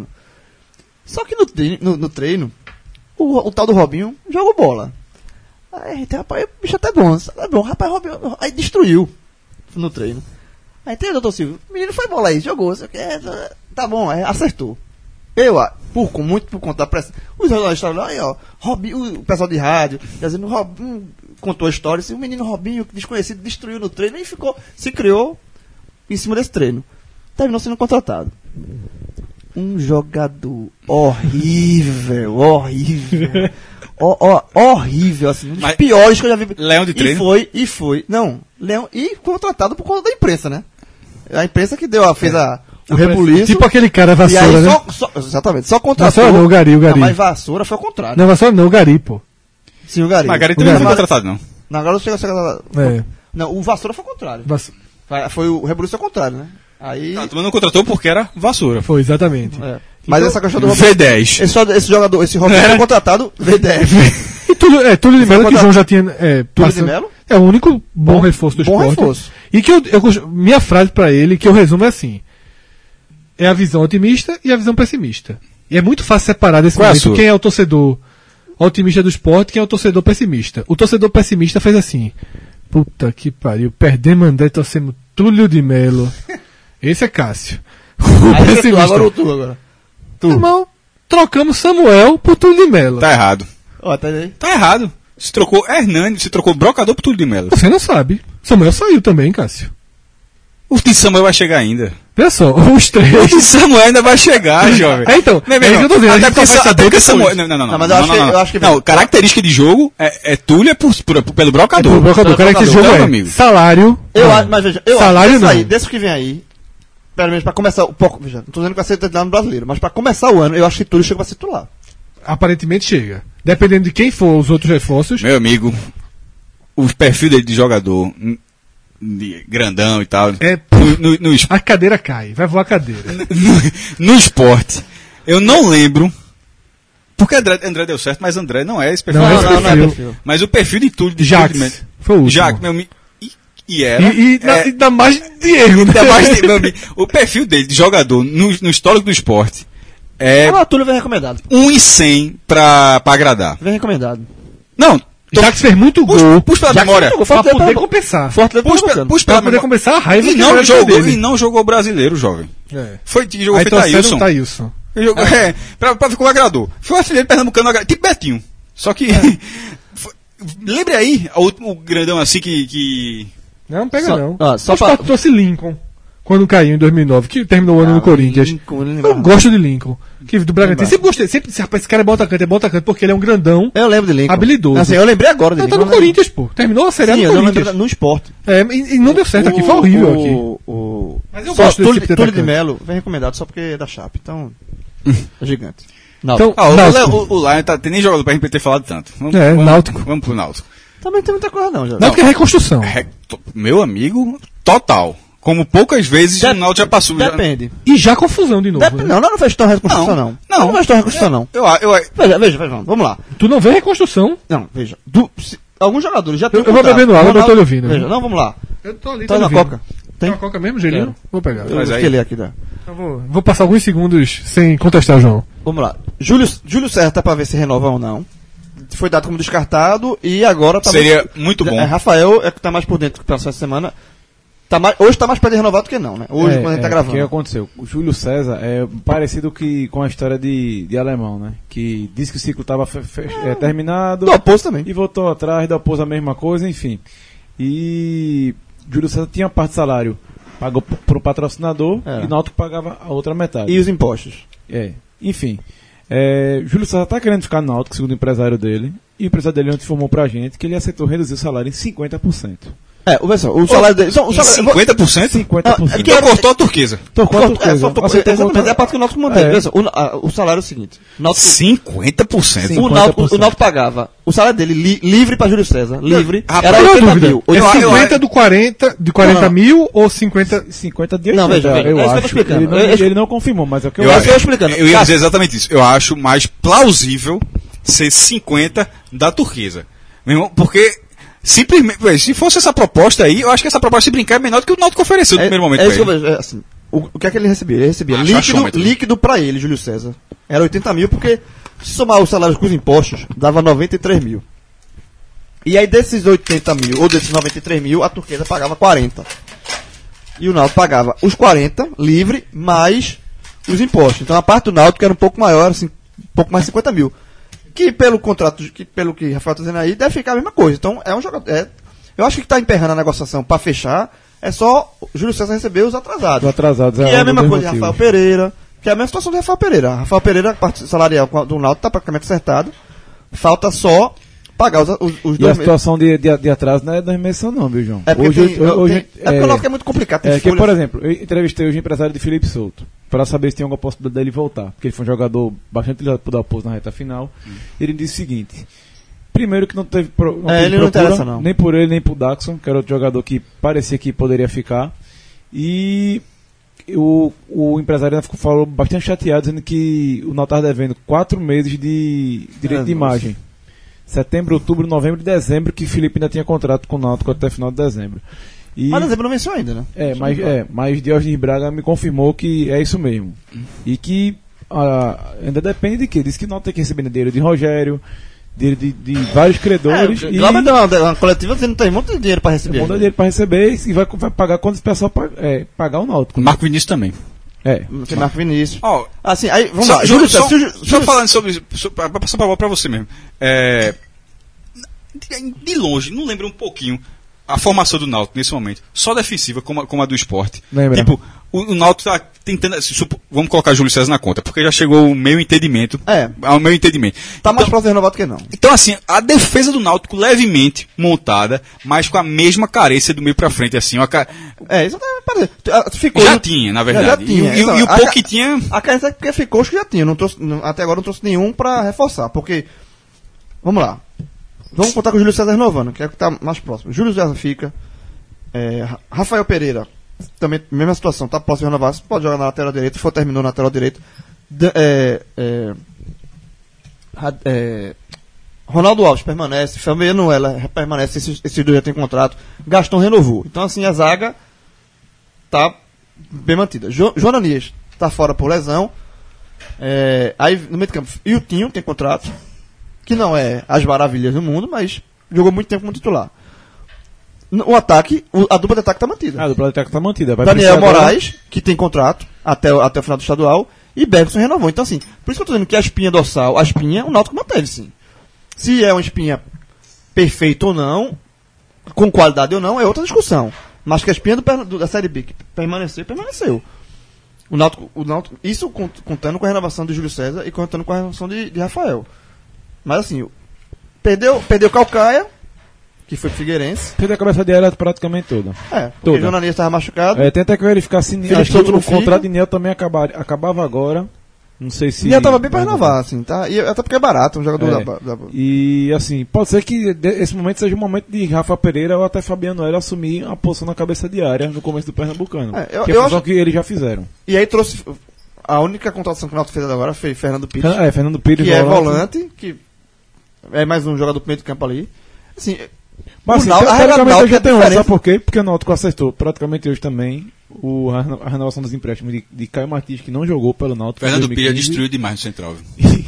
Só que no treino, no, no treino o, o tal do Robinho jogou bola. Aí, tem, rapaz, o bicho até bom, é bom, rapaz, Robinho. Aí destruiu no treino. Aí tem o doutor Silvio, o menino foi bola aí, jogou, sei o que, é, tá bom, aí acertou. Eu, ah, por, com- muito por conta da pressa, os jornalistas estavam lá, aí, ó, Robinho, o, o pessoal de rádio, dizendo, Robinho, contou a história, assim, o menino Robinho, desconhecido, destruiu no treino e ficou, se criou em cima desse treino. Terminou sendo contratado. Um jogador horrível, horrível. Ó, ó, horrível, assim, um dos Mas- piores que eu já vi. Leão de treino? E foi, e foi. Não, Leão, e contratado por conta da imprensa, né? A imprensa que deu, a, fez a, o rebuliço. Tipo aquele cara e vassoura, aí né? só, só- exatamente, só contratou. Vassoura não, o Gari, o Gari. Não, mas vassoura foi o contrário. Não, vassoura não, o Gari, pô. Sim, o Gari. Margarita O não foi Gari. contratado, não. Não, agora chega, chega, É. Não, o vassoura foi o contrário. Vass- Foi, foi o rebuliço ao contrário, né? Aí. Ah, tu não contratou porque era vassoura. Foi, exatamente. é. Mas Então, essa questão do V dez. Esse, jo- esse jogador, esse Robinho É. foi contratado, V dez. E tudo, é, tudo de Melo que o contratado- João já tinha. É, Túlio de passando- Melo? É o único bom, Bom- reforço do bom esporte. reforço. E que eu, eu gosto- minha frase pra ele, que eu resumo é assim: é a visão otimista e a visão pessimista. E é muito fácil separar desse Qual é a momento sua? quem é o torcedor otimista do esporte e quem é o torcedor pessimista. O torcedor pessimista fez assim: puta que pariu, perdemos André, torcemos Túlio de Melo. Esse é Cássio. Aí O tu, pessimista. agora o tu agora. Tu. Irmão, trocamos Samuel por Túlio de Mello. Tá errado. Ó, tá aí. Tá errado. Se trocou Hernani, se trocou Brocador por Túlio de Mello. Você não sabe. Samuel saiu também, Cássio. O de Samuel vai chegar ainda. Olha só, os O três. de Samuel ainda vai chegar, jovem. É, então, Não, é isso que eu tô dizendo, a Até gente porque, só vai Sa- até saber porque depois. Samuel. Não, não, não. Não, mas eu acho que- eu acho que- Não, característica de jogo é, é Túlio é por, por- pelo Brocador. O brocador, o cara que esse Brocador, jogo meu é amigo. salário. Eu não. acho, mas veja, eu Salário acho que não. aí, desse que vem aí, pelo menos pra começar o pouco, veja, não tô dizendo que vai ser titular no brasileiro, mas pra começar o ano, eu acho que Túlio chega pra ser titular. Aparentemente chega. Dependendo de quem for os outros reforços. Meu amigo, o perfil dele de jogador, hum, de grandão e tal, É, no, no, no, es- a cadeira cai, vai voar a cadeira. no, no esporte, eu não lembro, porque André, André deu certo, mas André não é esse perfil. Não, Não, esse não, não é perfil. perfil. Mas o perfil de Túlio de Jax, Túlio de- foi o último. Jax, meu amigo, e, e era. E, e, na, é, e dá mais de erro, né? ainda mais de- meu amigo, o perfil dele de jogador no, no histórico do esporte é Ah, Túlio vem recomendado. um e cem pra, pra agradar. Vem recomendado. Não, tô- Jax fez muito puxa, gol puxa pela Jax memória. jogou pra Fortaleza poder pelo- compensar. Fortaleza Puxa, pelo pela- Bacana. puxa Pra pela poder memória. compensar a raiva E que não, era jogou, dele. e não jogou brasileiro, jovem. É. Foi, jogou Aí feito torcendo Ailson. o Thailson. Jogou, é, pra, pra ver como agradou. Foi o artilheiro pernambucano, agra- tipo Betinho. Só que. foi- lembre aí, o último grandão assim que. que Não, pega Só- não. ó, só Mas pra- pra... trouxe Lincoln. Quando caiu em dois mil e nove, que terminou o ano no Corinthians. Lincoln, ele Eu lembrava. gosto de Lincoln. Que do Bragantino. Lembrava. Sempre gostei. Sempre disse, rapaz, esse cara é bom atacante, é bom atacante, porque ele é um grandão. Eu lembro de Lincoln. Habilidoso. Assim, eu lembrei agora de Ele Lincoln. tá no eu lembro. Corinthians, pô. Terminou a série Sim, no eu não Corinthians. lembro no esporte. É, e, e não deu certo aqui, foi horrível aqui. o, O, Mas eu só gosto desse Túlio, tipo de Túlio de atacante. Mello vem recomendado só porque é da Chape, então. É gigante. Então, Ah, o, Náutico. o, o Lion tá, tem nem jogador pra gente ter falado tanto. Vamos, É, vamos, Náutico. Vamos pro Náutico. Também tem muita coisa não, já. Náutico é reconstrução. Re- to- meu amigo, total. Como poucas vezes Dep- o Náutico já passou. já- Depende. E já confusão de novo. Dep- né? Não, não, não fez tão reconstrução, Não, não. não. Não fez tão reconstrução, não. Eu, eu, eu, Veja, veja, veja, vamos lá. Tu não vê reconstrução? Não, veja. Do- se- alguns jogadores já têm Eu- eu vou contrato. bebendo água, eu Ronaldo- tô lhe ouvindo, Veja, viu? não, vamos lá. Eu tô ali, Tá tô na ouvindo. Coca. Tem Tem? uma Coca mesmo, gelinho? Quero. Vou pegar. Eu Mas aí- fiquei ali aqui, dá. Eu vou, vou passar alguns segundos sem contestar, João. Vamos lá. Júlio, Júlio Serra tá pra ver se renova ou não. Foi dado como descartado e agora tá Seria muito bom. É, Rafael é que tá mais por dentro que passou essa semana. Tá mais, hoje tá mais pra renovar do que não, né? Hoje, É, quando a gente tá é, gravando. O que aconteceu? O Júlio César é parecido que, com a história de, de alemão, né? Que disse que o ciclo estava é, terminado Do oposto também. e voltou atrás, opôs a mesma coisa, enfim. E Júlio César tinha parte de salário, pagou p- pro patrocinador É. e o Náutico pagava a outra metade. E os impostos. É, enfim. É, Júlio César tá querendo ficar no Náutico, segundo o empresário dele, e o empresário dele ontem informou pra gente que ele aceitou reduzir o salário em cinquenta por cento. É, o pessoal, o salário dele. Então, o em salário, eu vou- cinquenta por cento? cinquenta por cento. Então cortou a turquesa. Tocou Corta- outra coisa. é, só tô- Aceitou exatamente, voltar- é a parte que o Náutico mantém. É. Veja, o, a- o salário é o seguinte. Náutico, cinquenta por cento. Sim. o, Náutico, cinquenta por cento. o Náutico pagava o salário dele li- livre pra Júlio César. Livre. Rapaz, era Qual é a oitenta dúvida? mil. É Eu- eu- cinquenta do quarenta, de quarenta Não, não. mil ou cinquenta? cinquenta de Não, oitenta, veja, veja, eu é isso que eu tô acho. explicando. Ele não, Eu- eu- ele não confirmou, mas é o que eu, Eu, É acho. isso que eu tô explicando. eu ia Cássio. dizer exatamente isso. Eu acho mais plausível ser cinquenta da turquesa. Meu irmão, porque simplesmente, véi, se fosse essa proposta aí, eu acho que essa proposta se brincar é menor do que o Náutico ofereceu no É, primeiro momento. é pra isso que eu ele. vejo. É, assim, o, o que é que ele recebia? Ele recebia Ah, líquido, achômetro. líquido pra ele, Júlio César. Era oitenta mil, porque se somar os salários com os impostos, dava noventa e três mil. E aí desses oitenta mil, ou desses noventa e três mil, a turquesa pagava quarenta. E o Náutico pagava os quarenta, livre, mais os impostos. Então a parte do Náutico era um pouco maior, assim, um pouco mais de cinquenta mil. Que pelo contrato, que pelo que o Rafael está dizendo aí, deve ficar a mesma coisa. Então é um jogador. É, eu acho que está emperrando a negociação para fechar. É só o Júlio César receber os atrasados. Os atrasados, Que é a um mesma dos coisa de motivos. Rafael Pereira, que é a mesma situação de Rafael Pereira. Rafael Pereira, a parte salarial do Náutico está praticamente acertado. Falta só pagar os, os, os E dois a situação de, de, de atraso não é da remissão não, viu, João? É porque hoje, tem, hoje, tem- é porque o Náutico é muito complicado. Tem É que, folhas- por exemplo, eu entrevistei hoje o empresário de Felipe Souto para saber se tem alguma possibilidade dele voltar, porque ele foi um jogador bastante utilizado por Dalpozo na reta final. Ele disse o seguinte: primeiro que não teve, pro, não É, teve ele não procura, interessa, não. nem por ele nem por Daxon, que era outro jogador que parecia que poderia ficar. E o, o empresário ficou, falou bastante chateado, dizendo que o Náutico estava devendo quatro meses de direito É, de nossa. imagem. Setembro, outubro, novembro e dezembro, que o Felipe ainda tinha contrato com o Náutico até final de dezembro. E, Mas dezembro não venceu ainda, né? é, mas, é, mas Diógenes Braga me confirmou que é isso mesmo. E que ah, ainda depende de quê? Diz que não tem que receber dinheiro de Rogério, dinheiro de, de vários credores. É, e Glauber deu uma, uma coletiva dizendo que não tem muito dinheiro pra receber. manda dinheiro para receber e vai, vai pagar quando esse pessoal pa- é, pagar o Náutico. Marco Vinícius também. É. Tem Marco Vinícius. Ó, Assim, aí, vamos Só, lá. Júlio, Júlio só, César, só Júlio- Júlio- falando sobre isso, so- pra pra passar pra bola pra você mesmo. É, de, de longe, não lembra um pouquinho a formação do Náutico nesse momento. Só defensiva, como, a- como a do esporte. Lembra. Tipo, o, o Náutico tá tentando. assim, supo- vamos colocar Júlio César na conta, porque já chegou o meio entendimento. É. Ao meu entendimento. Tá mais Então- próximo de renovado que não. Então, assim, a defesa do Náutico levemente montada, mas com a mesma carência do meio pra frente, assim. Uma ca... É, isso até parece. Ah, Ficou. Já tinha, na verdade. Já tinha. E, e- Então, e o a pouco ca- que tinha. A carência é porque ficou, acho que já tinha. Não trouxe, não- até agora não trouxe nenhum pra reforçar. Porque. Vamos lá. Vamos contar com o Júlio César renovando, que é o que tá mais próximo. Júlio César fica. É, Ra- Rafael Pereira, também, mesma situação, tá próximo de renovar. Você pode jogar na lateral direita, for terminou na lateral direita. Da- é, é, Ra- é, Ronaldo Alves permanece, Fabiano ela permanece, esses, esses dois já têm contrato. Gastão renovou. Então, assim, a zaga tá bem mantida. Jo, Jonanias tá fora por lesão. É, aí no meio de campo, e o Tinho tem contrato, que não é as maravilhas do mundo, mas jogou muito tempo como titular. No- O ataque, o- a dupla de ataque tá mantida. A dupla de ataque tá mantida. Vai Daniel precisar agora- Moraes, que tem contrato até, o- até o final do estadual, e Bergson renovou. Então, assim, por isso que eu tô dizendo que a espinha dorsal, a espinha, o Náutico manteve, sim. Se é uma espinha perfeita ou não, com qualidade ou não, é outra discussão. Mas que a espinha do, perna- do- da Série B que permaneceu, permaneceu. O Náutico, o Náutico, isso cont- contando com a renovação de Júlio César e contando com a renovação de, de Rafael. Mas, assim, o- perdeu, perdeu Calcaia, que foi pro Figueirense. Fez a cabeça de área praticamente toda. É, porque Toda. o Jonanias estava machucado. É, tem até que verificar se Felipe acho que Souto o não contrato fica. de Niel também acabar, acabava agora. Não sei se. E eu tava bem pra renovar, assim, tá? E até porque é barato, um jogador É. da, da- E assim, pode ser que de- esse momento seja o momento de Rafa Pereira ou até Fabiano Hélio assumir a posição na cabeça de área no começo do Pernambucano. É, eu- que é eu a função acho- que eles já fizeram. E aí trouxe. A única contratação que o Náutico fez agora foi Fernando Pires, É, Fernando Pires, que é volante, que é mais um jogador pro meio do campo ali. Assim, Mas o assim, Náutico- a regra do teoricamente Náutico já é tem um, diferente. sabe por quê? Porque o Náutico acertou praticamente hoje também o, a reno- a renovação dos empréstimos de, de Caio Martins, que não jogou pelo Náutico. em Fernando Pires dois mil e quinze, destruiu demais no Central. viu?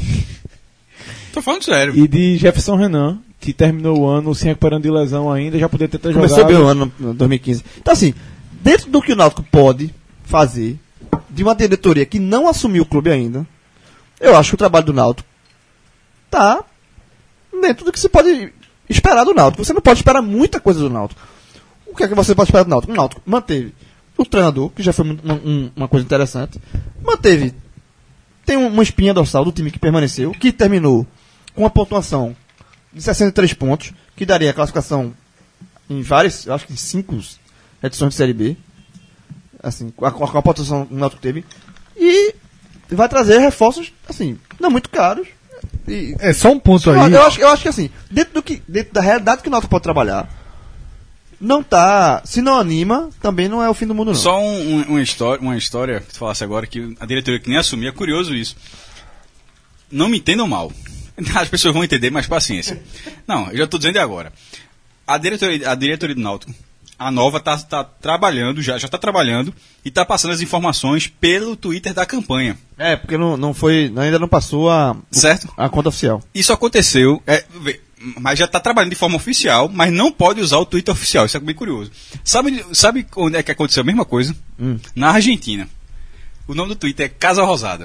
Tô falando sério. E de Jefferson Renan, que terminou o ano se recuperando de lesão ainda, já poderia ter, ter começou jogado. bem o ano no dois mil e quinze. Então, assim, dentro do que o Náutico pode fazer, de uma diretoria que não assumiu o clube ainda, eu acho que o trabalho do Náutico tá dentro do que se pode esperar do Náutico. Você não pode esperar muita coisa do Náutico. O que é que você pode esperar do Náutico? O Náutico manteve o treinador, que já foi muito- uma, um- uma coisa interessante. Manteve. Tem um- uma espinha dorsal do time que permaneceu, que terminou com uma pontuação de sessenta e três pontos, que daria a classificação em várias, eu acho que em cinco edições de Série B. Assim, com a, com a pontuação que o Náutico teve. E vai trazer reforços, assim, não muito caros. E, É só um ponto eu, aí. eu acho, eu acho que assim, dentro, do que, dentro da realidade que o Náutico pode trabalhar, não tá. Se não anima, também não é o fim do mundo, não. Só um- um- uma, história, uma história que tu falasse agora, que a diretoria que nem assumia, é curioso isso. Não me entendam mal. As pessoas vão entender, mas paciência. Não, eu já estou dizendo agora. A diretoria, a diretoria do Náutico, a nova, está tá trabalhando, já está trabalhando, e está passando as informações pelo Twitter da campanha. É, porque não, não foi. Ainda não passou a, Certo? a conta oficial. Isso aconteceu, é, vê, mas já está trabalhando de forma oficial, mas não pode usar o Twitter oficial. Isso é bem curioso. Sabe, sabe onde é que aconteceu a mesma coisa? Hum. Na Argentina. O nome do Twitter é Casa Rosada.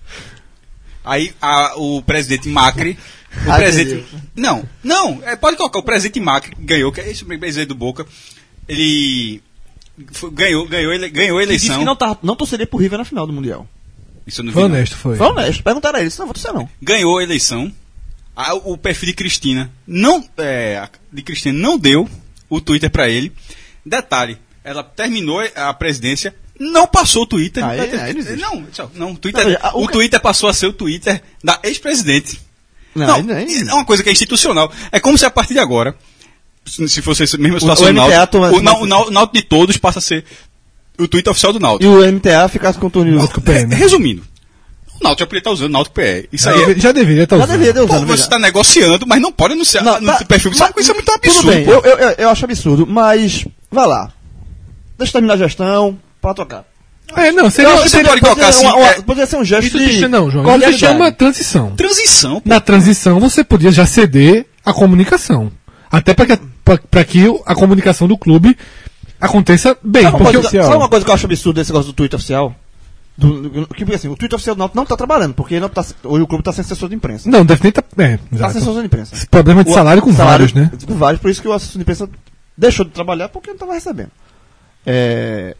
Aí a- o presidente Macri. O Ah, presidente. entendi. Não, não, é, pode colocar. O presidente Macri ganhou, que é esse presidente do Boca. Ele foi- ganhou, ganhou, ele, ganhou a Ele disse eleição. que não, tá, não torceria pro River na final do Mundial. Isso eu não vi, Foi não. honesto, foi. Foi honesto. Perguntaram a ele, não vou torcer não. Ganhou a eleição. A- o perfil de Cristina não, é, a- de Cristina não deu o Twitter para ele. Detalhe, ela terminou a presidência, não passou o Twitter. Aí- aí não existe. não, tchau, não, o Twitter, Não, veja, a- o o que- Twitter passou a ser o Twitter da ex-presidente. Não, Não, aí- aí- é uma coisa que é institucional. É como se a partir de agora, se se fosse essa mesma situação o do M T A Náutico, toma- o, Nau- o Nau- o Náutico de todos passa a ser o Twitter oficial do E Náutico. o M T A ficasse com o torneio. Náutico P M. Resumindo, o Náutico já poderia estar usando o Náutico P E. Isso Já, aí é- deve- já deveria estar Já usando. deveria ter Pô, usado. você veja. está negociando, mas não pode anunciar Não, no tá, perfil. Isso, é uma coisa muito absurdo. Tudo bem, pô. eu, eu, eu- eu acho absurdo, mas vai lá. Deixa eu terminar a gestão, para tocar. É, não, seria, Eu acho que seria, pode colocar poderia, assim, uma- uma- é- poderia ser um gesto isso de se, não, João, isso se cordialidade. chama transição. Transição, pô. Na transição você podia já ceder a comunicação. Até para que, a- pra- pra que a comunicação do clube aconteça bem. Sabe uma, Porque coisa, o- sabe uma coisa que eu acho absurdo desse negócio do Twitter oficial? Do, do, que, porque assim, o Twitter oficial do Náutico não tá trabalhando, porque ele não tá, hoje o clube tá sem assessor de imprensa. Não, deve nem tá. É, Tá sem exato. assessor de imprensa. Esse problema de O- salário com salário- vários, né? Com vários, por isso que o assessor de imprensa deixou de trabalhar porque não tava recebendo. É,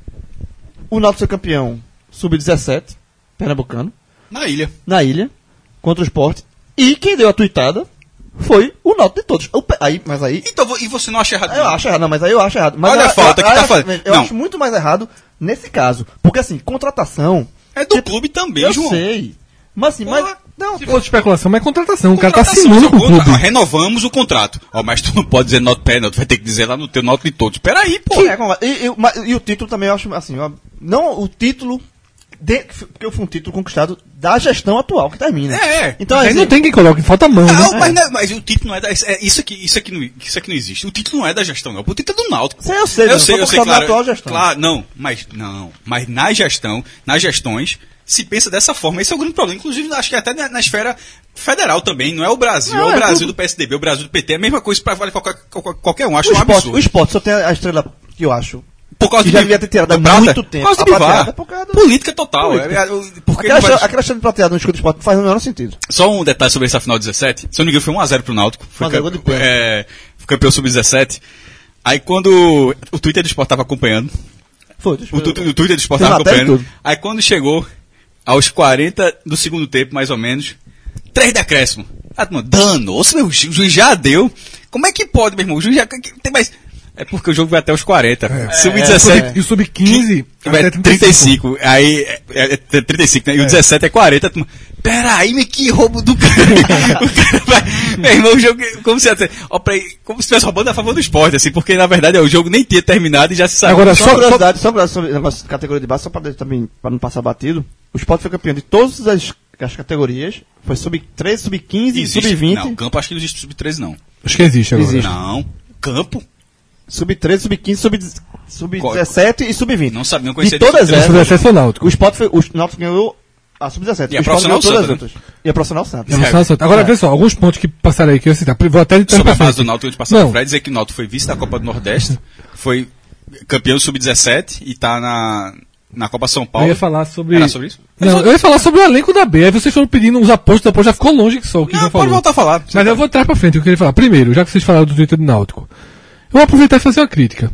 o Náutico foi campeão sub dezessete, pernambucano, Na ilha. na ilha, contra o Sport, e quem deu a tuitada foi o Náutico de todos. O pe- aí, mas aí, Então, vo- e você não acha errado? eu não? acho errado, não, mas aí eu acho errado. Mas Olha eu- a falta eu, que eu tá acho- fazendo. Eu Não. acho muito mais errado nesse caso, porque assim, contratação... É do tipo, clube também, eu João. sei, mas assim, mas... Porra. Não, Se fosse especulação, mas é contratação. O cara tá Contratação, assinando com o contra- clube. ó, renovamos o contrato. Ó, mas tu não pode dizer not pé, não. Tu vai ter que dizer lá no teu noto de todos. Peraí, pô. É, como- e, e- mas- e o título também eu acho assim, ó, não o título de, porque foi um título conquistado da gestão atual que termina. É. Então Aí assim, não tem quem coloque, falta mão, né? Não, mas, não- mas o título não é da. É, isso, aqui, isso, aqui não, isso aqui não existe. O título não é da gestão, não. O título é do Náutico. Sim, eu sei, eu não, sei, foi eu sei, conquistado na claro. atual gestão. Claro, não, mas não. Mas na gestão, nas gestões, se pensa dessa forma. Esse é o grande problema. Inclusive, acho que até na, na esfera federal também. Não é o Brasil, Não, é o é Brasil tudo. do P S D B, o Brasil do P T. É a mesma coisa para vale qualquer, qualquer, qualquer um. Acho o um esporte, absurdo. o esporte só tem a estrela que eu acho. Por causa que de já devia ter tirado há prata, muito tempo. Por causa A de prateada, Bivar. por causa do- Política total. Política. É, é, porque Aquela, não vai- estra- aquela estrela prateada no escudo do esporte faz o menor sentido. Só um detalhe sobre essa final dezessete. Se eu não me engano, foi um a zero pro Náutico. Foi, um a zero, campe- gol de pênalti. é, foi campeão sub dezessete. Aí quando o Twitter do Sport tava acompanhando, Foi, o, tu- o Twitter do Sport Fez tava matéria e acompanhando. tudo. Aí quando chegou aos quarenta do segundo tempo, mais ou menos, três decréscimos. Ah, mano, danou-se, meu, o juiz já deu. Como é que pode, meu irmão? O juiz já tem mais. É porque o jogo vai até os quarenta. sub dezessete. E o sub quinze Vai até trinta e cinco. Aí, é, é, é trinta e cinco, né? E o dezessete é quarenta. Tu... Peraí, mas que roubo do cara. O cara vai... Meu irmão, o jogo, como se, ó, pra... como se estivesse roubando a favor do esporte, assim, porque na verdade é, o jogo nem tinha terminado e já se saiu. Agora, Só só- uma curiosidade, só uma curiosidade sobre o negócio de categoria de base, só para também para não passar batido. O Sport foi campeão de todas as, as categorias. Foi sub treze, sub quinze, Existe- sub vinte. Não, campo acho que não existe sub treze, não. Acho que existe agora. Existe. Não. Campo? Sub treze, sub quinze, sub, sub Qual- dezessete e sub vinte. Não sabia, não conhecia De todas disso. Esse foi o essas, acesso ao Náutico. o Sport foi, o Náutico ganhou a sub dezessete. E a o Sport profissional ganhou todas as Santa, outras. E a profissional Santa. É, mas só- Agora, É. vê só, alguns pontos que passaram aí que eu ia citar. Vou até de Sobre a pra base frente. do Náutico, eu te passar Não. o Fred dizer que o Náutico foi vice da Copa do Nordeste, foi campeão sub dezessete e tá na, na Copa São Paulo. Eu ia falar sobre. Era sobre isso? Não, eu ia falar sobre o elenco da B. Aí vocês foram pedindo uns apostos, depois já ficou longe que só o que Não, já pode falou. voltar a falar. Mas eu vou entrar pra frente, eu queria falar. Primeiro, já que vocês falaram do Twitter do Náutico, eu vou aproveitar e fazer uma crítica.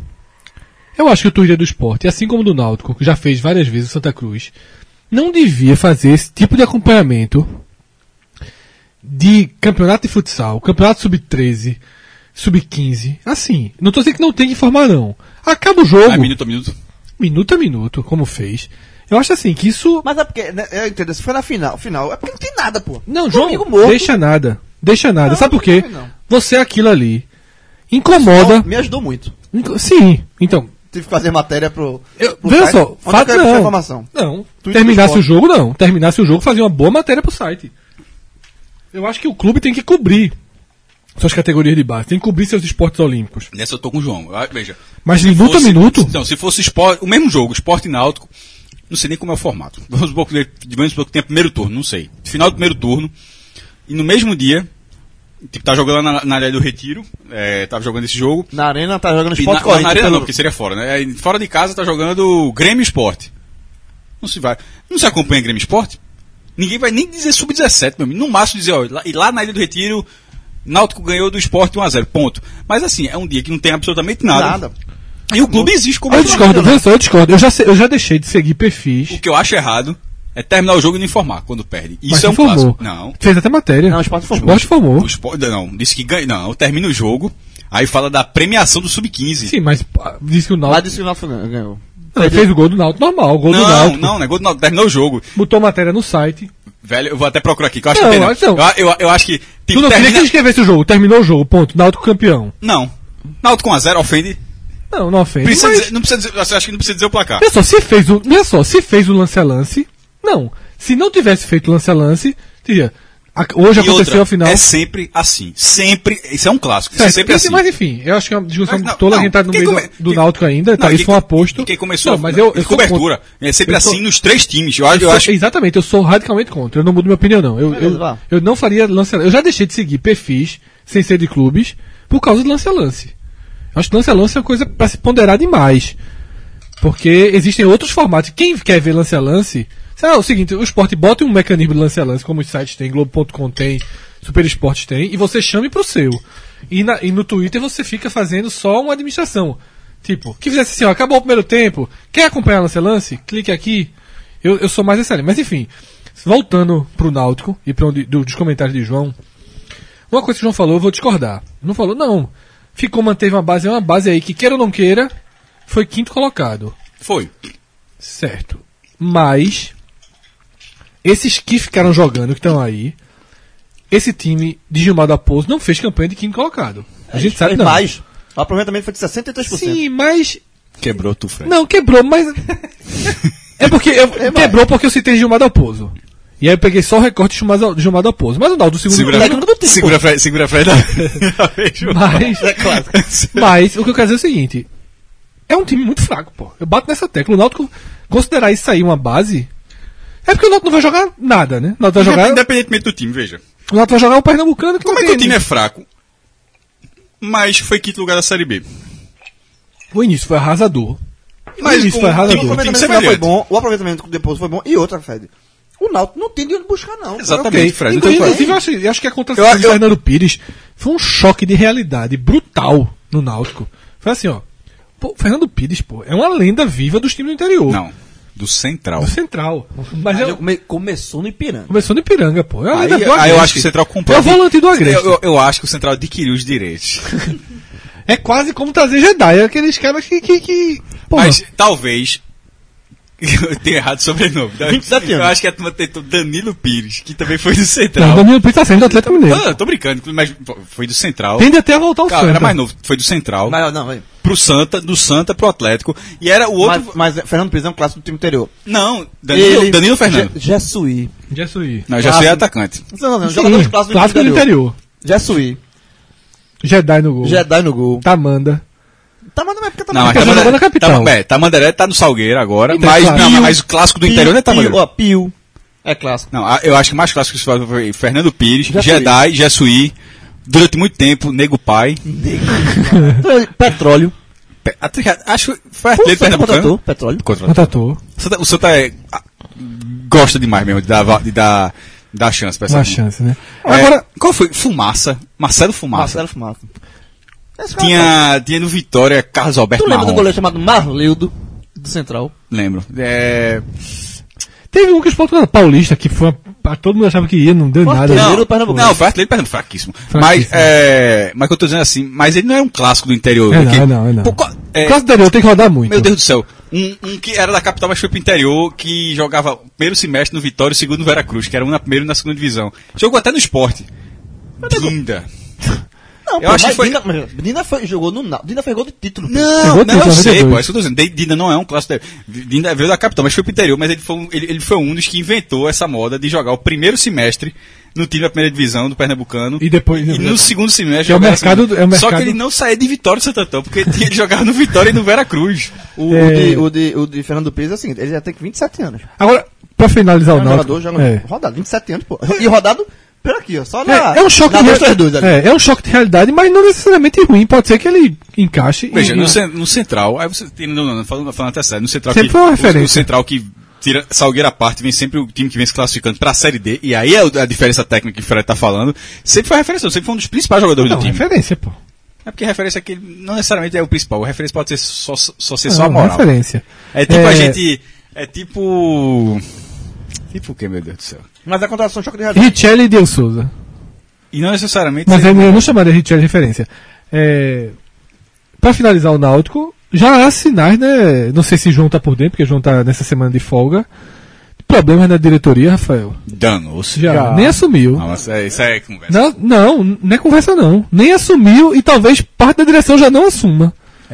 Eu acho que o Twitter do Sport, assim como o do Náutico, que já fez várias vezes o Santa Cruz, não devia fazer esse tipo de acompanhamento de campeonato de futsal, campeonato sub treze, sub quinze. Assim, não tô dizendo que não tem que informar, não. Acaba o jogo, Ah, minuto a minuto. minuto a minuto, como fez. Eu acho assim que isso. Mas é porque, né, eu entendo, se foi na final, final, é porque não tem nada, pô. Não, João, Domingo morto. deixa nada. Deixa nada. Não, Sabe por quê? não, não. Você é aquilo ali. Incomoda. Não, me ajudou muito. Inco- Sim, então. Tive que fazer matéria pro. Eu, pro veja site. só, Onde fato eu quero não. informação. Não. Twitter Terminasse do o Sport. jogo, não. Terminasse o jogo, fazia uma boa matéria pro site. Eu acho que o clube tem que cobrir suas categorias de base, tem que cobrir seus esportes olímpicos. Nessa eu tô com o João. Ah, veja. Mas se minuto a fosse- minuto? Então, se fosse esporte, o mesmo jogo, esporte e náutico, não sei nem como é o formato. Vamos supor que, digamos que tenha primeiro turno, não sei. Final do primeiro turno, e no mesmo dia, tipo, tá jogando lá na, na área do Retiro, é, tava jogando esse jogo, Na arena tá jogando e esporte na, corrente. na arena pelo- não, porque seria fora, né? Aí, fora de casa tá jogando Grêmio Esporte. Não se vai. Não se acompanha Grêmio Esporte? Ninguém vai nem dizer sub dezessete, meu amigo. No máximo dizer, ó, lá, e lá na Ilha do Retiro, Náutico ganhou do Esporte um a zero, ponto. Mas assim, é um dia que não tem absolutamente nada. Nada. E o clube existe como Eu um discordo, clube. veja só, eu discordo. Eu já, se- eu já deixei de seguir perfis. O que eu acho errado é terminar o jogo e não informar quando perde. Isso Mas é um informou. clássico. Não. Fez até matéria. Não, o Sport formou. Sport formou. O Sport, não, disse que ganha. Não, termina o jogo, aí fala da premiação do sub quinze. Sim, mas ah, disse que o Lá Náutico. disse que o Náutico ganhou. Não, ele fez o gol do Náutico normal, o gol do Não, Náutico. não, negócio não, terminou o jogo. Botou matéria no site. Velho, eu vou até procurar aqui, que eu acho Não, que tem, não. acho não. Eu, eu, eu acho que. Tu Tipo, não queria que termina... ele escrevesse o jogo, terminou o jogo, ponto. Náutico campeão. Não. Náutico com a zero ofende. Não, não ofende. Precisa mas- dizer, não precisa dizer, eu acho que não precisa dizer o placar. Olha só, se fez o. Olha só, se fez o lance a lance. Não. Se não tivesse feito o lance a lance, diria. A- hoje E aconteceu outra, a final. é sempre assim. Sempre. Isso é um clássico. Isso Certo, é sempre esse- assim. Mas enfim, eu acho que é uma discussão Mas não, toda, não, a gente tá no quem meio come- do, do quem- Náutico ainda, tá, Não, isso quem- foi um aposto. Quem começou Não, mas eu, eu de sou cobertura. contra. É sempre Eu sou- assim nos três times. Eu, acho- Eu eu sou- acho. Exatamente, eu sou radicalmente contra, eu não mudo minha opinião não. Eu, Beleza, eu, vá. eu não faria lance a lance. Eu já deixei de seguir perfis sem ser de clubes por causa do lance a lance. Eu acho que lance a lance é uma coisa pra se ponderar demais. Porque existem outros formatos. Quem quer ver lance a lance, sei lá, é o seguinte, o esporte bota um mecanismo de lance a lance, como os sites tem, Globo ponto com tem, Super Esportes tem, e você chame pro seu. E, na- e no Twitter você fica fazendo só uma administração. Tipo, que fizesse assim, ó, acabou o primeiro tempo, quer acompanhar lance a lance? Clique aqui. Eu, eu sou mais excelente. Mas enfim, voltando pro Náutico e para onde do- dos comentários de João, uma coisa que o João falou, eu vou discordar. Não falou, não. Ficou, manteve uma base, é uma base aí que, queira ou não queira, foi quinto colocado. Foi. Certo. Mas, esses que ficaram jogando, que estão aí, esse time de Gilmar da Pouso não fez campanha de quinto colocado. A gente sabe Fez não. mais. O aproveitamento foi de sessenta e três por cento. Sim, mas. Quebrou tu, Fred. Não, quebrou, mas. É porque. Eu, quebrou porque eu citei Gilmar da Pouso. E aí eu peguei só o recorte de Gilmar da- de Gilmar da Pouso. Mas o Naldo, do segundo Segura, tempo. segura, Fred, segura, Fred. Mas, mas o que eu quero dizer é o seguinte: é um time muito fraco, pô. Eu bato nessa tecla. O Náutico considerar isso aí uma base. É porque o Náutico não vai jogar nada, né? O Náutico vai jogar, Independentemente do time, veja. o Náutico vai jogar o Pernambucano que Como não é que tem. o time é fraco, mas foi quinto lugar da Série B? O início foi arrasador. Mas o início com- foi O Tem arrasador. aproveitamento que ser final foi semelhante. bom, o aproveitamento depois foi bom. E outra, Fred. O Náutico não tem de onde buscar, não. Exatamente, Ok. Fred. Inclusive, Então, inclusive, eu acho, eu acho que a contratação Eu- do eu- Fernando Pires foi um choque de realidade brutal no Náutico. Foi assim, ó. Pô, Fernando Pires, pô, é uma lenda viva dos times do interior. Não, do Central. Do Central. Mas é, Come- começou no Ipiranga. começou no Ipiranga, pô. É uma Aí, lenda do aí eu Agreste. acho que o Central comprou. É o volante do Agreste. Eu, eu, eu acho que o Central adquiriu os direitos. É quase como trazer Jedi, aqueles caras que. que, que porra. Mas talvez. Eu tenho errado o sobrenome. vinte e sete Eu anos. acho que a turma tentou Danilo Pires, que também foi do Não, Central. o Danilo Pires tá saindo do Atlético Mineiro. Não, eu tô brincando, mas pô, foi do Central. Tende até a voltar ao Cara, Santa. era mais novo, foi do Central Mas, não, vai. pro Santa, do Santa pro Atlético. E era o outro. Mas, mas Fernando Pires é um clássico do time interior. Não, Danilo, Ele- Danilo Fernando. Je- Jesuí. Jesuí. Não, já sei atacante. Não, não, não. Sim, Jogadores clássicos do clássico do time interior. interior. Jesuí. Jedi no gol. Jedi no gol. Tamanda. Tá mandando é porque tá Não, mas Porque jogou Tamandaré, na capital. Tam- é, Tamandaré tá no Salgueiro agora, Então, mas, claro. não, Pio, mas o clássico do interior não é Tamandaré. Ó, Pio. É clássico. Não, a- eu acho que o mais clássico que se fala foi Fernando Pires, Jesuí. Jedi, Jesuí, durante muito tempo, Nego Pai. Petróleo. Pe- até- Acho que foi O artilheiro Santa pernambucano. contratou petróleo. Contratou. Contratou. O Santa, o Santa é, a- gosta demais mesmo de dar, va- de dar, dar chance pra essa Uma turma. chance, né? É, Agora, qual foi? Fumaça. Marcelo Fumaça. Marcelo Fumaça. Esse cara tá- Tinha, tinha no Vitória Carlos Alberto Tu lembra do Marrom. goleiro chamado Marleudo, do Central? Lembro. É, teve um que explodiu na Paulista, que foi. Uma, todo mundo achava que ia, não deu Forte, nada. não. não, Artilheiro pernambucano. não, foi artilheiro pernambucano, fraquíssimo. Fraquíssimo. Mas, é, mas que eu tô dizendo assim, mas ele não era um clássico do interior. É não, porque- é não, é não. Pô, qual- é, Clássico do interior tem que rodar muito. meu Deus do céu. Um, um que era da capital, mas foi pro interior, que jogava o primeiro semestre no Vitória e o segundo no Veracruz, que era um na primeira e na segunda divisão. Jogou até no esporte. Dinda. Não, Eu acho que foi- Dina, mas Dina foi, jogou no Náutico. Dina foi gol de título. pô. Não, Jogou não, eu tudo, sei, noventa e dois. pô, é isso que eu tô dizendo. Dinda não é um clássico. de- Dinda veio da capital, mas foi pro interior, mas ele foi, um, ele, ele foi um dos que inventou essa moda de jogar o primeiro semestre no time da primeira divisão do Pernambucano. E depois. E no segundo semestre Que é o jogava mercado- assim. é o Só mercado- que ele não saía de Vitória e Santo Antão, porque ele jogava no Vitória e no Veracruz. O, É. o, de, o, de, o de Fernando Pires é o seguinte, ele já tem vinte e sete anos. Agora, pra finalizar É o um Náutico. jogador, joga é. rodado, vinte e sete anos, pô. E rodado por aqui, ó. Só na, É, é um choque na de dois, real- três, dois, ali. é, é um choque de realidade, mas não necessariamente ruim. Pode ser que ele encaixe. e- Veja, e- no, cen- no Central, aí você tem, não, não, falando, falando até sério, no Central Sempre que, foi uma o- referência. O, Central que tira Salgueiro à parte, vem sempre o time que vem se classificando pra Série D, e aí é o- a diferença técnica que o Fred tá falando, sempre foi a referência, sempre foi um dos principais jogadores Não, do time. referência, pô. É porque a referência aqui não necessariamente é o principal, a referência pode ser só, só ser só a Não, moral. referência. É tipo É. a gente, é tipo... Tipo o que, meu Deus do céu? Mas a contratação é um choque de realidade. Richelli e Deus Souza. E não necessariamente... Mas ser- eu não chamaria Richelli de referência. É, pra finalizar o Náutico, já há sinais, né? Não sei se João tá por dentro, porque João tá nessa semana de folga. Problemas na diretoria, Rafael. Danos. Já, Já. nem assumiu. Não, mas é, isso é conversa. Não, não, não é conversa não. Nem assumiu e talvez parte da direção já não assuma.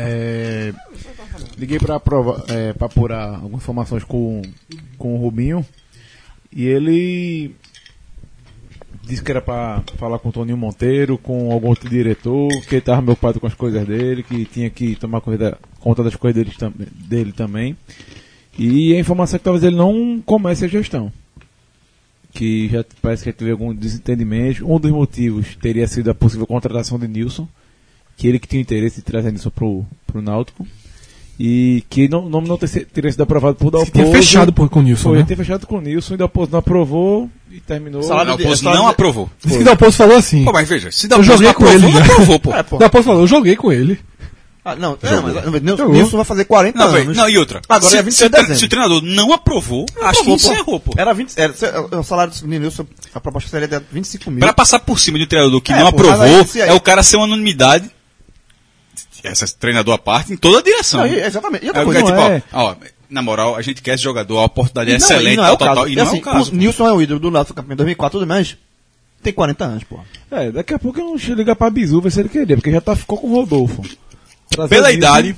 É, liguei para é, pra apurar algumas informações com, com o Rubinho e ele disse que era pra falar com o Toninho Monteiro, com algum outro diretor, que ele tava preocupado com as coisas dele, que tinha que tomar corrida, conta das coisas dele, tam, dele também. E a informação é que talvez ele não comece a gestão. Que já parece que teve algum desentendimento. Um dos motivos teria sido a possível contratação de Nilson, que ele que tinha interesse de trazer Nilson pro, pro Náutico. E que o nome não ter, teria sido aprovado por Dalpozo. Tinha fechado por, com o Nilson, foi, né? Tinha fechado com o Nilson e Dalpozo não aprovou e terminou. O Dalpozo não aprovou. Disse que Dalpozo falou assim. Pô, mas veja, se Eu Dalpozo joguei não com aprovou, ele, não né? aprovou, pô. É, pô. Dalpozo falou, eu joguei com ele. Ah, não, não, mas Nilson, Jogou. Nilson vai fazer quarenta Não, velho, anos. não, e outra. Agora se, é vinte e se, seis de se, dezembro. se o treinador não aprovou, acho que Aprovou, encerrou, pô. Era vinte, era, o salário do Nilson, a proposta seria de vinte e cinco mil. Pra passar por cima de um treinador que É, não pô, mas aprovou, aí, se aí- é o cara ser uma anonimidade, essa treinador à parte, em toda a direção. Não, e- exatamente. E outra É, o coisa, cara, não tipo, é. ó, ó, na moral, a gente quer esse jogador, a oportunidade é E não, excelente, e não é tal, o tal, caso. tal, e E não assim, é o caso. o Nilson é o ídolo do Náutico, campeão em dois mil e quatro, tudo mais. Tem quarenta anos, pô. É, daqui a pouco eu não chego ligar pra Bizu, ver se ele queria, porque já tá, ficou com o Rodolfo. Trazer Pela Nilson- idade,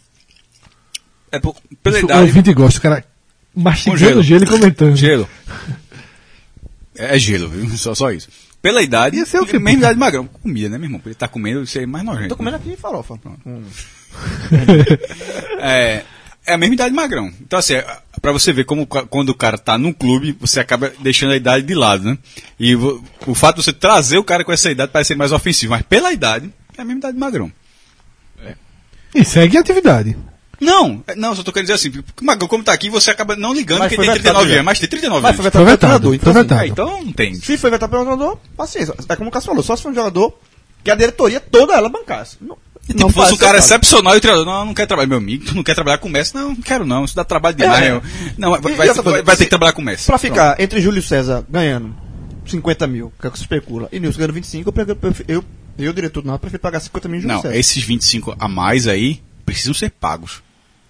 é por, pela O idade, ouvinte gosta, o cara Com mastigando gelo. gelo e comentando. gelo. É, é gelo, viu? Só, só isso. Pela idade, Ia ser o quê, mesma idade de magrão. Comida, né, meu irmão? Ele tá comendo, isso aí é mais nojento. Tô comendo aqui farofa. Hum. É, é a mesma idade de magrão. Então, assim, é, pra você ver como ca- quando o cara tá num clube, você acaba deixando a idade de lado, né? E vo- o fato de você trazer o cara com essa idade parece ser mais ofensivo, mas pela idade, é a mesma idade de magrão. E segue em atividade. Não, é- não, só tô querendo dizer assim, porque o magrão, como tá aqui, você acaba não ligando Mas que foi tem vetado trinta e nove já. anos, mas tem trinta e nove Mas anos. foi Foi vetado pelo vetado, treinador. Então, foi assim, vetado. É, então não tem. se foi vetado pelo treinador, paciência. É como o Cássio falou, só se for um jogador que a diretoria toda ela bancasse. Não, E tipo, fosse um cara excepcional e o treinador, não, não quer trabalhar, meu amigo, tu não quer trabalhar com o Messi? Não, não quero não, isso dá trabalho demais. É. eu- Não, vai, E- vai, e outra coisa, vai ter se- que trabalhar com o Messi. Pra ficar entre Júlio César ganhando cinquenta mil, que é o que se especula, e Nilson ganhando vinte e cinco, eu, prefiro- eu, eu, eu diretor do Náutico, prefiro pagar cinquenta mil em Júlio Não, César. esses vinte e cinco a mais aí precisam ser pagos.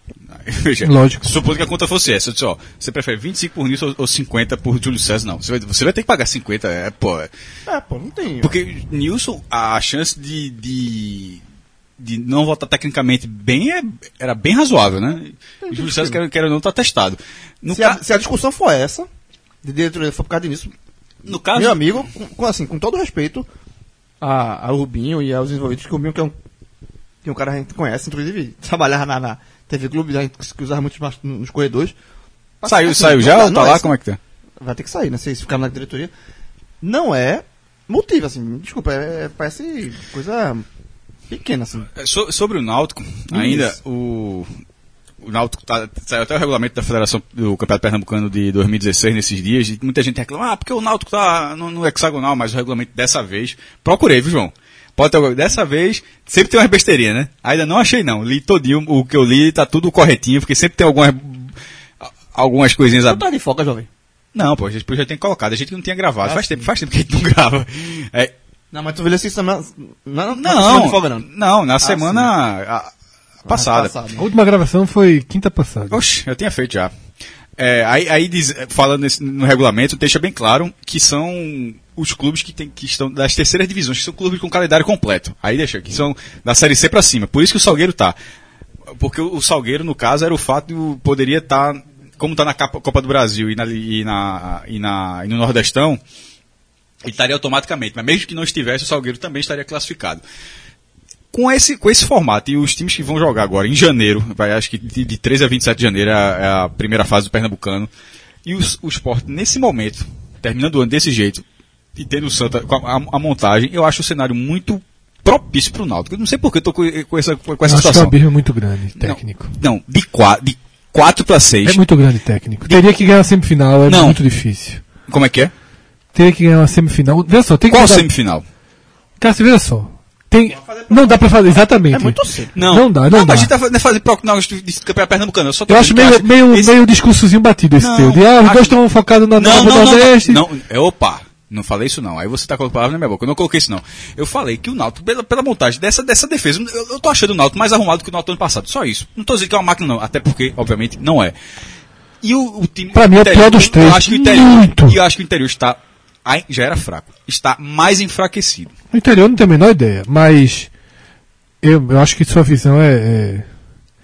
Veja, Lógico. supondo que a conta fosse essa, eu disse, ó, você prefere vinte e cinco por Nilson ou, ou cinquenta por Júlio César? Não, você vai, você vai ter que pagar cinquenta, é, pô. é- É, pô, não tem. Porque Nilson, a chance de, de, de não voltar tecnicamente bem é- era bem razoável, né? E Júlio César, quer, quer ou não, tá testado. No, se, ca- a, se a discussão for essa, de diretoria for por causa disso, no caso, meu amigo, com, com, assim, com todo respeito a, a Rubinho e aos envolvidos, que o Rubinho que é um, que é um cara que a gente conhece, inclusive trabalhava na, na T V Clube, a gente que usava muito mais nos corredores. saiu, Assim, saiu não já dá- ou tá não é lá? assim. Como é que tá? Vai ter que sair, né? Se se ficar na diretoria. Não é motivo, assim, desculpa, é, parece coisa pequena, assim. É, so- sobre o Náutico, ainda o, o Náutico tá, saiu até o regulamento da Federação do Campeonato Pernambucano de dois mil e dezesseis nesses dias, e muita gente reclama, ah, porque o Náutico tá no, no hexagonal, mas o regulamento dessa vez, procurei, viu, João? Pode ter, dessa vez, sempre tem umas besteirinhas, né? Ainda não achei não, li todinho, o que eu li tá tudo corretinho, porque sempre tem algumas, algumas coisinhas... Não ab- tá de folga, jovem. Não, pô, a gente já tem colocado, a gente não tinha gravado, Ah, faz sim. tempo, faz tempo que a gente não grava. É, Não, mas tu viu isso semana. Não, não, de folga, não. não, na semana a- passada. A última gravação foi quinta passada. Oxe, eu tinha feito já. É, aí, aí diz, falando nesse- no regulamento, deixa bem claro que são os clubes que, tem, que estão das terceiras divisões, que são clubes com calendário completo. Aí deixa, que são da Série C pra cima. Por isso que o Salgueiro tá. Porque o, o Salgueiro, no caso, era o fato de o- poderia estar, como tá na Capa- Copa do Brasil e, na, e, na, e, na, e no Nordestão, ele estaria automaticamente. Mas mesmo que não estivesse, o Salgueiro também estaria classificado. Com esse, com esse formato, e os times que vão jogar agora, em janeiro, vai, acho que de, de treze a vinte e sete de janeiro é a, é a primeira fase do Pernambucano, e os, o Sport, nesse momento, terminando o ano desse jeito, e tendo o Santa com a, a- a montagem, eu acho o cenário muito propício para o Náutico. Eu não sei por que eu estou com, com essa, com essa Acho que é situação. um abismo muito grande, técnico. Não, não de, qua, de quatro para seis. É muito grande técnico. Teria que ganhar a semifinal, é Não. muito difícil. Como é que é? Teria que ganhar uma semifinal. Veja só, tem que Qual mudar- semifinal? Cássio, veja só. Tem... Não dá pra fazer, exatamente. É muito cedo. Não dá, não dá. mas a gente tá fa- fazendo prognóstico de, de campeonato pernambucano. Eu, só tô Eu acho dizendo meio, que meio, esse- meio discursozinho batido esse Não, teu. De, ah, os acho- dois estão focados na Não, Nova não, não, Nordeste. não, não. É, opa, não falei isso não. Aí você tá colocando palavras na minha boca. Eu não coloquei isso não. Eu falei que o Náutico, pela, pela montagem dessa, dessa defesa, eu, eu tô achando o Náutico mais arrumado que o Náutico ano passado. Só isso. Não tô dizendo que é uma máquina não. Até porque, obviamente, não é. E o, o time... Pra mim é o interior, pior dos eu três. acho que o interior, Muito. E eu acho que o interior está... ai, já era fraco. Está mais enfraquecido. No interior eu não tenho a menor ideia, mas eu, eu acho que sua visão é, é,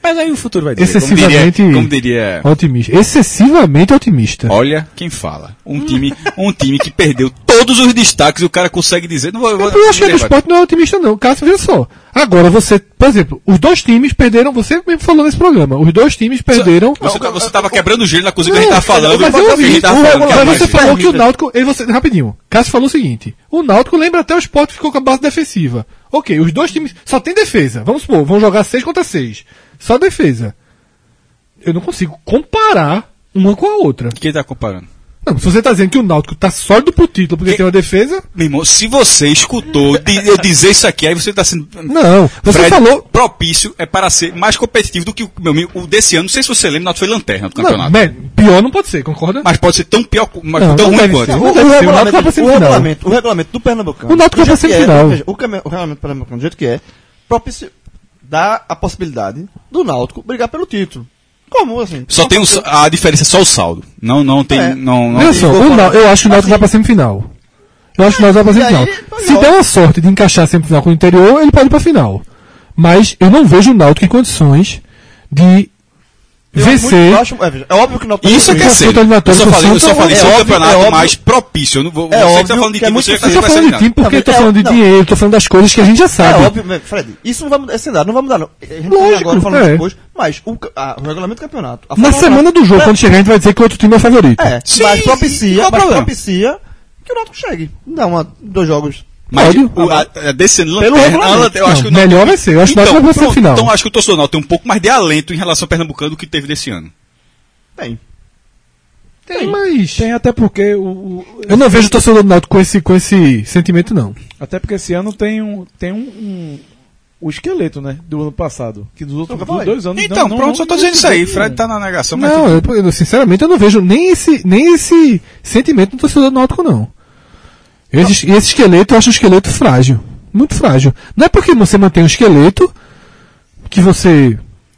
Mas aí o futuro vai dizer. Excessivamente Como diria, como diria otimista. Excessivamente otimista. olha quem fala. Um time, um time que perdeu todos os destaques e o cara consegue dizer. Não vou, eu vou, Eu achei que o vou- esporte não é otimista, não. Cássio, veja só. Agora você, por exemplo, os dois times perderam, você mesmo falou nesse programa, os dois times perderam. Você, tá- você tava quebrando o gelo na coisa que a gente tava falando. Mas eu que a ouvi, gente tava o- falando, que é mas você mais- falou que o Náutico, ele, você, rapidinho, Cássio falou o seguinte, o Náutico lembra até o esporte que ficou com a base defensiva. Ok, os dois times só tem defesa, vamos supor, vão jogar seis contra seis, só defesa. Eu não consigo comparar uma com a outra. Quem tá comparando? Não, se você tá dizendo que o Náutico tá sólido pro título porque Que- tem uma defesa, Meu irmão, se você escutou de- eu dizer isso aqui, aí você tá sendo. não, você Fred, falou. propício é para ser mais competitivo do que o, meu amigo, o desse ano. Não sei se você lembra, o Náutico foi lanterna do Não, campeonato. me- pior não pode ser, concorda? Mas pode ser tão pior, mas Não, tão não ruim deve quanto. ser. O, Não o deve ser, o Náutico regulamento, vai pra o, semifinal. regulamento, o regulamento do Pernambucano. O Náutico vai do jeito pra que é, semifinal. veja, o, came- o regulamento do Pernambucano, do jeito que é, propicia, dá a possibilidade do Náutico brigar pelo título. Como assim? Só tem o, sa- a diferença é só o saldo. Não, não tem. É. Não, não Veja tem- só, o Nau- eu acho que o Náutico vai pra semifinal. Eu acho que o Náutico vai pra E aí, semifinal. tá Se melhor. der uma sorte de encaixar a semifinal com o interior, ele pode ir pra final. Mas eu não vejo o Náutico em condições de Eu acho muito- vencer. eu acho- é, veja, é óbvio que o Náutico Isso é que é confronto sério. Eu eliminatório só com o falei, eu só Santa, falei, é isso é o óbvio- campeonato é óbvio- mais propício. Eu não vou, É você que óbvio tá falando de que é time, muito você que tá Eu tô vai ser falando de eliminado. time porque Não, eu tô é falando de óbvio- não. dinheiro, tô falando das coisas que a gente já É sabe. óbvio, mas, Fred, isso não vai mudar, esse cenário não vai mudar, não. A gente Lógico, tem agora falando é. depois, mas o, ca- a- o regulamento do campeonato. a Na forma- semana do jogo, é, quando chegar, a gente vai dizer que o outro time é o favorito. É, Sim, mas propicia, qual o mas problema? propicia que o Náutico chegue. Dá uma, dois jogos. Mas Pode. o, a, a desse ano, Pelo lanterna, regulamento. a lanterna, eu acho Não, que o Náutico- melhor vai ser. Eu acho que o então, Náutico vai pra pronto, semifinal. então acho que o torcedor tem um pouco mais de alento em relação ao Pernambucano do que teve desse ano. Tem. Tem, mas. Tem até porque o, o- Eu não vejo o torcedor do Náutico com esse, com esse sentimento, não. até porque esse ano tem um tem um, um- o esqueleto, né, do ano passado, que dos outros Nunca dos falei. dois anos Então, não, pronto, não, só tô não- dizendo isso aí. não- Fred tá na negação, mas Não, eu, eu, sinceramente eu não vejo nem esse, nem esse sentimento no torcedor do Náutico, não. Esse, esse esqueleto eu acho um esqueleto frágil. Muito frágil. Não é porque você mantém um esqueleto que você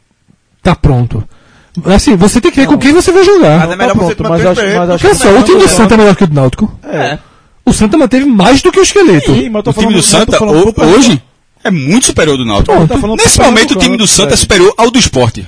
tá pronto. Assim, você tem que ver com quem você vai jogar. Mas é melhor tá você pronto, manter mas o acho- esqueleto mas do acho que Olha só, o time do melhor. Santa é melhor que o do Náutico. É. O Santa manteve mais do que o esqueleto. Sim, mas eu tô o time falando- do Santa, eu tô falando o- pro hoje, é muito superior ao do Náutico. Pronto. Tá falando Nesse pro momento, o time Pernambucano, do Santa é Fred. superior ao do Sport.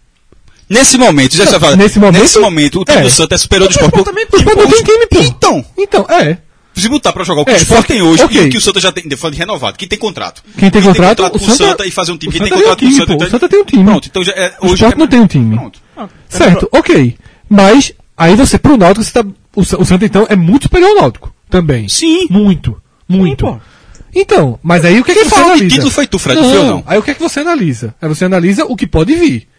Nesse momento, já está falando. nesse momento- nesse momento, o time é. do Santa é superior ao do Sport. Sport também O Sport não tem time, pô. Então, Então, é. se botar pra jogar o que É, o Sport só que- tem hoje ok. e o que o Santa já tem, falando de renovado, quem tem contrato. Quem tem contrato, com o o Santa- Santa e fazer um time. o Quem Santa tem tem um contrato com o time, Santa. pô. então- O Santa tem um time. Pronto, então já é, O hoje Sport é- não tem um time. Pronto. Certo, ok. Mas, aí você, pro Náutico, você tá, o, Sa- o Santa, então, é muito superior ao Náutico. Também. Sim. Muito. Muito. pô. Então, mas aí o que, é Quem que você falou de analisa? título foi tu, Fred, não foi eu, não. Aí o que é que você analisa? Aí você analisa o que pode vir.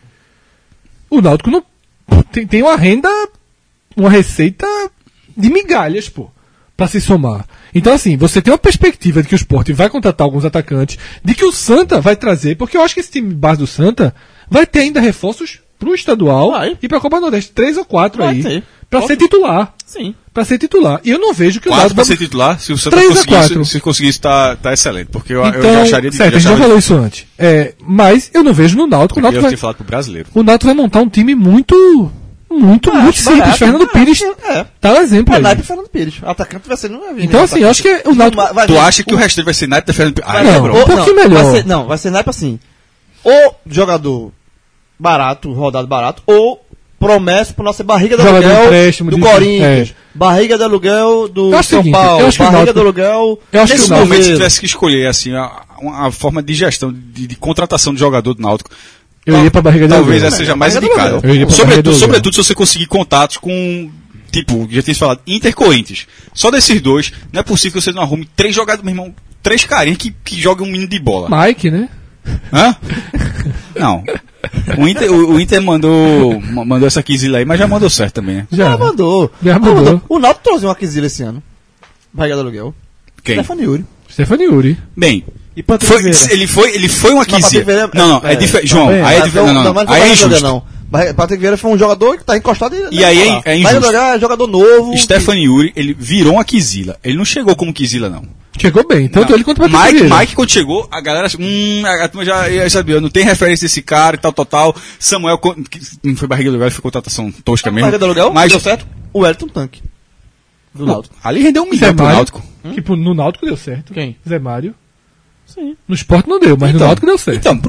O Náutico não tem, tem uma renda, uma receita de migalhas, pô, pra se somar. Então, assim, você tem uma perspectiva de que o Sport vai contratar alguns atacantes, de que o Santa vai trazer, porque eu acho que esse time base do Santa vai ter ainda reforços pro estadual Vai. e pra Copa Nordeste, três ou quatro Vai aí, ter. pra ser titular. Sim. Pra ser titular. E eu não vejo que o Quatro Náutico pra vai- ser titular, se o Santa Três a conseguisse, quatro. se conseguisse, tá, tá excelente. Porque eu, eu Então, já acharia de certo, a gente já acharia- falou isso antes. É, mas eu não vejo no Náutico. O Eu Náutico, vai, tinha falado pro brasileiro. o Náutico vai montar um time muito, muito, Ah, muito acho simples. barato, Fernando ah, Pires é. tá o exemplo É aí. naipe Fernando Pires. Atacante vai ser, não vai vir. Então, nenhum assim, eu acho atacante. que o Náutico... Vai- vai Tu vir- acha que o restante vai ser naipe da Fernando Pires? Ah, Não, quebrou. um pouquinho melhor. Vai ser, não, vai ser naipe assim. Ou jogador barato, rodado barato, ou promessa pro nosso barriga de Jogador de aluguel empréstimo, do de- Corinthians, é. barriga de aluguel do Eu acho o São seguinte, Paulo, eu acho que o barriga Náutico- de aluguel eu acho que Nesse o momento, se Cruzeiro. tivesse que escolher assim, a, uma- a forma de gestão, de, de contratação de jogador do Náutico, Eu iria pra barriga de talvez aluguel. essa seja mais Barriga do indicada. aluguel. Eu iria pra barriga do Sobretudo, aluguel. sobretudo se você conseguir contatos com, tipo, já tinha falado, Inter Corinthians. Só desses dois, não é possível que você não arrume três jogadores, meu irmão, três carinhas que, que jogam um menino de bola. Mike, né? Hã? Não. O Inter, o, o Inter mandou, ma- mandou essa quizila aí, mas já mandou certo também, né? Já. Já mandou. Já Ah, mandou. O Náutico trouxe um Aquisila esse ano. Barriga de aluguel. Quem? Stefano Yuri. Stefano Yuri. Bem, E Patrick foi, Vieira? ele foi, ele foi uma Patrick quizila. Vieira é- Não, não, é, é, diferente. João, também. aí é Ah, diferente. Não, não, mas aí é Barriga de aluguel injusto. não. Barriga- Patrick Vieira foi um jogador que tá encostado e. E aí é- é Barriga de injusto. aluguel é jogador novo. Stefano Yuri, ele virou uma quizila. Ele não chegou como quizila, não. Chegou bem, tanto Não. ele quanto o Patrick Mike, Vieira. Mike, quando chegou, a galera, hum, a turma já, já sabia, não tem referência desse cara e tal, tal, tal. Samuel, co- que não foi barriga do aluguel, foi contratação tosca mesmo. Barriga de aluguel, mas deu certo. O Elton Tanque. Do Náutico. ali rendeu um Zé milhão pro Mário, Náutico. que no Náutico deu certo. Quem? Zé Mário. Sim. No esporte não deu, mas no Náutico deu certo. Então, pronto.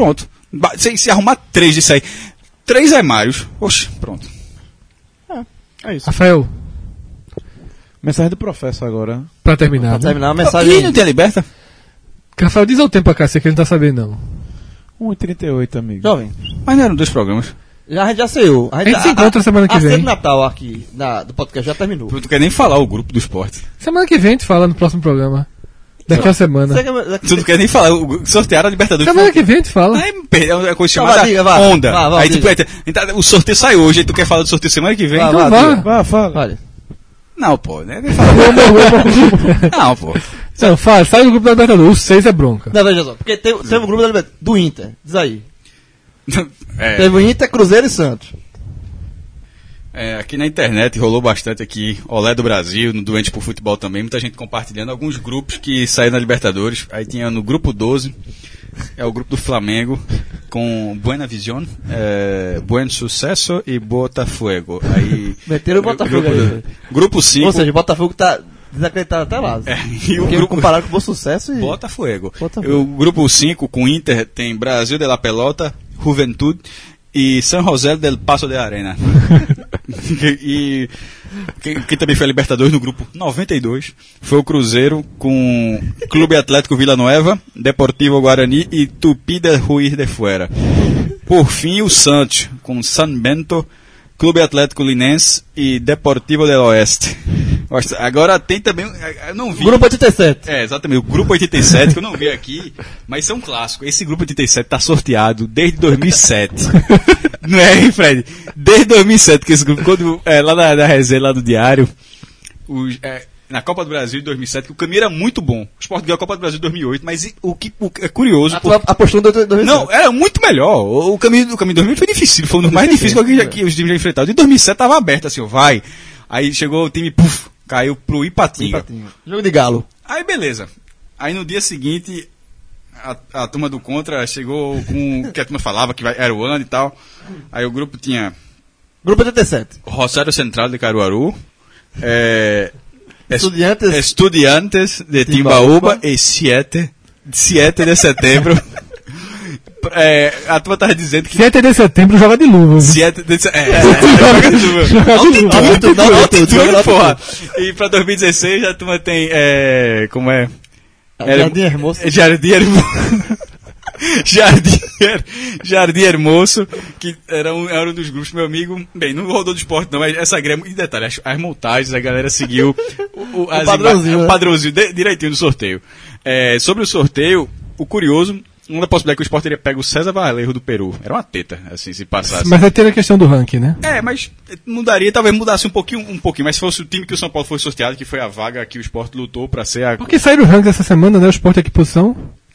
Ba- Se, se arrumar três disso aí, três Emários, oxe, pronto. É isso. Rafael, Mensagem do professor agora. pra terminar. Pra terminar a E mensagem. não tem a liberta? Rafael, diz o tempo pra cá, sei que ele não tá sabendo, não. um e trinta e oito, amigo. Jovem, Mas não eram dois programas. já, a gente já saiu. A gente se encontra semana que a ceia vem. de Natal aqui na, do podcast já terminou. Tu não quer nem falar o grupo do esporte. Semana que vem a gente fala no próximo programa. Daqui a uma semana. Você quer- Tu não quer nem falar, o- sortearam a Libertadores. Semana que vem a gente fala. Aí é uma coisa Então, chamada vai, diga, vai. onda. Vai, vai, aí diga. tipo, então, o sorteio saiu hoje, aí tu quer falar do sorteio semana que vem? Vai, Então vai, vá. diga. Vá, fala. Olha, Não, pô, né? Nem fala. Não, pô. Não, fala, sai do grupo da Libertadores. O seis é bronca. não, veja só. Porque teve, teve um grupo da Libertadores, do Inter. Diz aí. É, Teve o Inter, Cruzeiro e Santos. é, aqui na internet rolou bastante aqui, Olé do Brasil, no Doente por Futebol também, muita gente compartilhando alguns grupos que saíram na Libertadores. Aí tinha no grupo doze, é o grupo do Flamengo, com Buena Visión, é, Buen Sucesso e Botafogo. Aí, Meteram o Botafogo grupo, aí. grupo cinco, Ou seja, o Botafogo tá desacreditado até lá. é, e o Porque grupo comparado com o Bom Sucesso e... Botafogo. Botafogo. O grupo cinco com Inter tem Brasil de la Pelota, Juventud e San José del Paso de Arena. E quem, quem também foi a Libertadores no grupo noventa e dois foi o Cruzeiro com Clube Atlético Vila Nova, Deportivo Guarani e Tupi de Juiz de Fuera. Por fim, o Santos com San Bento, Clube Atlético Linense e Deportivo del Oeste. Gosto- Agora tem também, eu não vi. Grupo oitenta e sete. É, exatamente. O Grupo oitenta e sete, que eu não vi aqui, mas isso é um clássico. Esse Grupo oitenta e sete tá sorteado desde dois mil e sete. Não é, hein, Fred? Desde dois mil e sete, que esse grupo, quando, é, lá na, na resenha, lá do Diário, os, é, na Copa do Brasil de dois mil e sete, que o caminho era muito bom. O Sport ganhou a Copa do Brasil de dois mil e oito, mas e- o que o, é curioso... A por- tua apostou no dois mil e sete. Não, era muito melhor. O, o caminho, o caminho de dois mil e oito foi difícil, foi um dos mais difíceis que, que os times já enfrentaram. De dois mil e sete tava aberto, assim, ó, vai. Aí chegou o time, puf, caiu pro Ipatinga. Empatinho. Jogo de galo. Aí beleza. Aí no dia seguinte, a, a turma do Contra chegou com o que a turma falava, que vai- era o ano e tal. Aí o grupo tinha Grupo oitenta e sete. Rosário Central de Caruaru, é, es- Estudiantes. Estudiantes de Timbaúba e sete de setembro. É, a turma tava dizendo que sete de setembro joga de luva. sete de se- é, é, joga de luva. Joga de Altitude, luva. altitude, Altitude, altitude, joga porra. E pra dois mil e dezesseis a turma tem, é, como é? Era- Jardim Hermoso. Jardim Hermoso. Jardim, Her- Jardim Hermoso, que era um, era um dos grupos, meu amigo. Bem, não rodou do esporte, não, mas essa grama. E detalhe, as, as montagens, a galera seguiu o, o, as padrãozinho, ima- né? o padrãozinho de- direitinho do sorteio. É, sobre o sorteio, o curioso, uma possibilidade que o esporte teria pego o César Valerro do Peru. Era uma teta, assim, se passasse. Mas aí tem a questão do ranking, né? É, mas mudaria, talvez mudasse um pouquinho, um pouquinho. Mas se fosse o time que o São Paulo foi sorteado, que foi a vaga que o esporte lutou pra ser a Porque saíram os rankings essa semana, né? O Sport é que posição?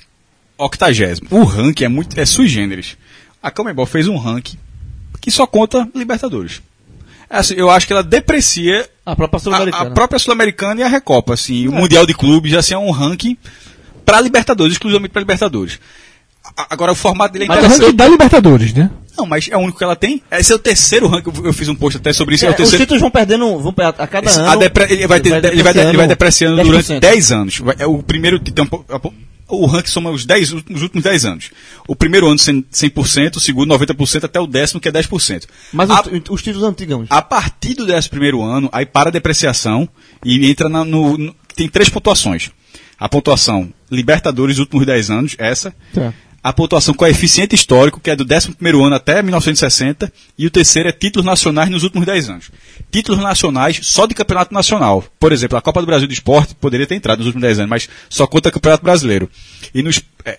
octagésimo. O ranking é muito é sui generis. A Conmebol fez um ranking que só conta Libertadores. Assim, eu acho que ela deprecia A própria a, Sul-Americana. a própria Sul-Americana e a Recopa, assim, o Mundial de Clubes já assim, é um ranking para Libertadores, exclusivamente para Libertadores. A- Agora o formato dele é Mas é o interessante. ranking da Libertadores, né? Não, mas é o único que ela tem. Esse é o terceiro ranking. Eu eu fiz um post até sobre isso. É, É, o os terceiro. títulos vão perdendo, vão per- a cada Esse- ano. a depre- ele vai, ter- ele vai, ele vai depreciando depreciando dez por durante cento. dez anos. Vai- é o primeiro ti- tem um po- a po- o ranking soma os, dez, os últimos dez anos. O primeiro ano cem por cento, o segundo noventa por cento, até o décimo que é dez por cento. Mas a, os, os títulos antigos. a partir do décimo primeiro ano, aí para a depreciação e entra na- no, no- tem três pontuações. A pontuação Libertadores últimos dez anos, essa. Tá. A pontuação coeficiente histórico, que é do décimo primeiro ano até mil novecentos e sessenta, e o terceiro é títulos nacionais nos últimos dez anos. Títulos nacionais só de campeonato nacional. Por exemplo, a Copa do Brasil de Esporte poderia ter entrado nos últimos dez anos, mas só conta campeonato brasileiro. E nos é,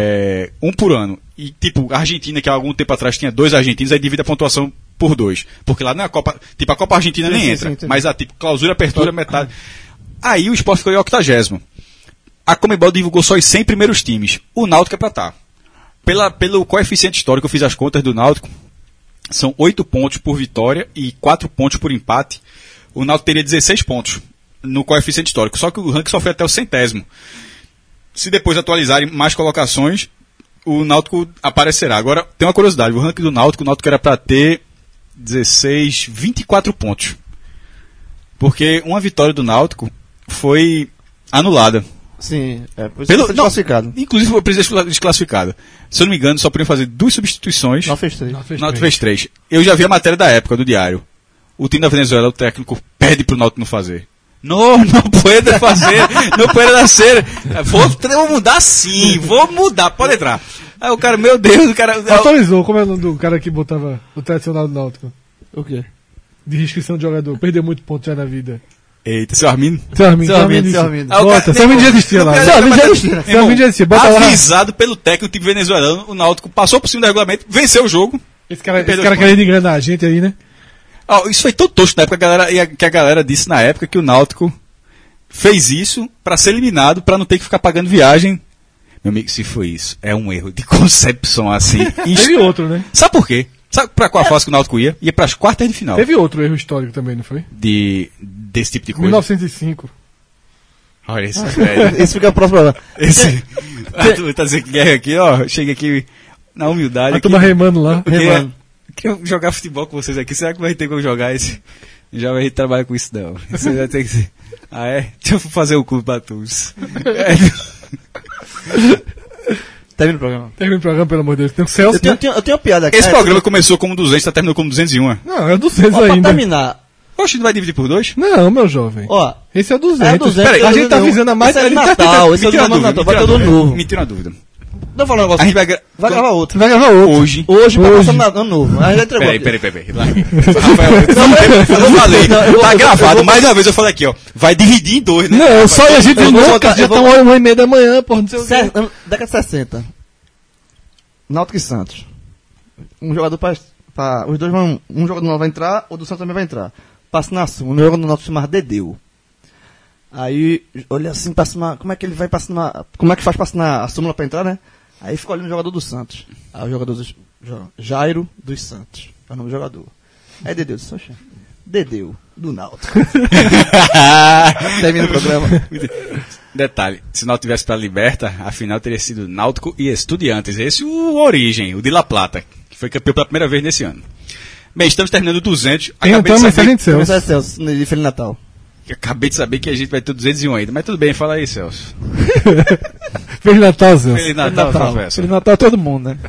é, um por ano. E tipo, a Argentina, que há algum tempo atrás tinha dois argentinos, aí divide a pontuação por dois. Porque lá não é a Copa. Tipo, a Copa Argentina Sim, nem sim, entra. sim, entendi. Mas a tipo, clausura, apertura, metade. Aí o Esporte ficou em octagésimo. A Conmebol divulgou só os cem primeiros times. O Náutico é pra estar. Pela, pelo coeficiente histórico, eu fiz as contas do Náutico. São oito pontos por vitória e quatro pontos por empate. O Náutico teria dezesseis pontos no coeficiente histórico. Só que o ranking só foi até o centésimo. Se depois atualizarem mais colocações, o Náutico aparecerá. Agora, tem uma curiosidade. O ranking do Náutico, o Náutico era para ter dezesseis, vinte e quatro pontos. Porque uma vitória do Náutico foi anulada. Sim, é, por isso Pelo, foi não, desclassificado. inclusive foi presidente desclassificado. Se eu não me engano, só podiam fazer duas substituições. Não fez três. Não, fez Não, três. fez três. Eu já vi a matéria da época, do diário. O time da Venezuela, o técnico, pede pro Náutico não fazer. Não, não pode fazer, não pode nascer. Vou, vou mudar sim, vou mudar, pode entrar. Aí o cara, meu Deus, o cara... Autorizou, como é o nome do cara que botava o tradicional do Náutico? O quê? De restrição de jogador. Perdeu muito ponto já na vida. Eita, seu Armindo. Seu Armindo, Seu Armindo, seu Armindo. Ah, o Bota, cara- seu Armindo já existia lá. o cara- Seu Armindo já Irmão, existia. Seu Armindo já existia. Bota lá. Avisado pelo técnico do time venezuelano, o Náutico passou por cima do regulamento, venceu o jogo. Esse cara, esse Perdeu cara os querendo enganar a gente aí, né? Ó, isso foi tão tosco na época que a galera, e a- que a galera disse na época que o Náutico fez isso pra ser eliminado, pra não ter que ficar pagando viagem. Meu amigo, se foi isso, é um erro de concepção assim. Teve outro, né? Sabe por quê? Sabe pra qual fase que o Náutico ia? Ia pras quartas de final Teve outro erro histórico também, não foi? de, desse tipo de coisa. mil novecentos e cinco. Olha esse velho. Esse fica próximo programa. Esse, a turma tá dizendo que guerra aqui, ó. Chega aqui na humildade. A turma que- remando lá. Eu queria, Remando. queria jogar futebol com vocês aqui. Será que vai ter como jogar esse? Já vai trabalhar com isso, não. Você vai ter que ser. Ah, é? Deixa eu fazer o clube pra todos. Termina o programa. Termina o programa, pelo amor de Deus. Tem o Celso, Eu tenho, né? eu tenho, eu tenho uma piada aqui. Esse É, programa começou como duzentos, tá terminando como duzentos e um. Não, é duzentos Ó, pra ainda. terminar. Oxe, não vai dividir por dois? Não, meu jovem. Ó, Esse é duzentos. é duzentos. Peraí, a gente tá avisando a mais... Esse é a de gente tá Natal, tentando- esse é Me do tira uma Natal, dúvida, vai ter me tira do uma dúvida. novo. Me tira uma dúvida. Deixa eu falar um A negócio. gente vai... gra- Vai gravar outro. Vai gravar outro. Hoje... Hoje, pra Hoje. passar no ano novo. A gente já entregou. Peraí, aqui. peraí, peraí, peraí. Lá. Rafael, eu não falei. Não, eu vou- Tá eu vou- gravado. eu vou- Mais uma vez eu falei aqui, ó. Vai dividir em dois, né? Não, só a gente eu vou nunca. botar- Já eu vou- tá uma uma e meia da manhã, porra, não sei o Se- quê. ano- Década de sessenta. Náutico e Santos. Um jogador pra, pra- os dois vão. Um jogador novo vai entrar, o do Santos também vai entrar. Passa na Suma. Um jogador do Náutico se chama Dedeu. Aí, olha assim, passa uma. Como é que ele vai passar na. Como é que faz pra assinar a súmula pra entrar, né? Aí fica olhando o jogador do Santos. Aí o jogador dos. jo- Jairo dos Santos. É o nome do jogador. Aí Dedeu disse, oxe, Dedeu, do Náutico. Termina o programa. Detalhe, se não tivesse para Liberta, a final teria sido Náutico e Estudiantes. Esse é o Origem, o de La Plata, que foi campeão pela primeira vez nesse ano. Bem, estamos terminando o duzentos. Tem Acabei então de, a saber, mensagem de Celso. Começar Celso, de Feliz Natal. acabei de saber que a gente vai ter o duzentos e um ainda. Mas tudo bem, fala aí, Celso. Feliz Natal, Celso. Feliz Natal, Natal. professor. Feliz Natal a todo mundo, né?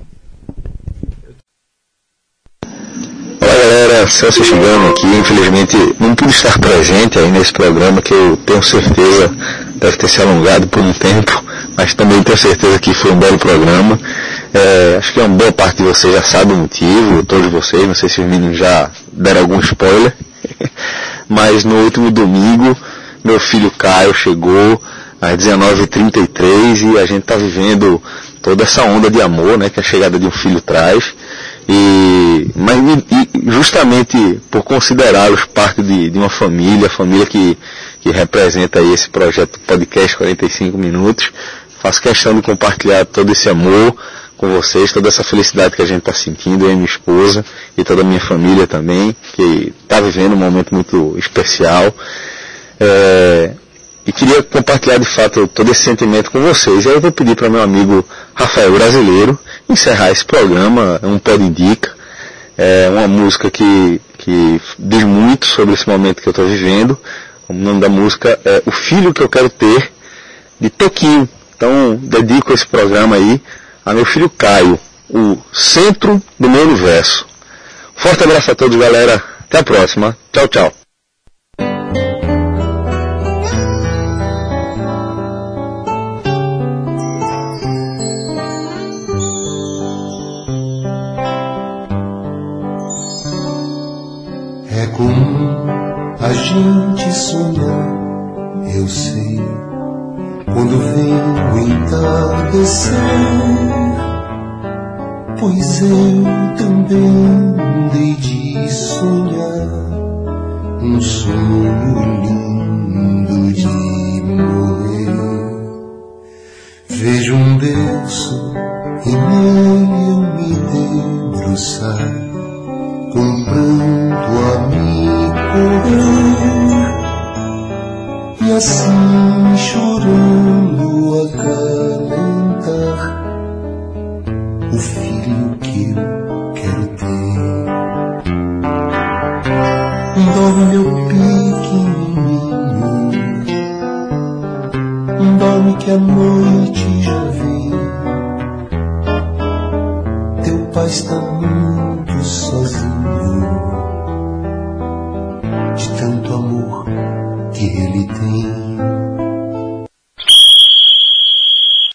Olá galera, Celso chegando aqui, infelizmente não pude estar presente aí nesse programa que eu tenho certeza deve ter se alongado por um tempo, mas também tenho certeza que foi um belo programa. É, acho que uma boa parte de vocês já sabe o motivo, todos vocês, não sei se os meninos já deram algum spoiler, mas no último domingo meu filho Caio chegou às dezenove e trinta e três e a gente está vivendo toda essa onda de amor, né, que a chegada de um filho traz. E, mas e, e justamente por considerá-los parte de, de uma família, família que, que representa aí esse projeto Podcast quarenta e cinco minutos, faço questão de compartilhar todo esse amor com vocês, toda essa felicidade que a gente está sentindo, eu e minha esposa e toda a minha família também, que está vivendo um momento muito especial. É, e queria compartilhar de fato todo esse sentimento com vocês. E aí eu vou pedir para meu amigo Rafael Brasileiro encerrar esse programa, um pé de dica, é uma música que, que diz muito sobre esse momento que eu estou vivendo. O nome da música é O Filho Que Eu Quero Ter, de Toquinho. Então dedico esse programa aí a meu filho Caio, o centro do meu universo. Forte abraço a todos, galera. Até a próxima. Tchau, tchau. É comum a gente sonhar, eu sei, quando vem o entardecer, pois eu também dei de sonhar um sonho lindo de morrer. Vejo um berço e nele eu me debruçar, com pranto a me correr, e assim chorando acalentar o filho que eu quero ter. Dorme meu pequenininho, dorme que a noite já vem. Teu pai está muito sozinho, de tanto amor que ele tem.